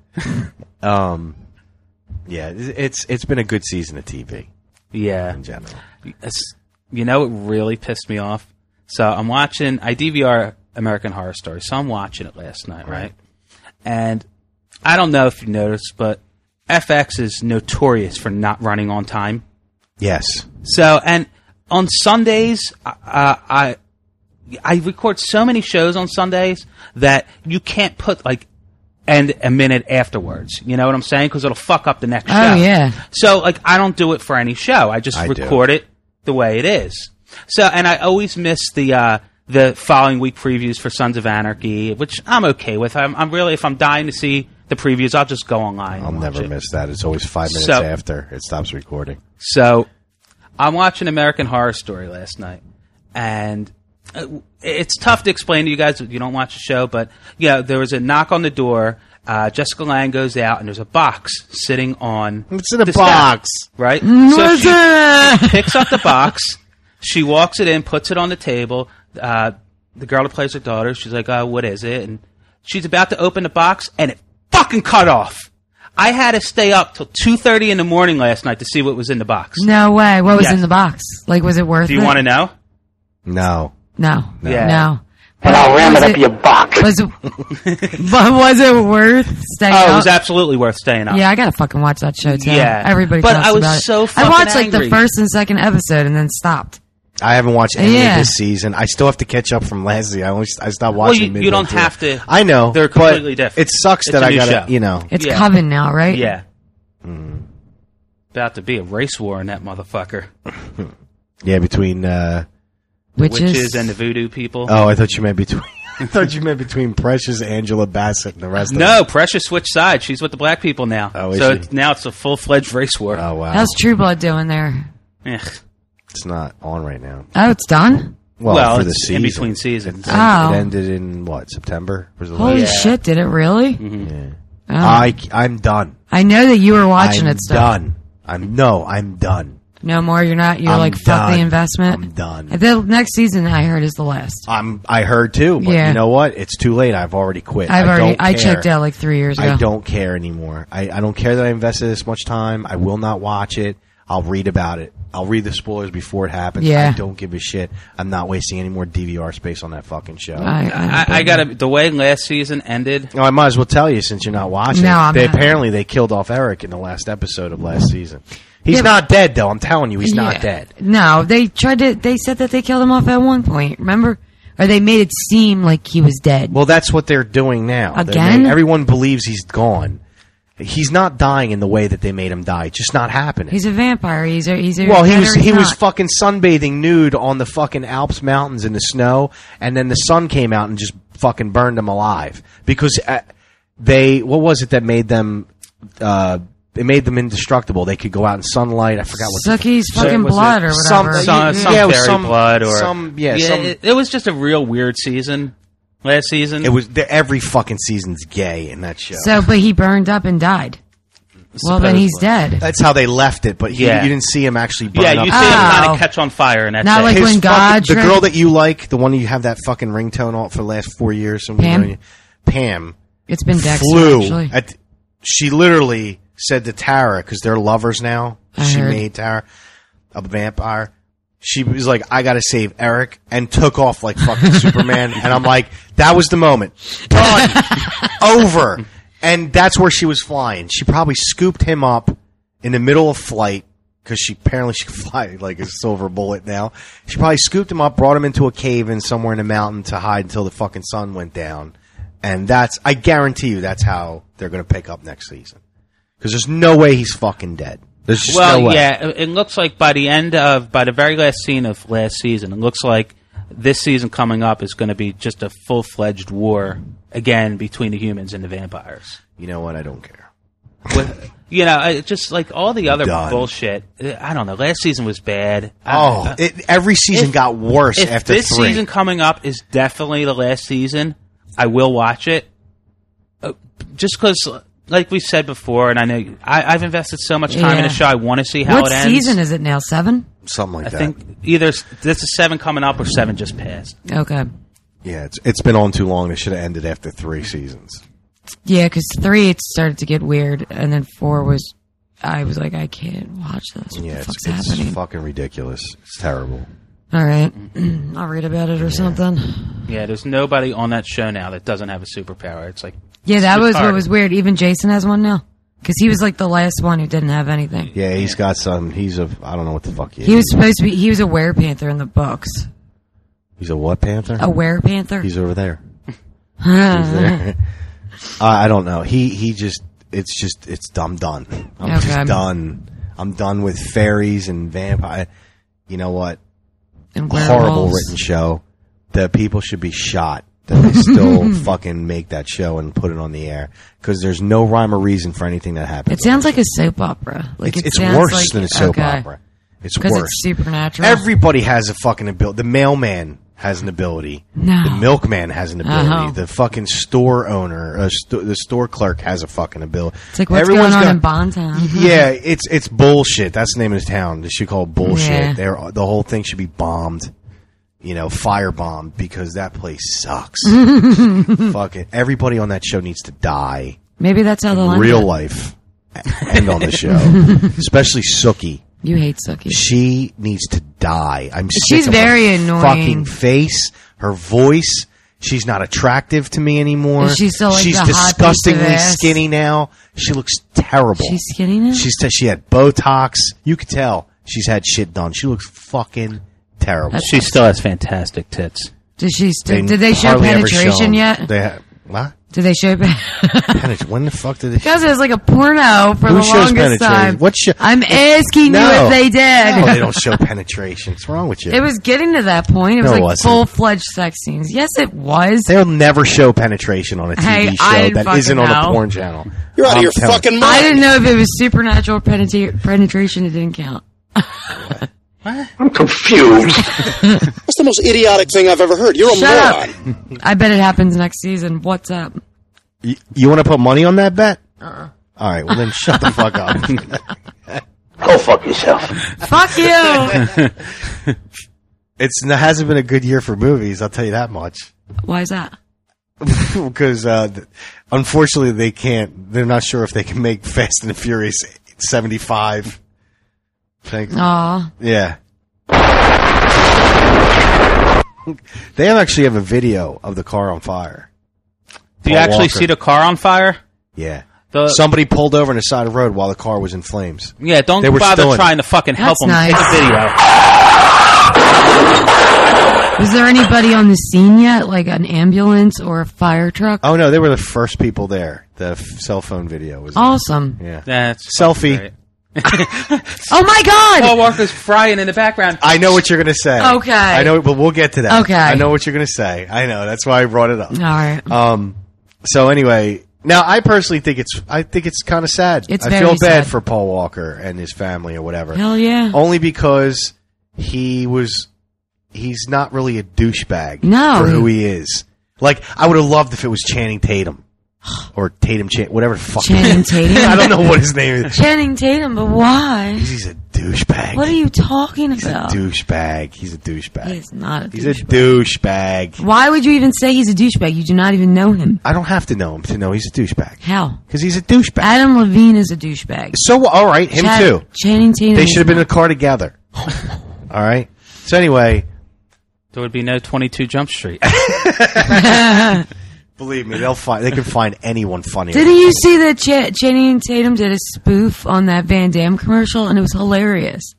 Yeah, it's been a good season of TV Yeah. in general. You know, it really pissed me off. So I DVR American Horror Story. So I'm watching it last night, right? And I don't know if you noticed, but FX is notorious for not running on time. Yes. So, and on Sundays, I record so many shows on Sundays that you can't put end a minute afterwards. You know what I'm saying? Because it'll fuck up the next show. Oh, yeah. So, I don't do it for any show. I just I do. record it the way it is. So, and I always miss the following week previews for Sons of Anarchy, which I'm okay with. I'm really, if I'm dying to see the previews, I'll just go online. I'll and watch never it. miss that. It's always 5 minutes So- after it stops recording. So, I'm watching American Horror Story last night, and it's tough to explain to you guys if you don't watch the show, but yeah, there was a knock on the door. Jessica Lange goes out, and there's a box sitting on. It's in a the box. step, right? What's she that? picks up the box. She walks it in, puts it on the table. The girl that plays her daughter, she's like, "What is it?" And she's about to open the box, and it fucking cut off. I had to stay up till 2:30 in the morning last night to see what was in the box. No way. What was Yes. in the box? Like, was it worth it? Do you want to know? No. No. Yeah. No. And I'll ram it Was up your box. Was it, but was it worth staying Oh, it up? was absolutely worth staying up. Yeah, I gotta fucking watch that show too. Yeah. Everybody But talks I was about it. so I fucking watched like the angry. first and second episode and then stopped. I haven't watched any Yeah. of this season. I still have to catch up from last season. I stopped Well, watching. you midway don't through. have to. I know. They're but completely different. It sucks It's that a I new gotta, show. you know. It's Yeah. Coven now, right? Yeah. About to be a race war in that motherfucker. Yeah, between. Witches and the voodoo people. Oh, I thought you meant between. I thought you meant between Precious, Angela Bassett, and the rest of them. No, Precious switched sides. She's with the black people now. Oh, is so she? now it's a full-fledged race war. Oh wow, How's True Blood doing there? Ugh. it's not on right now. Oh, it's done? Well, for the it's season, in between seasons. Oh. It ended in what, September? Was the Holy last- shit, did it really? Mm-hmm. Oh. I'm done. I know that you were watching I'm it still. done. I'm done. No more, you're not, you're I'm like, fuck done. the investment? I'm done. The next season, I heard, is the last. I heard too, but Yeah. you know what? It's too late. I've already quit. I don't care. checked out like 3 years ago. I don't care anymore. I don't care that I invested this much time. I will not watch it. I'll read about it. I'll read the spoilers before it happens. Yeah. I don't give a shit. I'm not wasting any more DVR space on that fucking show. I got the way last season ended. Oh, I might as well tell you since you're not watching. No, I'm not. Apparently they killed off Eric in the last episode of last season. He's Yeah, not dead though. I'm telling you, he's not Yeah. dead. No, they said that they killed him off at one point, remember? Or they made it seem like he was dead. Well, that's what they're doing now. Again? Everyone believes he's gone. He's not dying in the way that they made him die. It's just not happening. He's a vampire. He's a Well, he dead was or he's he was not. fucking sunbathing nude on the fucking Alps mountains in the snow, and then the sun came out and just fucking burned him alive because what was it that made them? It made them indestructible. They could go out in sunlight. I forgot what. Sucky's fucking was it blood or whatever. Some Yeah, it was fairy some- blood or some- yeah, It was just a real weird season. Last season, It was every fucking season's gay in that show. So, but he burned up and died. Well, then he's dead. That's how they left it, but Yeah. you didn't see him actually burn yeah, up. you see him kind Oh. of catch on fire, and that's Not it. like when God the tried- girl that you like, the one you have that fucking ringtone on for the last 4 years. Pam? Pam It's been Dexter, flew. actually. She literally said to Tara, because they're lovers now. I She heard. made Tara a vampire. She was like, I gotta save Eric, and took off like fucking Superman. And I'm like, that was the moment. Done. Over. And that's where she was flying. She probably scooped him up in the middle of flight, because she apparently she can fly like a silver bullet now. She probably scooped him up, brought him into a cave in somewhere in the mountain to hide until the fucking sun went down. And I guarantee you that's how they're going to pick up next season. Because there's no way he's fucking dead. There's just no way. Yeah, it looks like by the very last scene of last season, it looks like this season coming up is going to be just a full-fledged war again between the humans and the vampires. You know what? I don't care. Just like all the other Done. bullshit. I don't know. Last season was bad. Every season got worse after this 3. season coming up is definitely the last season, I will watch it. Just because, like we said before, and I know I've invested so much time in the show, I want to see how it ends. What season is it now? 7? Something like that. I think either this is 7 coming up or 7 just passed. Okay. Yeah, it's been on too long. It should have ended after 3 seasons. Yeah, because 3 it started to get weird, and then 4 was. I was like, I can't watch this. What the fuck's happening? It's fucking ridiculous. It's terrible. All right, I'll read about it or something. Yeah, there's nobody on that show now that doesn't have a superpower. It's like that was what was weird. Even Jason has one now because he was like the last one who didn't have anything. Yeah, he's got some. I don't know what the fuck he is. He was supposed to be. He was a werepanther in the books. He's a what panther? A werepanther. He's over there. He's there. I don't know. It's I'm done. I'm just done. I'm done with fairies and vampire. You know what? And horrible written show. The people should be shot. That they still fucking make that show and put it on the air because there's no rhyme or reason for anything that happens. It sounds like a soap opera. Like it's worse than a soap opera. It's worse. Because it's supernatural. Everybody has a fucking ability. The mailman has an ability. No. The milkman has an ability. The fucking store owner, the store clerk has a fucking ability. It's like what's going on in Bontown. Yeah, it's bullshit. That's the name of the town. They should call it bullshit. Yeah. The whole thing should be bombed. Firebombed because that place sucks. Fucking everybody on that show needs to die. Maybe that's how they'll end real it. life end on the show, especially Sookie. You hate Sookie. She needs to die. She's sick very of her annoying. Fucking face, her voice. She's not attractive to me anymore. Is she still like She's the hot piece of disgustingly ass? skinny now. She looks terrible. She's skinny now? She had Botox. You could tell she's had shit done. She looks fucking terrible. She still has fantastic tits. Did they show hardly ever penetration show 'em. yet? What? Did they show When the fuck did they? Because it was like a porno for Who the shows longest penetration? time. What show? I'm asking you if they did. No, they don't show penetration. What's wrong with you? It was getting to that point. It was No, it like wasn't. full-fledged sex scenes. Yes, it was. They'll never show penetration on a TV Hey, I show didn't that fucking isn't on know. a porn channel. You're out of your telling- fucking mind. I didn't know if it was supernatural penetration. It didn't count. I'm confused. That's the most idiotic thing I've ever heard. You're a Shut moron. up. I bet it happens next season. What's up? You want to put money on that bet? All right, well then shut the fuck up. Go fuck yourself. Fuck you. It hasn't been a good year for movies, I'll tell you that much. Why is that? Because unfortunately they're not sure if they can make Fast and the Furious 75. Aw. Yeah. They actually have a video of the car on fire. Do you Paul actually Walker. see the car on fire? Yeah. The- Somebody pulled over on the side of the road while the car was in flames. Yeah, don't They were bother still in trying it. to fucking help That's them. Take nice. a video. Was there anybody on the scene yet? Like an ambulance or a fire truck? Oh no, they were the first people there. The cell phone video was Awesome. Yeah. That's Selfie. great. Oh my God! Paul Walker's frying in the background. I know what you're going to say. Okay. I know, but we'll get to that. Okay. I know what you're going to say. I know. That's why I brought it up. All right. So anyway, now I personally think it's kind of sad. It's I very feel bad sad. for Paul Walker and his family or whatever. Hell yeah. Only because he's not really a douchebag No. for who he is. Like, I would have loved if it was Channing Tatum. Or Tatum, whatever the fuck. Channing Tatum? I don't know what his name is. Channing Tatum, but why? He's a douchebag. What are you talking He's a about? douchebag. He's a douchebag. He's not a douchebag. He's a douchebag. Why would you even say he's a douchebag? You do not even know him. I don't have to know him to know he's a douchebag. How? Because he's a douchebag. Adam Levine is a douchebag. So, all right, him too. Channing Tatum. They is should have been in not. a car together. All right. So anyway, There would be no 22 Jump Street. Believe me, they can find anyone funnier. Didn't you see that Channing Tatum did a spoof on that Van Damme commercial, and it was hilarious?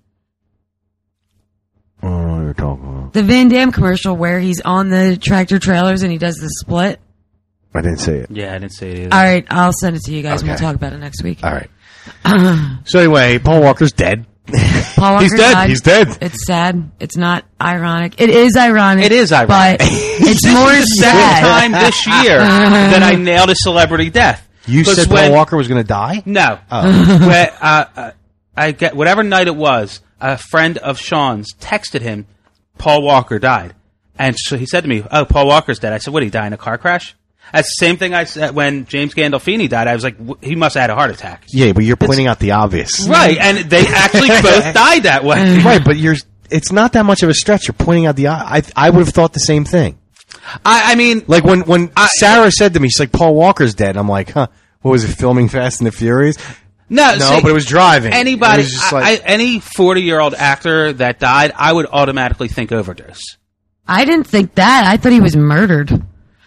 Oh, you're talking about. The Van Damme commercial where he's on the tractor trailers and he does the split. I didn't see it. Yeah, I didn't see it either. All right, I'll send it to you guys and we'll Okay. talk about it next week. All right. So anyway, Paul Walker's dead. Paul Walker He's dead. died. He's dead. It's sad. It's not ironic. It is ironic. It is ironic. But it's This more is the second sad. time this year that I nailed a celebrity death. You 'Cause said Paul Walker was going to die? No. Oh. Where, I get whatever night it was, a friend of Sean's texted him, Paul Walker died. And so he said to me, "Oh, Paul Walker's dead." I said, "What, did he die in a car crash?" That's the same thing I said when James Gandolfini died. I was like, he must have had a heart attack. Yeah, but you're pointing out the obvious. Right, and they actually both died that way. Right, but it's not that much of a stretch. You're pointing out the I would have thought the same thing. I mean, like when Sarah said to me, she's like, Paul Walker's dead. I'm like, huh, what was it, filming Fast and the Furious? No, but it was driving. Anybody, It was just like, any 40-year-old actor that died, I would automatically think overdose. I didn't think that. I thought he was murdered.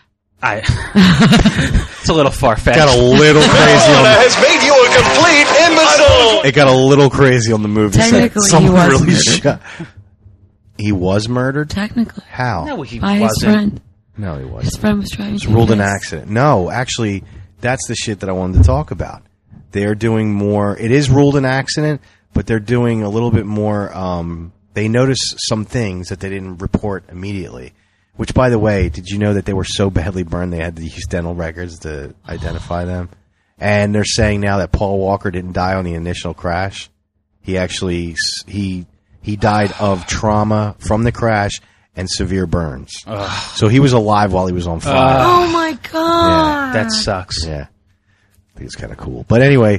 It's a little far-fetched. got a little crazy. has made you a complete imbecile. It got a little crazy on the movie set. Technically, he Someone was really murdered. shot. He was murdered? Technically. How? No, he By wasn't. his friend. No, he wasn't. His friend was driving. It's ruled an accident. No, actually, that's the shit that I wanted to talk about. They're doing more. It is ruled an accident, but they're doing a little bit more. They noticed some things that they didn't report immediately. Which, by the way, did you know that they were so badly burned they had to use dental records to identify them? And they're saying now that Paul Walker didn't die on the initial crash. He actually he died of trauma from the crash and severe burns. So he was alive while he was on fire. Oh my god. That sucks. Yeah. I think it's kind of cool. But anyway,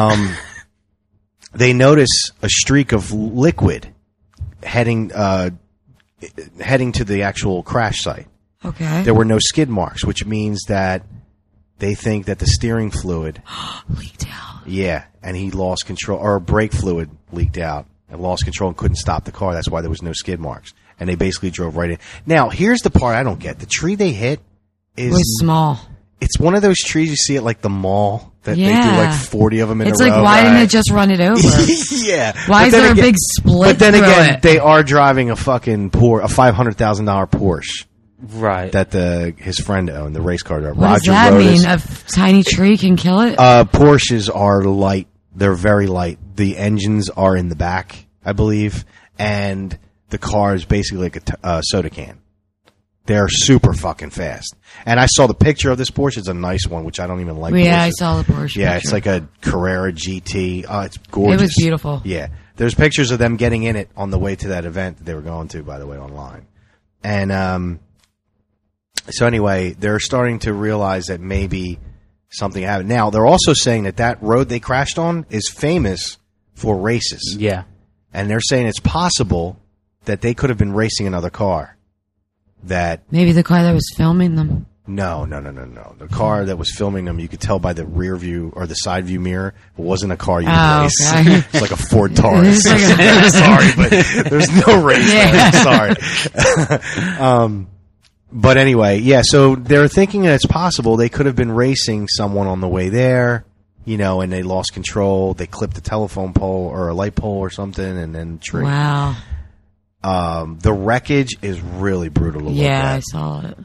they notice a streak of liquid heading to the actual crash site. Okay. There were no skid marks, which means that they think that the steering fluid leaked out. Yeah, and he lost control, or brake fluid leaked out and lost control and couldn't stop the car. That's why there was no skid marks. And they basically drove right in. Now, here's the part I don't get. The tree they hit was small. It's one of those trees you see at like the mall that they do Yeah. like 40 of them in It's a row. like, why didn't right? it just run it over? Yeah. Why But is then there again- a big split But then through again, it? they are driving a fucking a $500,000 Porsche. Right. That his friend owned, the race car driver. What Roger does that Rodas. mean? A tiny tree can kill it? Porsches are light. They're very light. The engines are in the back, I believe, and the car is basically like a soda can. They're super fucking fast. And I saw the picture of this Porsche. It's a nice one, which I don't even like. Yeah, I Porsches. saw the Porsche Yeah, picture. it's like a Carrera GT. Oh, it's gorgeous. It was beautiful. Yeah. There's pictures of them getting in it on the way to that event that they were going to, by the way, online. And so anyway, they're starting to realize that maybe something happened. Now, they're also saying that road they crashed on is famous for races. Yeah. And they're saying it's possible that they could have been racing another car. That Maybe the car that was filming them. No. The car that was filming them, you could tell by the rear view or the side view mirror, it wasn't a car you Oh, race. okay. It's like a Ford Taurus. It's like Sorry, but there's no race. Yeah. Sorry. But anyway, yeah, so they're thinking that it's possible they could have been racing someone on the way there, and they lost control. They clipped a telephone pole or a light pole or something, and then tree. Wow. The wreckage is really brutal to look Yeah, at. I saw it.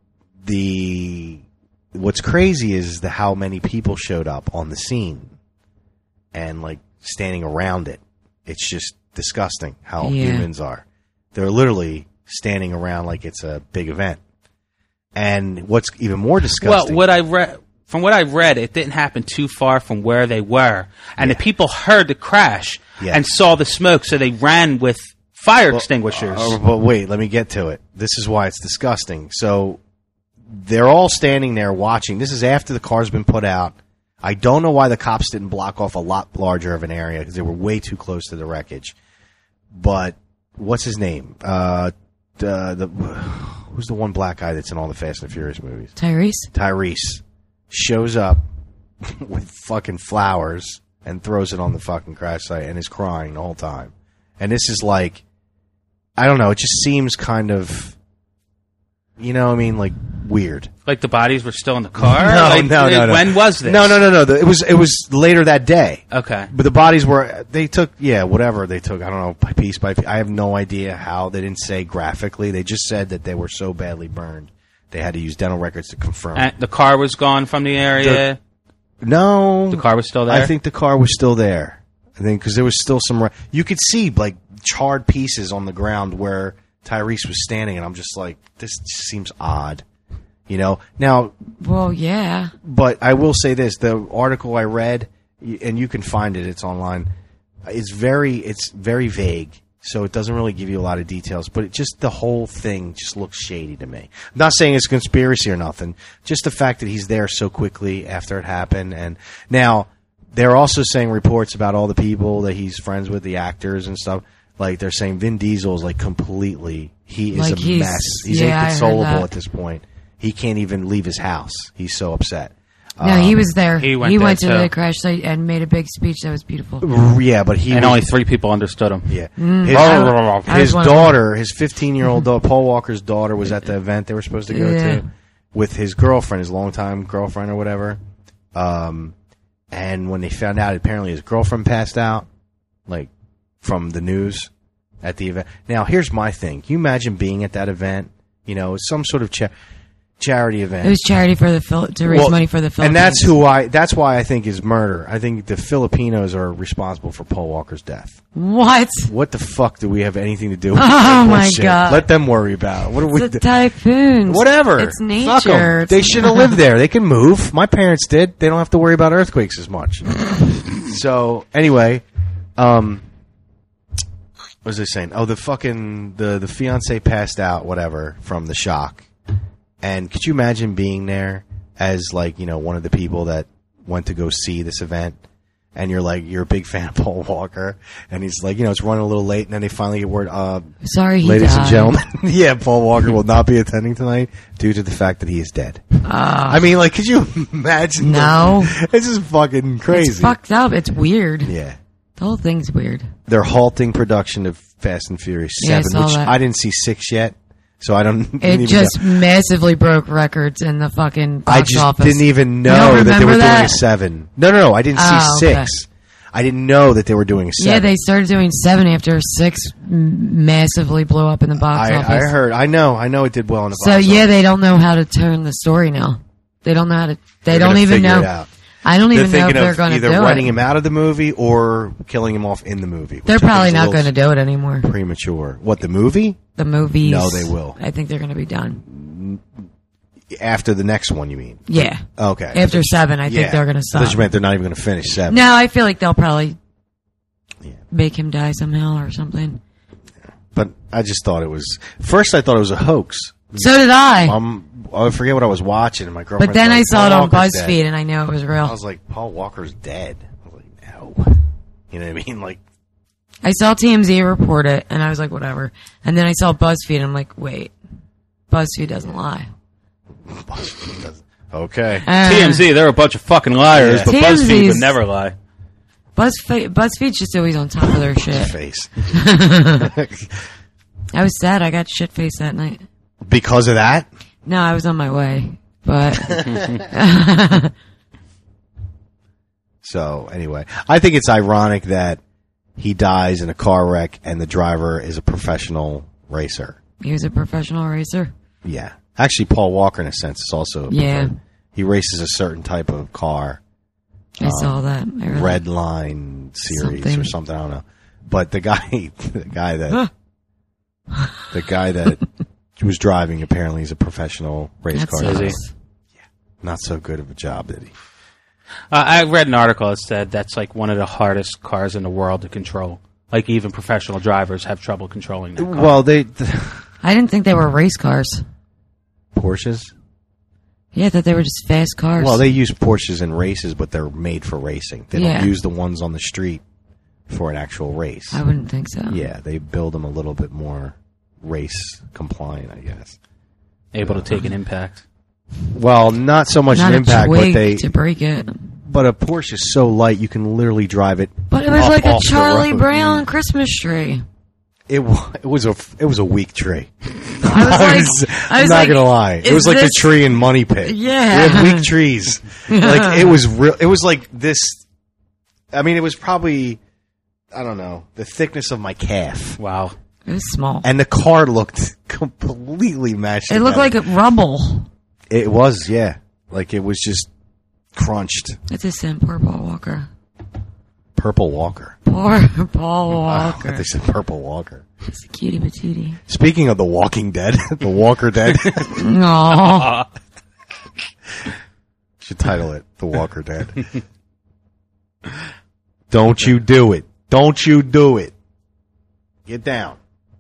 What's crazy is how many people showed up on the scene and like standing around it. It's just disgusting how humans are. They're literally standing around like it's a big event. And what's even more disgusting. Well, from what I read, it didn't happen too far from where they were, and the people heard the crash and saw the smoke, so they ran with fire extinguishers. But wait, let me get to it. This is why it's disgusting. So they're all standing there watching. This is after the car's been put out. I don't know why the cops didn't block off a lot larger of an area because they were way too close to the wreckage. But what's his name? Who's the one black guy that's in all the Fast and Furious movies? Tyrese shows up with fucking flowers and throws it on the fucking crash site and is crying the whole time. And this is like, I don't know, it just seems kind of You know what I mean? Like, weird. Like the bodies were still in the car? No. When was this? No. It was later that day. Okay. But the bodies they took whatever they took. I don't know, piece by piece. I have no idea how. They didn't say graphically. They just said that they were so badly burned they had to use dental records to confirm. And the car was gone from the area? No. The car was still there? I think the car was still there. I think because there was still some. You could see like charred pieces on the ground where Tyrese was standing, and I'm just like, this seems odd. You know, now. Well, yeah. But I will say this: the article I read, and you can find it; it's online. It's very vague, so it doesn't really give you a lot of details. But the whole thing just looks shady to me. I'm not saying it's a conspiracy or nothing. Just the fact that he's there so quickly after it happened, and now they're also saying reports about all the people that he's friends with, the actors and stuff. Like they're saying, Vin Diesel is like completely. He is like a mess. He's inconsolable at this point. He can't even leave his house. He's so upset. No, he was there. He went to there, the crash site and made a big speech that was beautiful. Yeah, but only 3 people understood him. Yeah. His daughter, his 15-year-old daughter, Paul Walker's daughter, was at the event they were supposed to go to with his girlfriend, his longtime girlfriend or whatever. And when they found out, apparently his girlfriend passed out, like, from the news at the event. Now, here's my thing. Can you imagine being at that event? You know, some sort of charity event. It was charity for to raise money for the Philippines. And that's why I think is murder. I think the Filipinos are responsible for Paul Walker's death. What? What the fuck do we have anything to do with Oh my bullshit? God. Let them worry about it. What are we It's a typhoon. Whatever. It's Fuck 'em. nature. They should have lived there. They can move. My parents did. They don't have to worry about earthquakes as much. So, anyway, what was I saying? Oh, the fiance passed out, whatever, from the shock. And could you imagine being there as, like, you know, one of the people that went to go see this event? And you're a big fan of Paul Walker. And he's like, you know, it's running a little late. And then they finally get word, sorry, ladies died. and gentlemen. Yeah, Paul Walker will not be attending tonight due to the fact that he is dead. I mean, like, could you imagine? No. It's just fucking crazy. It's fucked up. It's weird. Yeah. The whole thing's weird. They're halting production of Fast and Furious 7, I which saw that. I didn't see 6 yet. So I don't. It just massively broke records in the fucking box I just office. didn't even know that they were doing a 7. No. I didn't see 6. Okay. I didn't know that they were doing a 7. Yeah, they started doing 7 after 6 massively blew up in the box office. I heard. I know it did well in the box So office. yeah, they don't know how to turn the story now. They don't know how to. They don't even know. It out. I don't even know if thinking they're of going to do either writing it. him out of the movie or killing him off in the movie. They're probably not going to do it anymore. Premature. What, the movie? The movies. No, they will. I think they're going to be done. After the next one, you mean? Yeah. Okay. After 7, I think they're going to stop. I thought you meant they're not even going to finish 7. No, I feel like they'll probably make him die somehow or something. But I just thought it was... First, I thought it was a hoax. So did I. I forget what I was watching, and my girlfriend... But then I saw it on Walker's BuzzFeed, dead. and I knew it was real. I was like, Paul Walker's dead. I was like, no. You know what I mean? Like... I saw TMZ report it, and I was like, whatever. And then I saw BuzzFeed, and I'm like, wait. BuzzFeed doesn't lie. BuzzFeed doesn't. Okay. TMZ, they're a bunch of fucking liars, but BuzzFeed TMZ's would never lie. BuzzFeed's just always on top of their shit. Face. I was sad. I got shit-faced that night. Because of that? No, I was on my way, but... So, anyway. I think it's ironic that he dies in a car wreck and the driver is a professional racer. He was a professional racer. Yeah. Actually, Paul Walker, in a sense, is also... Yeah. He races a certain type of car. I saw that. Red Line series or something. I don't know. But the guy that was driving apparently is a professional race car driver. Yeah, not so good of a job, did he? I read an article that said that's like one of the hardest cars in the world to control. Like even professional drivers have trouble controlling that car. Well, I didn't think they were race cars. Porsches? Yeah, I thought they were just fast cars. Well, they use Porsches in races, but they're made for racing. They don't use the ones on the street for an actual race. I wouldn't think so. Yeah, they build them a little bit more race compliant, I guess. Able to take an impact. Well, not so much Not an impact, a twig but they to break it. But a Porsche is so light you can literally drive it. But it was up like a off the Charlie road. Brown Christmas tree. It was a weak tree. I was not like, gonna lie. It was like the tree in Money Pit. Yeah. We had weak trees. Like it was real. It was like this. I mean, it was probably, I don't know, the thickness of my calf. Wow. It was small. And the car looked completely matched. It looked like rubble. It was, yeah. Like it was just crunched. It's a sin, poor Paul Walker. Purple Walker. Poor Paul Walker. They said Purple Walker. It's a cutie patootie. Speaking of The Walking Dead, The Walker Dead. Aww. Should title it The Walker Dead. Don't you do it. Don't you do it. Get down.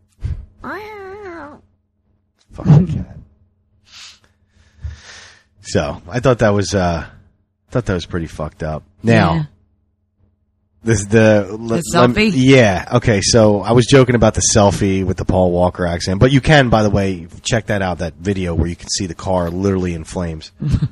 Fucking cat. So, I thought that was pretty fucked up. Now, Yeah. The selfie? Yeah. Okay. So I was joking about the selfie with the Paul Walker accident, but you can, by the way, check that out, that video where you can see the car literally in flames.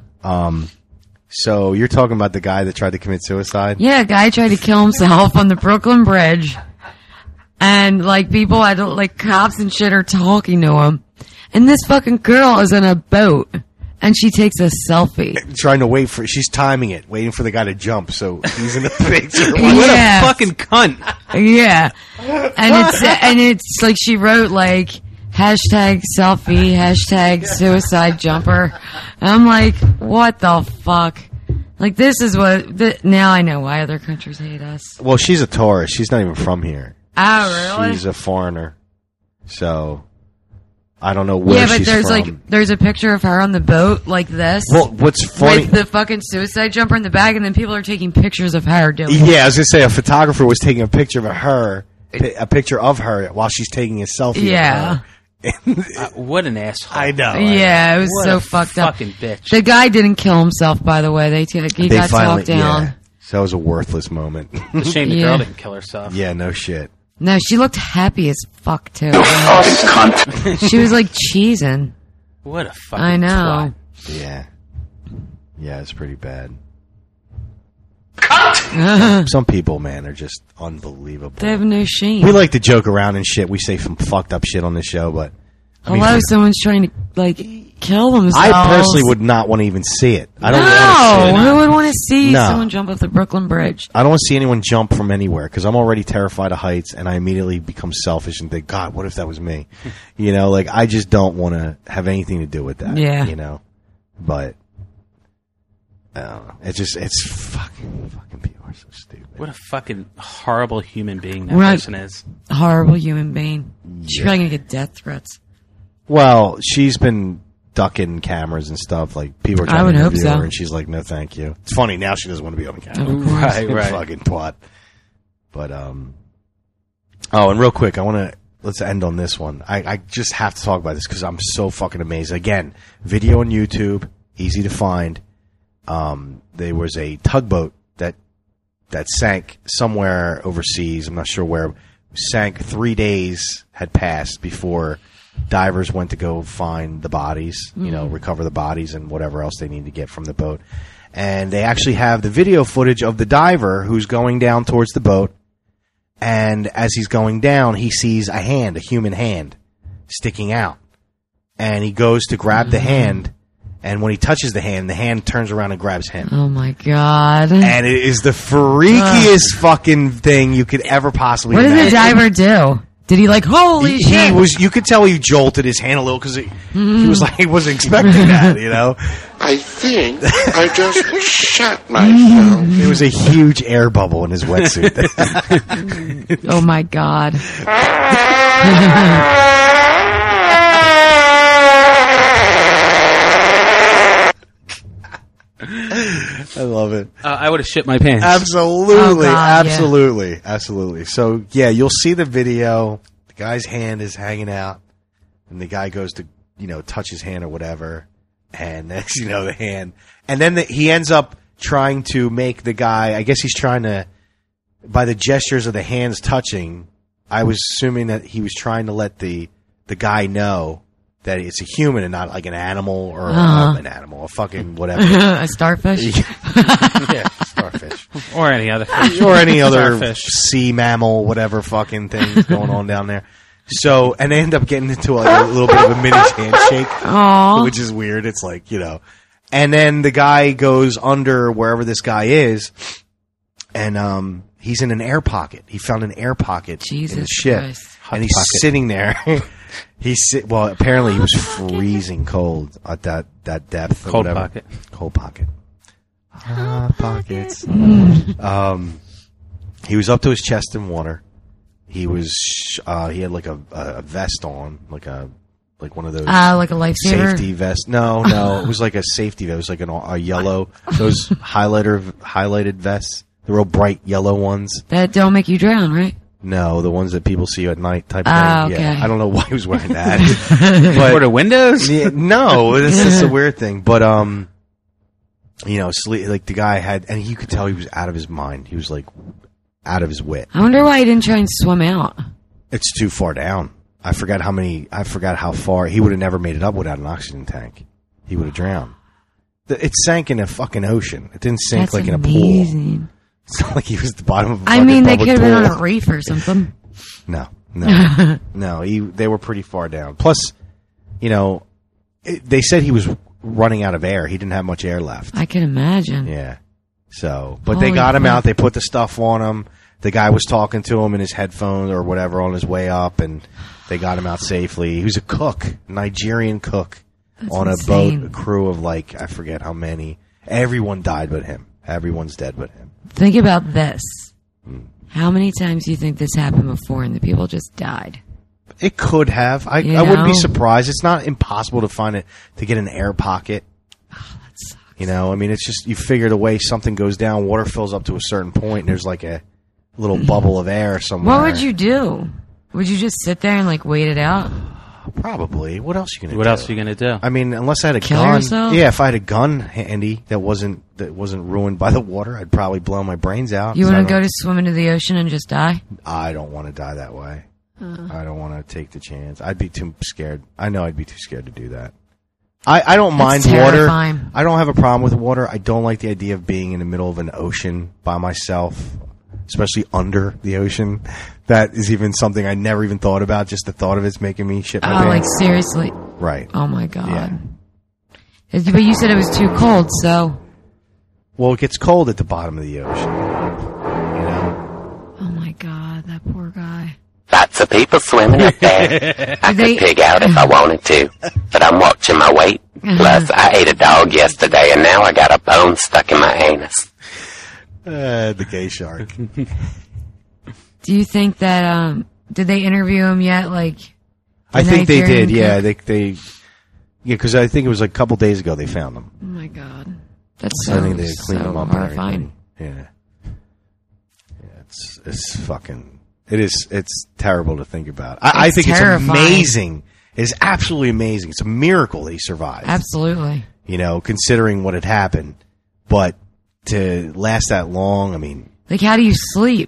So you're talking about the guy that tried to commit suicide? Yeah, a guy tried to kill himself on the Brooklyn Bridge. And, like, people had, like, cops and shit are talking to him. And this fucking girl is in a boat. And she takes a selfie. Trying to wait for, she's timing it, waiting for the guy to jump, so he's in the picture. What Yeah. a fucking cunt. Yeah. And it's like she wrote, like, hashtag selfie, hashtag suicide jumper. And I'm like, what the fuck? Like, this is what, now I know why other countries hate us. Well, she's a tourist. She's not even from here. Oh, really? She's a foreigner. So, I don't know where she's there's from. there's a picture of her on the boat like this. Well, what's funny? With the fucking suicide jumper in the bag, and then people are taking pictures of her doing it. Yeah, I was gonna say a photographer was taking a picture of her, while she's taking a selfie. Yeah. Of her. What an asshole. I know. Yeah, it was What so a fucked up. fucking bitch. The guy didn't kill himself, by the way. He got talked down. Yeah. So that was a worthless moment. It's a shame the Yeah. girl didn't kill herself. Yeah, no shit. No, she looked happy as fuck too. She was like cheesing. What a fucking I know. twat. Yeah. Yeah, it's pretty bad. Some people, man, are just unbelievable. They have no shame. We like to joke around and shit. We say some fucked up shit on the show, but Hello, someone's trying to like kill themselves. I personally would not want to even see it. I don't want No, to see it. who would want to see No. someone jump off the Brooklyn Bridge? I don't want to see anyone jump from anywhere because I'm already terrified of heights, and I immediately become selfish and think, God, what if that was me? You know, like I just don't want to have anything to do with that. Yeah. You know, but I don't know. It's fucking people are so stupid. What a fucking horrible human being that Right. person is. Horrible human being. She's probably gonna get death threats. Well, she's been ducking cameras and stuff. Like people are trying I would to hope interview so. her, and she's like, "No, thank you." It's funny now she doesn't want to be on camera. Right. Fucking twat. But oh, and real quick, let's end on this one. I just have to talk about this because I'm so fucking amazed. Again, video on YouTube, easy to find. There was a tugboat that sank somewhere overseas. I'm not sure where. Sank 3 days had passed before divers went to go find the bodies, recover the bodies and whatever else they need to get from the boat. And they actually have the video footage of the diver who's going down towards the boat. And as he's going down, he sees a human hand, sticking out. And he goes to grab the hand. And when he touches the hand turns around and grabs him. Oh my god! And it is the freakiest fucking thing you could ever possibly What did imagine. the diver do? Did he like holy He shit? was. You could tell he jolted his hand a little because he was like he wasn't expecting that. You know, I think I just shat myself. it was a huge air bubble in his wetsuit. Oh my god! I love it. I would have shit my pants. Absolutely, Oh, God, absolutely. So yeah, you'll see the video. The guy's hand is hanging out, and the guy goes to touch his hand or whatever, and next the hand, and then he ends up trying to make the guy. I guess he's trying to, by the gestures of the hands touching. I was assuming that he was trying to let the guy know that it's a human and not like an animal or a fucking whatever. A starfish? Yeah, starfish. Or any other fish. Or any other Starfish. sea mammal, whatever fucking thing is going on down there. So, and they end up getting into like a little bit of a mini handshake, which is weird. It's like, and then the guy goes under wherever this guy is, and he's in an air pocket. He found an air pocket in his ship, and he's sitting there. Well, apparently he was freezing cold at that depth. Cold pocket. Cold pocket. Hot pockets. He was up to his chest in water. He was. He had like a vest on, like one of those. Like a lifesaver safety vest. No, it was like a safety vest. It was like a yellow. Those highlighted vests, the real bright yellow ones that don't make you drown, right? No, the ones that people see at night type thing. Okay. Yeah, I don't know why he was wearing that. For the windows? Yeah, no, it's just a weird thing. But like the guy had, and you could tell he was out of his mind. He was like out of his wit. I wonder why he didn't try and swim out. It's too far down. I forgot how far. He would have never made it up without an oxygen tank. He would have drowned. It sank in a fucking ocean. It didn't sink That's like amazing. In a pool. It's not like he was at the bottom of a I fucking mean, they public could have been pool. on a reef or something. No. They were pretty far down. Plus, they said he was running out of air. He didn't have much air left. I can imagine. Yeah. So, but they Holy got him crap. out. They put the stuff on him. The guy was talking to him in his headphones or whatever on his way up, and they got him out safely. He was a cook, Nigerian cook, on a insane. boat, a crew of like, I forget how many. Everyone died but him. Everyone's dead but him. Think about this. How many times do you think this happened before and the people just died? It could have. I wouldn't be surprised. It's not impossible to get an air pocket. Oh, that sucks. I mean, it's just, you figure the way something goes down, water fills up to a certain point, and there's like a little bubble of air somewhere. What would you do? Would you just sit there and like wait it out? Probably. What else are you going to do? What else are you going to do? I mean, unless I had a Kill gun. yourself? Yeah, if I had a gun handy that wasn't ruined by the water, I'd probably blow my brains out. You want to go to swim into the ocean and just die? I don't want to die that way. I don't want to take the chance. I'd be too scared. I know I'd be too scared to do that. I don't mind water. Terrifying. I don't have a problem with water. I don't like the idea of being in the middle of an ocean by myself, especially under the ocean. That is even something I never even thought about. Just the thought of it's making me shit my pants. Like seriously? Right. Oh my god. Yeah. But you said it was too cold, so. Well, it gets cold at the bottom of the ocean. Oh my god, that poor guy. Lots of people swimming up there. I could pig out if I wanted to, but I'm watching my weight. Plus, I ate a dog yesterday, and now I got a bone stuck in my anus. The gay shark. Do you think that, did they interview him yet? Like, I think they did, yeah. cook? Because I think it was like a couple days ago they found them. Oh my god. That's So I think they cleaned them up and horrifying. everything. Yeah, it's fucking. It's terrible to think about. I think terrifying. it's amazing. It's absolutely amazing. It's a miracle that he survived. Absolutely. Considering what had happened, but to last that long, I mean, Like, how do you sleep?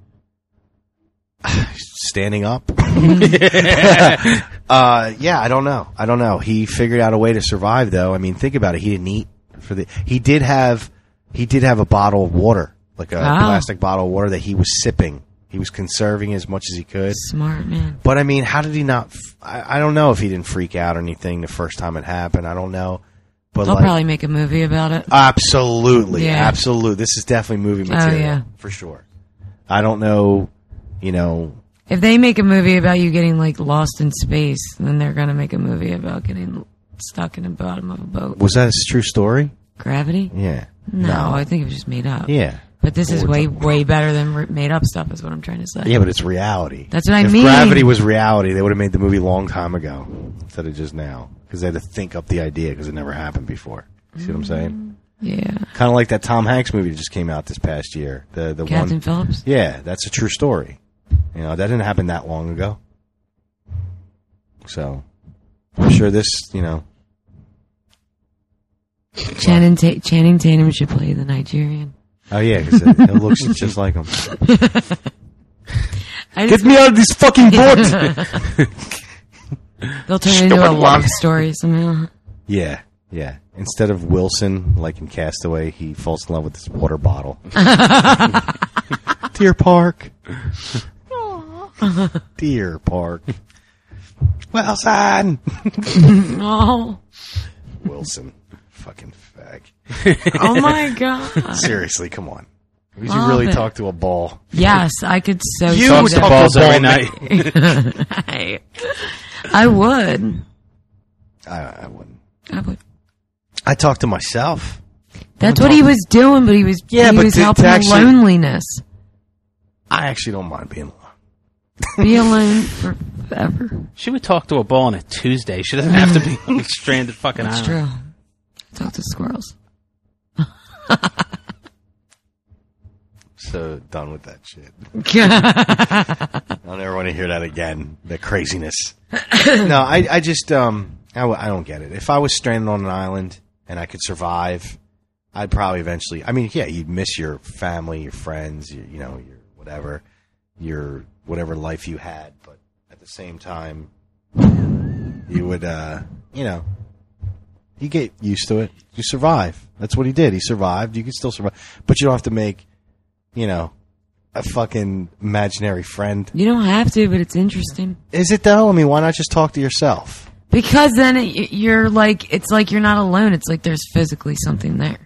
standing up. Yeah, I don't know. He figured out a way to survive, though. I mean, think about it. He didn't eat he did have a bottle of water, like a plastic bottle of water that he was sipping. He was conserving as much as he could. Smart man. But I mean, how did he not? I don't know if he didn't freak out or anything the first time it happened. I don't know. But They'll probably make a movie about it. Absolutely, Yeah. absolutely. This is definitely movie material yeah. for sure. I don't know. If they make a movie about you getting like lost in space, then they're gonna make a movie about getting stuck in the bottom of a boat. Was that a true story? Gravity? Yeah. No, I think it was just made up. Yeah. But this is way better than made up stuff, is what I'm trying to say. Yeah, but it's reality. That's what I if mean. If Gravity was reality, they would have made the movie a long time ago instead of just now, because they had to think up the idea because it never happened before. See what I'm saying? Yeah. Kind of like that Tom Hanks movie that just came out this past year. The Captain one. Phillips? Yeah, that's a true story. That didn't happen that long ago. So, I'm sure this, Channing Tatum should play the Nigerian. Oh yeah, because it looks just like him. I Get just- me out of this fucking boat! They'll turn it into a love story somehow. Yeah. Instead of Wilson, like in Castaway, he falls in love with this water bottle. Deer Park. Deer Park. Wilson. Oh. Wilson. Fucking fag. Oh my god. Seriously, come on. Would you Love really it. talk to a ball? Yes, I could so You see would that. talk Balls to a ball every night. I would. I wouldn't. I would. I talk to myself. That's what he was doing, but he was Yeah, he but was to helping the actually- loneliness. I actually don't mind being alone. Be alone forever. She would talk to a ball on a Tuesday. She doesn't have to be on a stranded fucking That's island. true. Talk to squirrels. So done with that shit. I don't ever want to hear that again. The craziness. No, I just I don't get it. If I was stranded on an island and I could survive, I'd probably eventually. I mean, yeah, you'd miss your family, your friends, your whatever, your whatever life you had, but at the same time, you would you get used to it. You survive. That's what he did. He survived. You can still survive, but you don't have to make a fucking imaginary friend. You don't have to, but it's interesting. Is it though? I mean, why not just talk to yourself? Because then you're like, it's like you're not alone. It's like there's physically something there.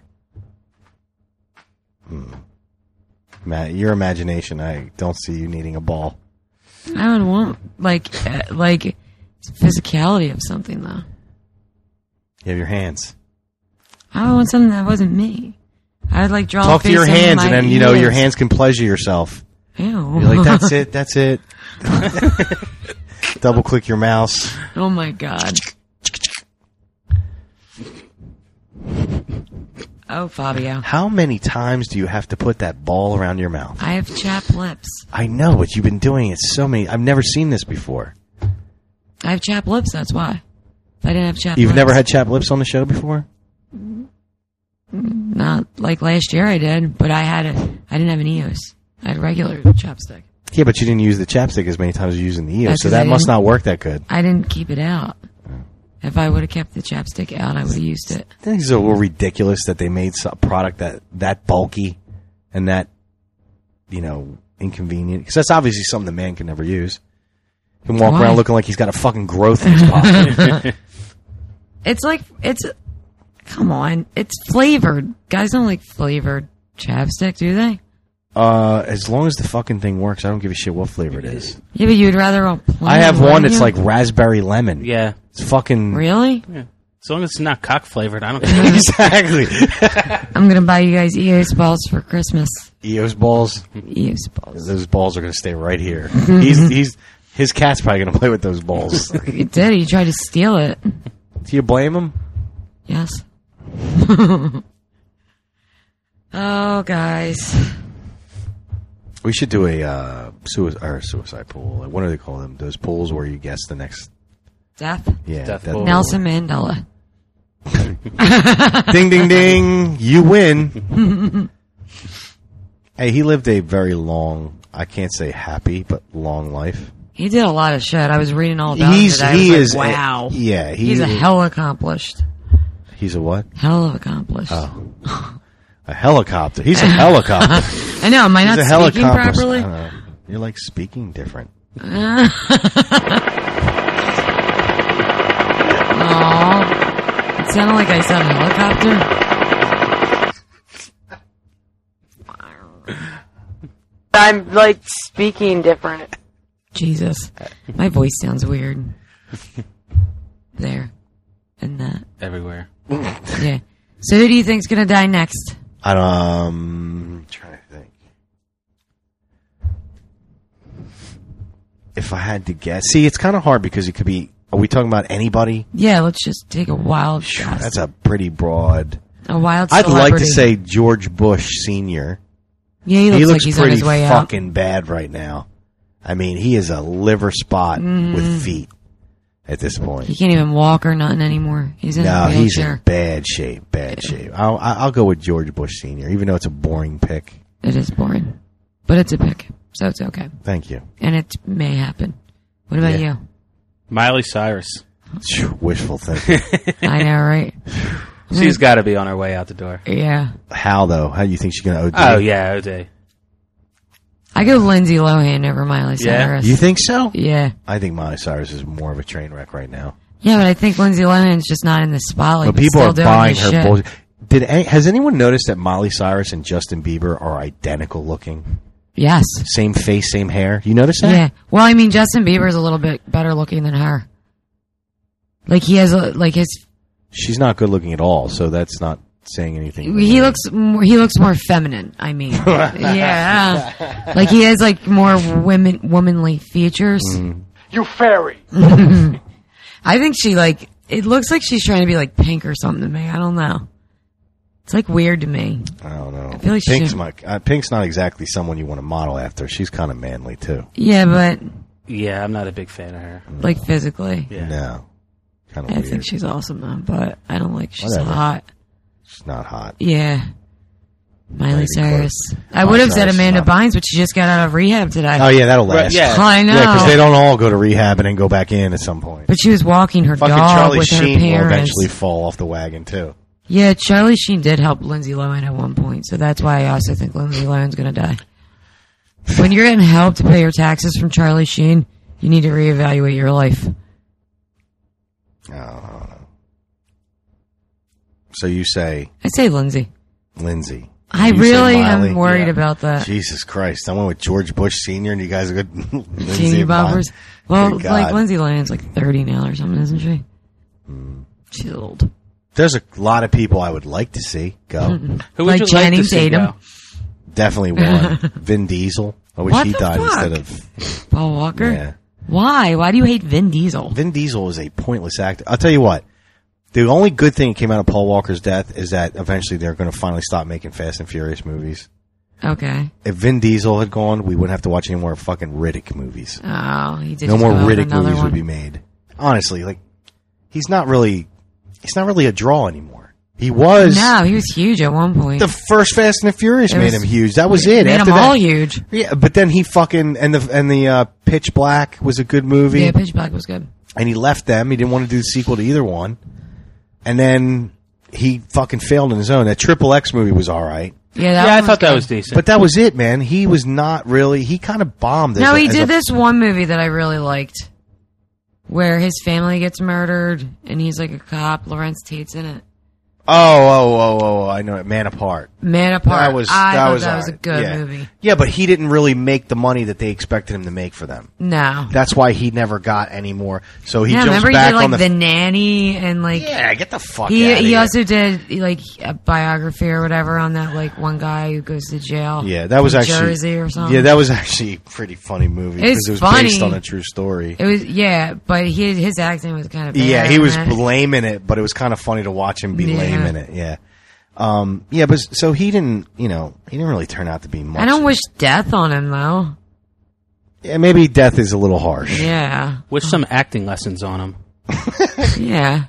Matt, your imagination, I don't see you needing a ball. I would want like physicality of something though. You have your hands. I would want something that wasn't me. I would like draw. Talk a to your face over hands, my and then ears. your hands can pleasure yourself. Ew. You're like, that's it, that's it. Double click your mouse. Oh my god. Oh, Fabio. How many times do you have to put that ball around your mouth? I have chapped lips. I know, but you've been doing it so many. I've never seen this before. I have chapped lips. That's why. If I didn't have chapped lips. You've never had chapped lips on the show before? Not like last year I did, but I didn't have an EOS. I had regular chapstick. Yeah, but you didn't use the chapstick as many times as you used in the EOS, That's so 'cause I that must didn't- not work that good. I didn't keep it out. If I would have kept the chapstick out, I would have used it. I think it's a little ridiculous that they made a product that bulky and that, inconvenient. Because that's obviously something the man can never use. He can walk Why? around looking like he's got a fucking growth in his pocket. Come on, it's flavored. Guys don't like flavored chapstick, do they? As long as the fucking thing works, I don't give a shit what flavor it is. Yeah, but you'd rather all plain, I have one wouldn't that's you? like raspberry lemon. Yeah. It's fucking... Really? Yeah. As long as it's not cock flavored, I don't care. Exactly. I'm gonna buy you guys EOS balls for Christmas. EOS balls. EOS balls. Those balls are going to stay right here. His cat's probably going to play with those balls. You did. You tried to steal it. Do you blame him? Yes. Oh, guys. We should do a suicide pool. What do they call them? Those pools where you guess the next... Death. Yeah. Death that- pool. Nelson Mandela. Ding, ding, ding. You win. Hey, he lived a very long, I can't say happy, but long life. He did a lot of shit. I was reading all about it. I was like, wow. Yeah. He's a hell accomplished. He's a what? Hell of accomplished. Oh. A helicopter. He's a helicopter. I know. Am I He's not a speaking helicopter. properly? I don't know. You're like speaking different. Aw. It sounded like I said helicopter. I'm like speaking different. Jesus. My voice sounds weird. There. And that. Everywhere. Yeah. So who do you think's gonna die next? I'm trying to think. If I had to guess. See, it's kind of hard because it could be... Are we talking about anybody? Yeah, let's just take a wild guess. That's a pretty broad... A wild I'd celebrity. like to say George Bush Sr. Yeah, he looks like he's on pretty his way out. fucking bad right now. I mean, he is a liver spot with feet at this point. He can't even walk or nothing anymore. He's in No, a he's wheelchair. in bad shape. Bad shape. I'll go with George Bush Sr., even though it's a boring pick. It is boring. But it's a pick, so it's okay. Thank you. And it may happen. What about Yeah. you? Miley Cyrus. Wishful thinking. I know, right? She's got to be on her way out the door. Yeah. How, though? How do you think she's going to OD? Oh, yeah, OD. I go Lindsay Lohan over Miley Yeah? Cyrus. You think so? Yeah. I think Miley Cyrus is more of a train wreck right now. Yeah, but I think Lindsay Lohan's just not in the spotlight. But people still are doing buying his her shit. bullshit. Has anyone noticed that Miley Cyrus and Justin Bieber are identical looking? Yes. Same face, same hair. You notice that? Yeah. Well, I mean, Justin Bieber's a little bit better looking than her. Like he has, his. She's not good looking at all, so that's not saying anything. He looks more feminine. I mean, yeah. Like he has more womanly features. You fairy. I think she it looks like she's trying to be Pink or something to me. I don't know. It's weird to me. I don't know. I feel like Pink's not exactly someone you want to model after. She's kind of manly too. Yeah, but Yeah, I'm not a big fan of her. physically. Yeah. No. Kind of I weird. think she's awesome though, but I don't like she's Whatever. hot. She's not hot. Yeah. Miley even Cyrus. close. I Miley would have said Cyrus is Amanda not- Bynes, but she just got out of rehab today. Oh yeah, that'll last. Right, yeah. I know. Yeah, because they don't all go to rehab and then go back in at some point. But she was walking her Fucking dog Charlie with her Sheen will parents. eventually fall off the wagon too. Yeah, Charlie Sheen did help Lindsay Lohan at one point, so that's why I also think Lindsay Lohan's going to die. When you're getting help to pay your taxes from Charlie Sheen, you need to reevaluate your life. I don't know. So you say I say Lindsay. Lindsay. I You say really Miley? am worried Yeah. about that. Jesus Christ! I went with George Bush Sr. and you guys are good. Lindsay Senior and Miley. boppers. Well, Good God. Lindsay Lohan's 30 now or something, isn't she? She's old. There's a lot of people I would like to see go. Who would Like you Channing like to see Tatum. go? Definitely one. Vin Diesel. I wish What he the died fuck? instead of. Paul Walker? Yeah. Why? Why do you hate Vin Diesel? Vin Diesel is a pointless actor. I'll tell you what. The only good thing that came out of Paul Walker's death is that eventually they're going to finally stop making Fast and Furious movies. Okay. If Vin Diesel had gone, we wouldn't have to watch any more fucking Riddick movies. Oh, he did. No just more go out with Riddick another movies one. would be made. Honestly, he's not really a draw anymore. He was. No, he was huge at one point. The first Fast and the Furious It made was- him huge. That was it. Made After them all that, huge. Yeah, but then he fucking and the Pitch Black was a good movie. Yeah, Pitch Black was good. And he left them. He didn't want to do the sequel to either one. And then he fucking failed on his own. That Triple X movie was all right. Yeah, Yeah, I one thought that good. was decent. But that was it, man. He was not really. He kind of bombed. No, he as did a- this one movie that I really liked, where his family gets murdered and he's like a cop. Lawrence Tate's in it. Oh! I know it. Man Apart. Man Apart. That was I thought that all was a right. good Yeah. movie. Yeah, but he didn't really make the money that they expected him to make for them. No. That's why he never got any more. So he Yeah, jumps remember he back did on the Nanny and Yeah, get the fuck he out of he here. also did a biography or whatever on that one guy who goes to jail. Yeah, that was from actually Jersey or something. Yeah, that was actually a pretty funny movie It's because it was funny. based on a true story. It was but his acting was kind of bad. Yeah, he was in it. lame in it, but it was kind of funny to watch him be Yeah. lame in it. Yeah. But so he didn't really turn out to be much. I don't wish death on him though. Yeah, maybe death is a little harsh. Yeah. Wish some acting lessons on him. Yeah.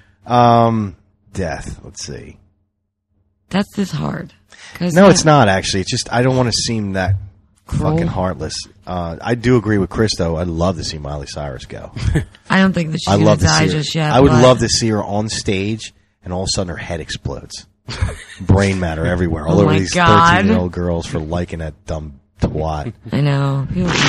Death. Let's see. That's just hard. No, it's not actually. It's just I don't want to seem that Cruel. fucking heartless. I do agree with Chris though. I'd love to see Miley Cyrus go. I don't think that she's I gonna love to die see her. just yet. I would but- love to see her on stage, and all of a sudden her head explodes, brain matter everywhere, all Oh over my these God. 13-year-old girls for liking that dumb twat. I know.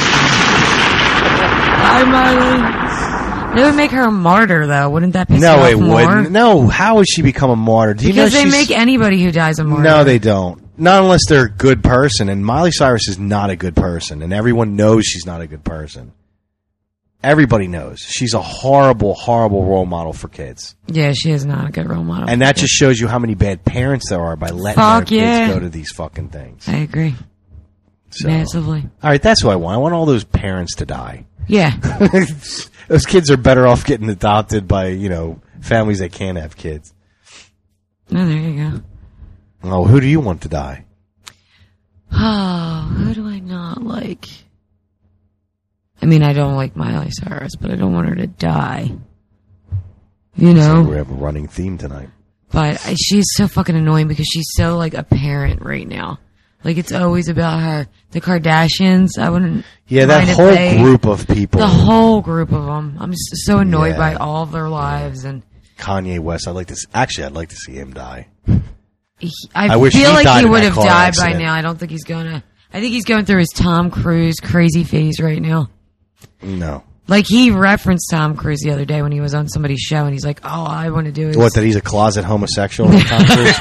Hi, Miley. They would make her a martyr, though. Wouldn't that piss you No, off it more? wouldn't. No, how would she become a martyr? Do you Because know they she's- make anybody who dies a martyr. No, they don't. Not unless they're a good person, and Miley Cyrus is not a good person, and everyone knows she's not a good person. Everybody knows. She's a horrible, horrible role model for kids. Yeah, she is not a good role model. And that just shows you how many bad parents there are by letting Fuck their yeah. kids go to these fucking things. I agree. So, Massively. all right, that's what I want. I want all those parents to die. Yeah. Those kids are better off getting adopted by, families that can't have kids. Oh, there you go. Oh, who do you want to die? Oh, who do I not like? I mean, I don't like Miley Cyrus, but I don't want her to die. You know? So we have a running theme tonight. But she's so fucking annoying because she's so, apparent right now. It's always about her. The Kardashians, I wouldn't... Yeah, that mind if whole group of people. The whole group of them. I'm just so annoyed Yeah. by all of their lives. And Kanye West, I'd like to see him die. I I wish feel he like died he in would that have car died by accident. now. I don't think he's going to... I think he's going through his Tom Cruise crazy phase right now. No. Like, he referenced Tom Cruise the other day when he was on somebody's show, and he's like, "Oh, I want to do is What, that he's a closet homosexual? Tom Cruise?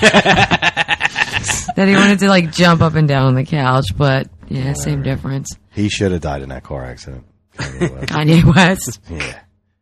that he wanted to like jump up and down on the couch." But yeah, same difference. He should have died in that car accident. Kanye West. Yeah.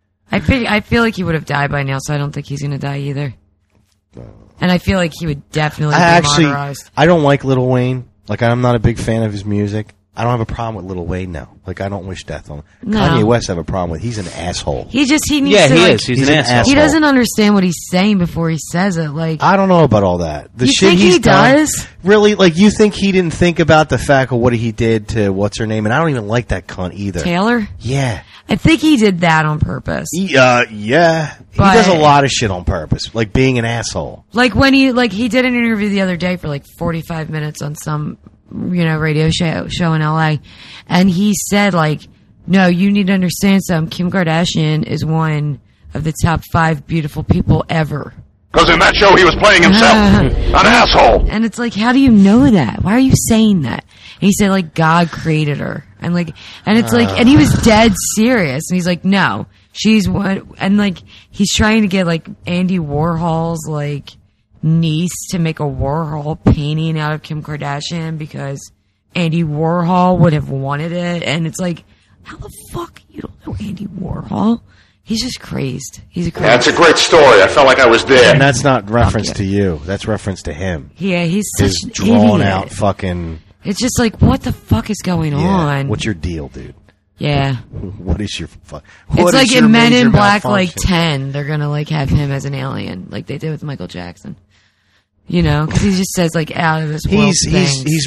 I feel like he would have died by now, so I don't think he's going to die either. And I feel like he would definitely be martyrized. I don't like Lil Wayne. Like, I'm not a big fan of his music. I don't have a problem with Lil Wayne now. Like, I don't wish death on him. No. Kanye West I have a problem with. He's an asshole. He needs to, he like, is. He's an asshole. He doesn't understand what he's saying before he says it. Like, I don't know about all that. The You shit think he's he done, does? Really? Like, you think he didn't think about the fact of what he did to what's her name? And I don't even like that cunt either. Taylor? Yeah. I think he did that on purpose. Yeah. He But- does a lot of shit on purpose. Like being an asshole. Like when he did an interview the other day for like 45 minutes on some, radio show in LA. And he said like, no, you need to understand something. Kim Kardashian is one of the top 5 beautiful people ever. Because in that show he was playing himself. An asshole. And it's like, how do you know that? Why are you saying that? And he said like, God created her. And like, and it's like, and he was dead serious. And he's like, no, she's one. And like, he's trying to get like Andy Warhol's like niece to make a Warhol painting out of Kim Kardashian because Andy Warhol would have wanted it. And it's like, how the fuck you don't know Andy Warhol? He's just crazed. He's a crazy. That's a great story. I felt like I was there. And that's not reference to you. That's reference to him. Yeah, he's such His an drawn idiot. out fucking. It's just like, what the fuck is going on? What's your deal, dude? Yeah. What is your fuck? It's like in Men in Black, like 10, they're gonna like have him as an alien, like they did with Michael Jackson. Because he just says like out of this world things. He's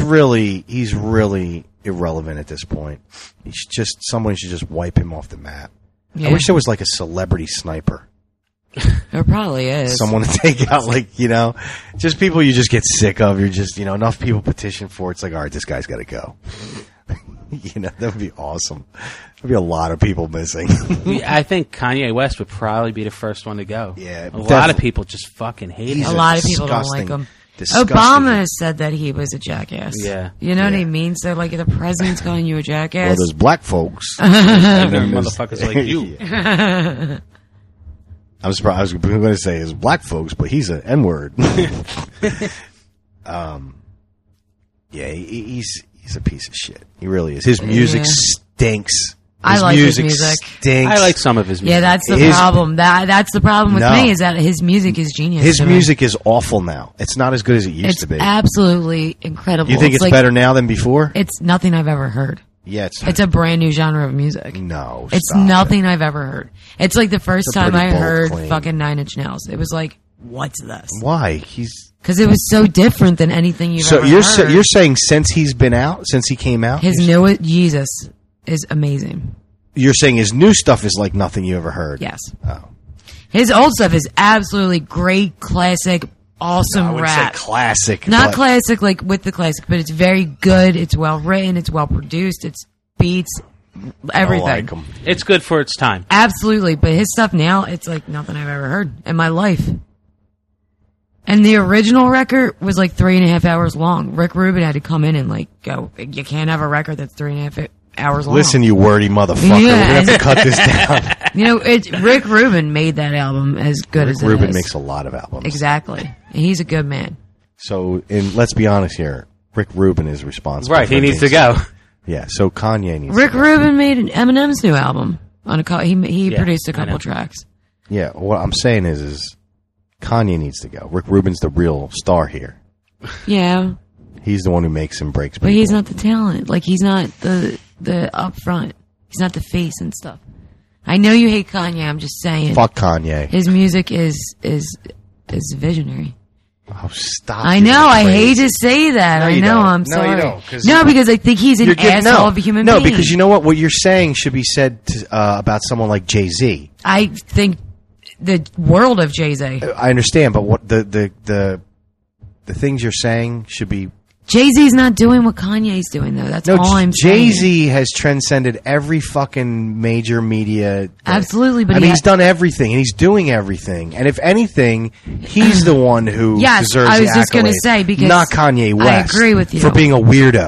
really irrelevant at this point. He's just someone should just wipe him off the map. Yeah. I wish there was like a celebrity sniper. There probably is. Someone to take out, just people you just get sick of. You're just, enough people petition for it. It's like, all right, this guy's got to go. That would be awesome. There'd be a lot of people missing. I think Kanye West would probably be the first one to go. Yeah, a lot of people just fucking hate him. A lot of people don't like him. Disgusting. Obama has said that he was a jackass. Yeah. You know what I mean? So, like, the president's calling you a jackass. Well, there's black folks. And motherfuckers like you. I was going to say is black folks, but he's an N-word. He's a piece of shit. He really is. His music stinks. I like his music. Stinks. I like some of his music. Yeah, that's the problem. That's the problem with me, is that his music is genius. His music is awful now. It's not as good as it used to be. It's absolutely incredible. You think it's better now than before? It's nothing I've ever heard. Yeah, it's a brand new genre of music. No, it's nothing I've ever heard. It's like the first time I heard claim. fucking 9 Inch Nails. It was like, what's this? Why? Because it was so different than anything you've ever heard. So you're saying since he's been out, since he came out, his new Jesus is amazing. You're saying his new stuff is like nothing you ever heard. Yes. Oh. His old stuff is absolutely great, classic, awesome I wouldn't rap. say classic. Not classic like with the classic, but it's very good. It's well written. It's well produced. It's beats, everything. I like him. It's good for its time. Absolutely. But his stuff now, it's like nothing I've ever heard in my life. And the original record was like 3.5 hours long. Rick Rubin had to come in and like go, you can't have a record that's 3.5 hours long. Listen, you wordy motherfucker. Yeah. We're going to have to cut this down. Rick Rubin made that album as good as it is. Rick Rubin makes a lot of albums. Exactly. And he's a good man. So, let's be honest here. Rick Rubin is responsible. Right, he needs to go. Yeah, so Kanye needs Rick to go. Rubin made Eminem's new album. He produced a couple tracks. Yeah, what I'm saying is Kanye needs to go. Rick Rubin's the real star here. Yeah. He's the one who makes and breaks people. But he's not the talent. Like, he's not the up front. He's not the face and stuff. I know you hate Kanye. I'm just saying. Fuck Kanye. His music is visionary. Oh, stop. I know. I hate to say that. No, I you know. don't. I'm No, sorry. you don't, No, because I think he's an asshole of a human being. No, because you know what? What you're saying should be said about someone like Jay-Z. I think the world of Jay-Z. I understand, but what the things you're saying should be. Jay-Z's not doing what Kanye's doing, though. That's all I'm saying. Jay-Z has transcended every fucking major media. Absolutely, but he's done everything, and he's doing everything. And if anything, he's the one who yes, deserves I was the just going to accolade, say, because not Kanye West. I agree with you. For being a weirdo.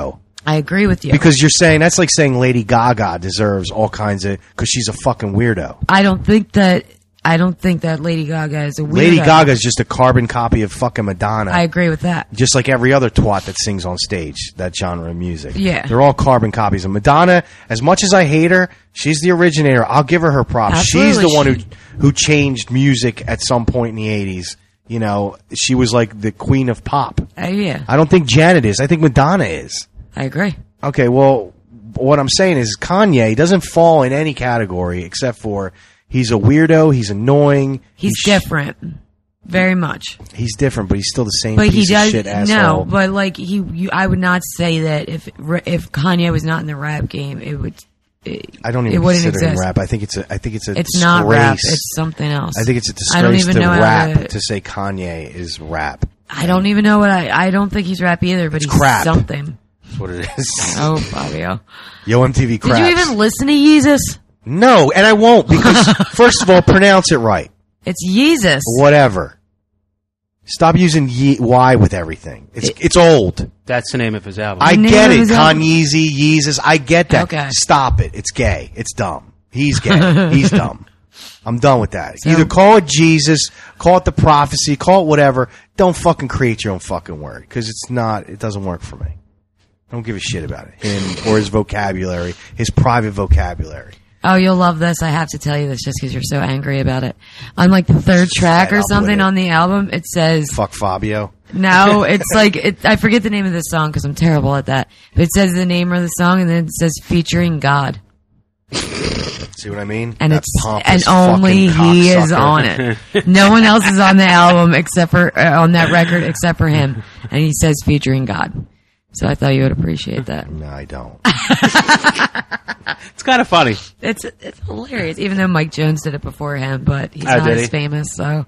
I agree with you. Because you're saying, that's like saying Lady Gaga deserves all kinds of, because she's a fucking weirdo. I don't think that Lady Gaga is a weirdo. Lady Gaga is just a carbon copy of fucking Madonna. I agree with that. Just like every other twat that sings on stage, that genre of music. Yeah. They're all carbon copies of Madonna. As much as I hate her, she's the originator. I'll give her props. Absolutely. She's the one who changed music at some point in the 80s. You know, she was like the queen of pop. Yeah. I don't think Janet is. I think Madonna is. I agree. Okay, well, what I'm saying is Kanye doesn't fall in any category except for he's a weirdo, he's annoying. He's different. Very much. He's different, but he's still the same But piece he does of shit asshole. no, but like I would not say that if Kanye was not in the rap game, it would. I don't even it wouldn't consider him exist. rap. I think it's a It's disgrace. not rap. It's something else. I think it's a I don't disgrace even to know how rap to say Kanye is rap. I don't even know what I don't think he's rap either, but It's he's crap. something. That's what it is. Oh, Fabio. Yo, MTV crap. Did you even listen to Yeezus? No, and I won't because first of all, pronounce it right. It's Yeezus. Whatever. Stop using Y with everything. It's old. That's the name of his album. I get it. Kanye, Yeezus. I get that. Okay. Stop it. It's gay. It's dumb. He's gay. He's dumb. I'm done with that. So- Either call it Jesus, call it the prophecy, call it whatever. Don't fucking create your own fucking word because it doesn't work for me. I don't give a shit about it. Him or his vocabulary, his private vocabulary. Oh, you'll love this. I have to tell you this just because you're so angry about it. On like the third track fed or up with something it. on the album, it says, Fuck Fabio. no, it's like, I forget the name of the song because I'm terrible at that. But it says the name of the song and then it says featuring God. See what I mean? And That it's, pompous and only fucking he is cocksucker. on it. No one else is on the album except for, on that record except for him. And he says featuring God. So I thought you would appreciate that. No, I don't. It's kind of funny. It's hilarious, even though Mike Jones did it before him, but he's Oh, not did as he? famous, so.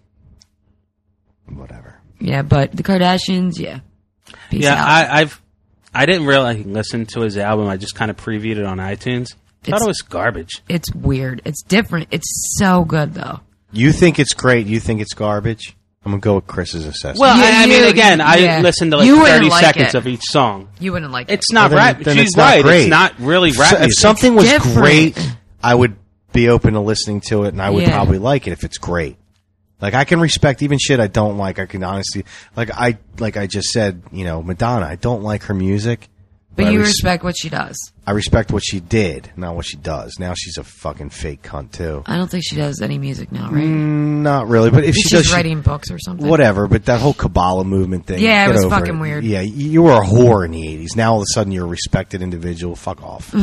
Whatever. Yeah, but the Kardashians, yeah. Peace Yeah, out. I didn't really listen to his album. I just kind of previewed it on iTunes. I thought it was garbage. It's weird. It's different. It's so good, though. You think it's great. You think it's garbage. I'm going to go with Chris's assessment. Well, Yeah, I mean, you- again, I yeah. listened to like You wouldn't 30 like seconds it. of each song. You wouldn't like it. It's not Well, then- rap. then She's it's not right. great. It's not really rap So if music. something was different. great, I would be open to listening to it, and I would Yeah. probably like it if it's great. Like I can respect even shit I don't like. I can honestly like I just said, you know, Madonna. I don't like her music, But I you res- respect what she does. I respect what she did, not what she does. Now she's a fucking fake cunt too. I don't think she does any music now, right? Not really, but if She's she does, writing books or something. whatever. But that whole Kabbalah movement thing, Yeah, it get was over fucking weird. Yeah, you were a whore in the '80s. Now all of a sudden you're a respected individual. Fuck off.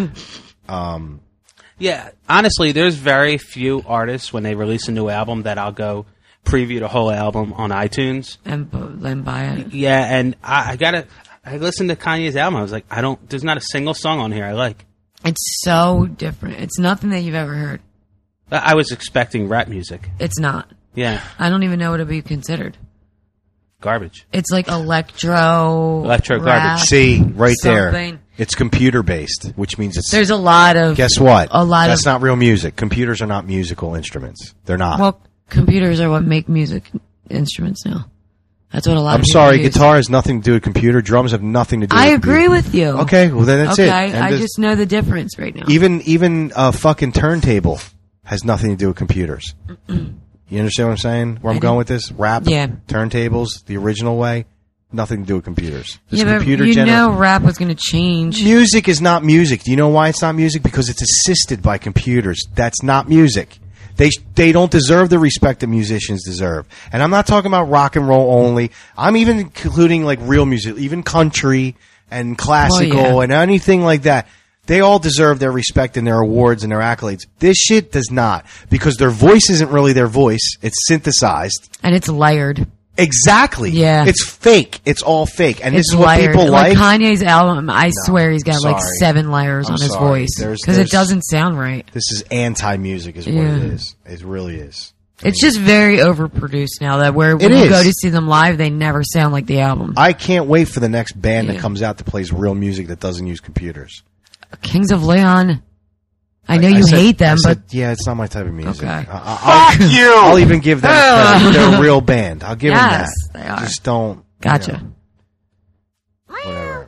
Yeah, honestly, there's very few artists when they release a new album that I'll go preview the whole album on iTunes. And then buy it. Yeah, and I listened to Kanye's album. I was like, there's not a single song on here I like. It's so different. It's nothing that you've ever heard. I was expecting rap music. It's not. Yeah, I don't even know what it would be considered. garbage. It's like electro Electro rap, garbage. See, right there. something. It's computer based, which means it's. There's a lot of. Guess what? A lot That's of. not real music. Computers are not musical instruments. They're not. Well, computers are what make music instruments now. That's what a lot I'm of people sorry, use. guitar has nothing to do with computer. Drums have nothing to do with I agree computer. with you. Okay, well then that's it. Okay, And I this- just know the difference right now. even a fucking turntable has nothing to do with computers. You understand what I'm saying? Where I'm going with this? Rap, Yeah. turntables, the original way, nothing to do with computers. This Yeah, but computer you gener- know rap was going to change. Music is not music. Do you know why it's not music? Because it's assisted by computers. That's not music. They don't deserve the respect that musicians deserve. And I'm not talking about rock and roll only. I'm even including like real music, even country and classical and anything like that. They all deserve their respect and their awards and their accolades. This shit does not, because their voice isn't really their voice. It's synthesized. And it's layered. Exactly. Yeah. It's fake. It's all fake. And It's this is what layered. people like. like. Kanye's album, I swear he's got like sorry. 7 layers I'm on his sorry. voice. There's- Because it doesn't sound right. This is anti-music is what Yeah. it is. It really is. It's just very overproduced now that when It you is. go to see them live, they never sound like the album. I can't wait for the next band that Yeah. comes out that plays real music that doesn't use computers. Kings of Leon. I know you said- hate them, I but said, yeah, it's not my type of music. Okay. Fuck you! I'll even give them credit. They're a real band. I'll give Yes, them they that. are. Just don't. gotcha. You know, whatever.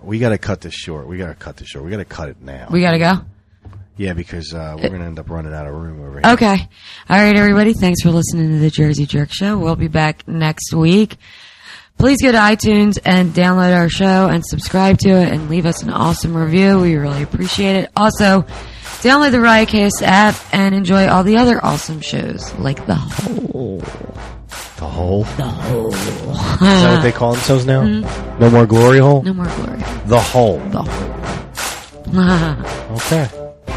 We got to cut this short. We got to cut it now. We gotta go? Yeah, because we're going to end up running out of room over here. Okay. All right, everybody. Thanks for listening to the Jersey Jerk Show. We'll be back next week. Please go to iTunes and download our show and subscribe to it and leave us an awesome review. We really appreciate it. Also, download the Riotcast app and enjoy all the other awesome shows like The Hole. The Hole? The Hole. Is that what they call themselves now? Mm-hmm. No more Glory Hole? No more Glory. The Hole. The Hole. Okay.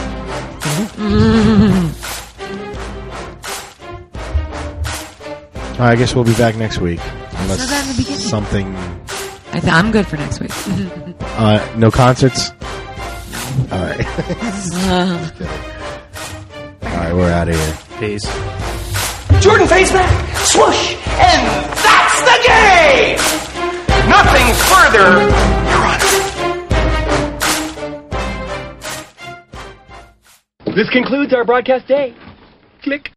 All right, I guess we'll be back next week. Unless said that in the beginning. something... I'm good for next week. No concerts? All right. All right, we're out of here. Peace. Jordan face back, swoosh, and that's the game! Nothing further, Your Honor. This concludes our broadcast day. Click.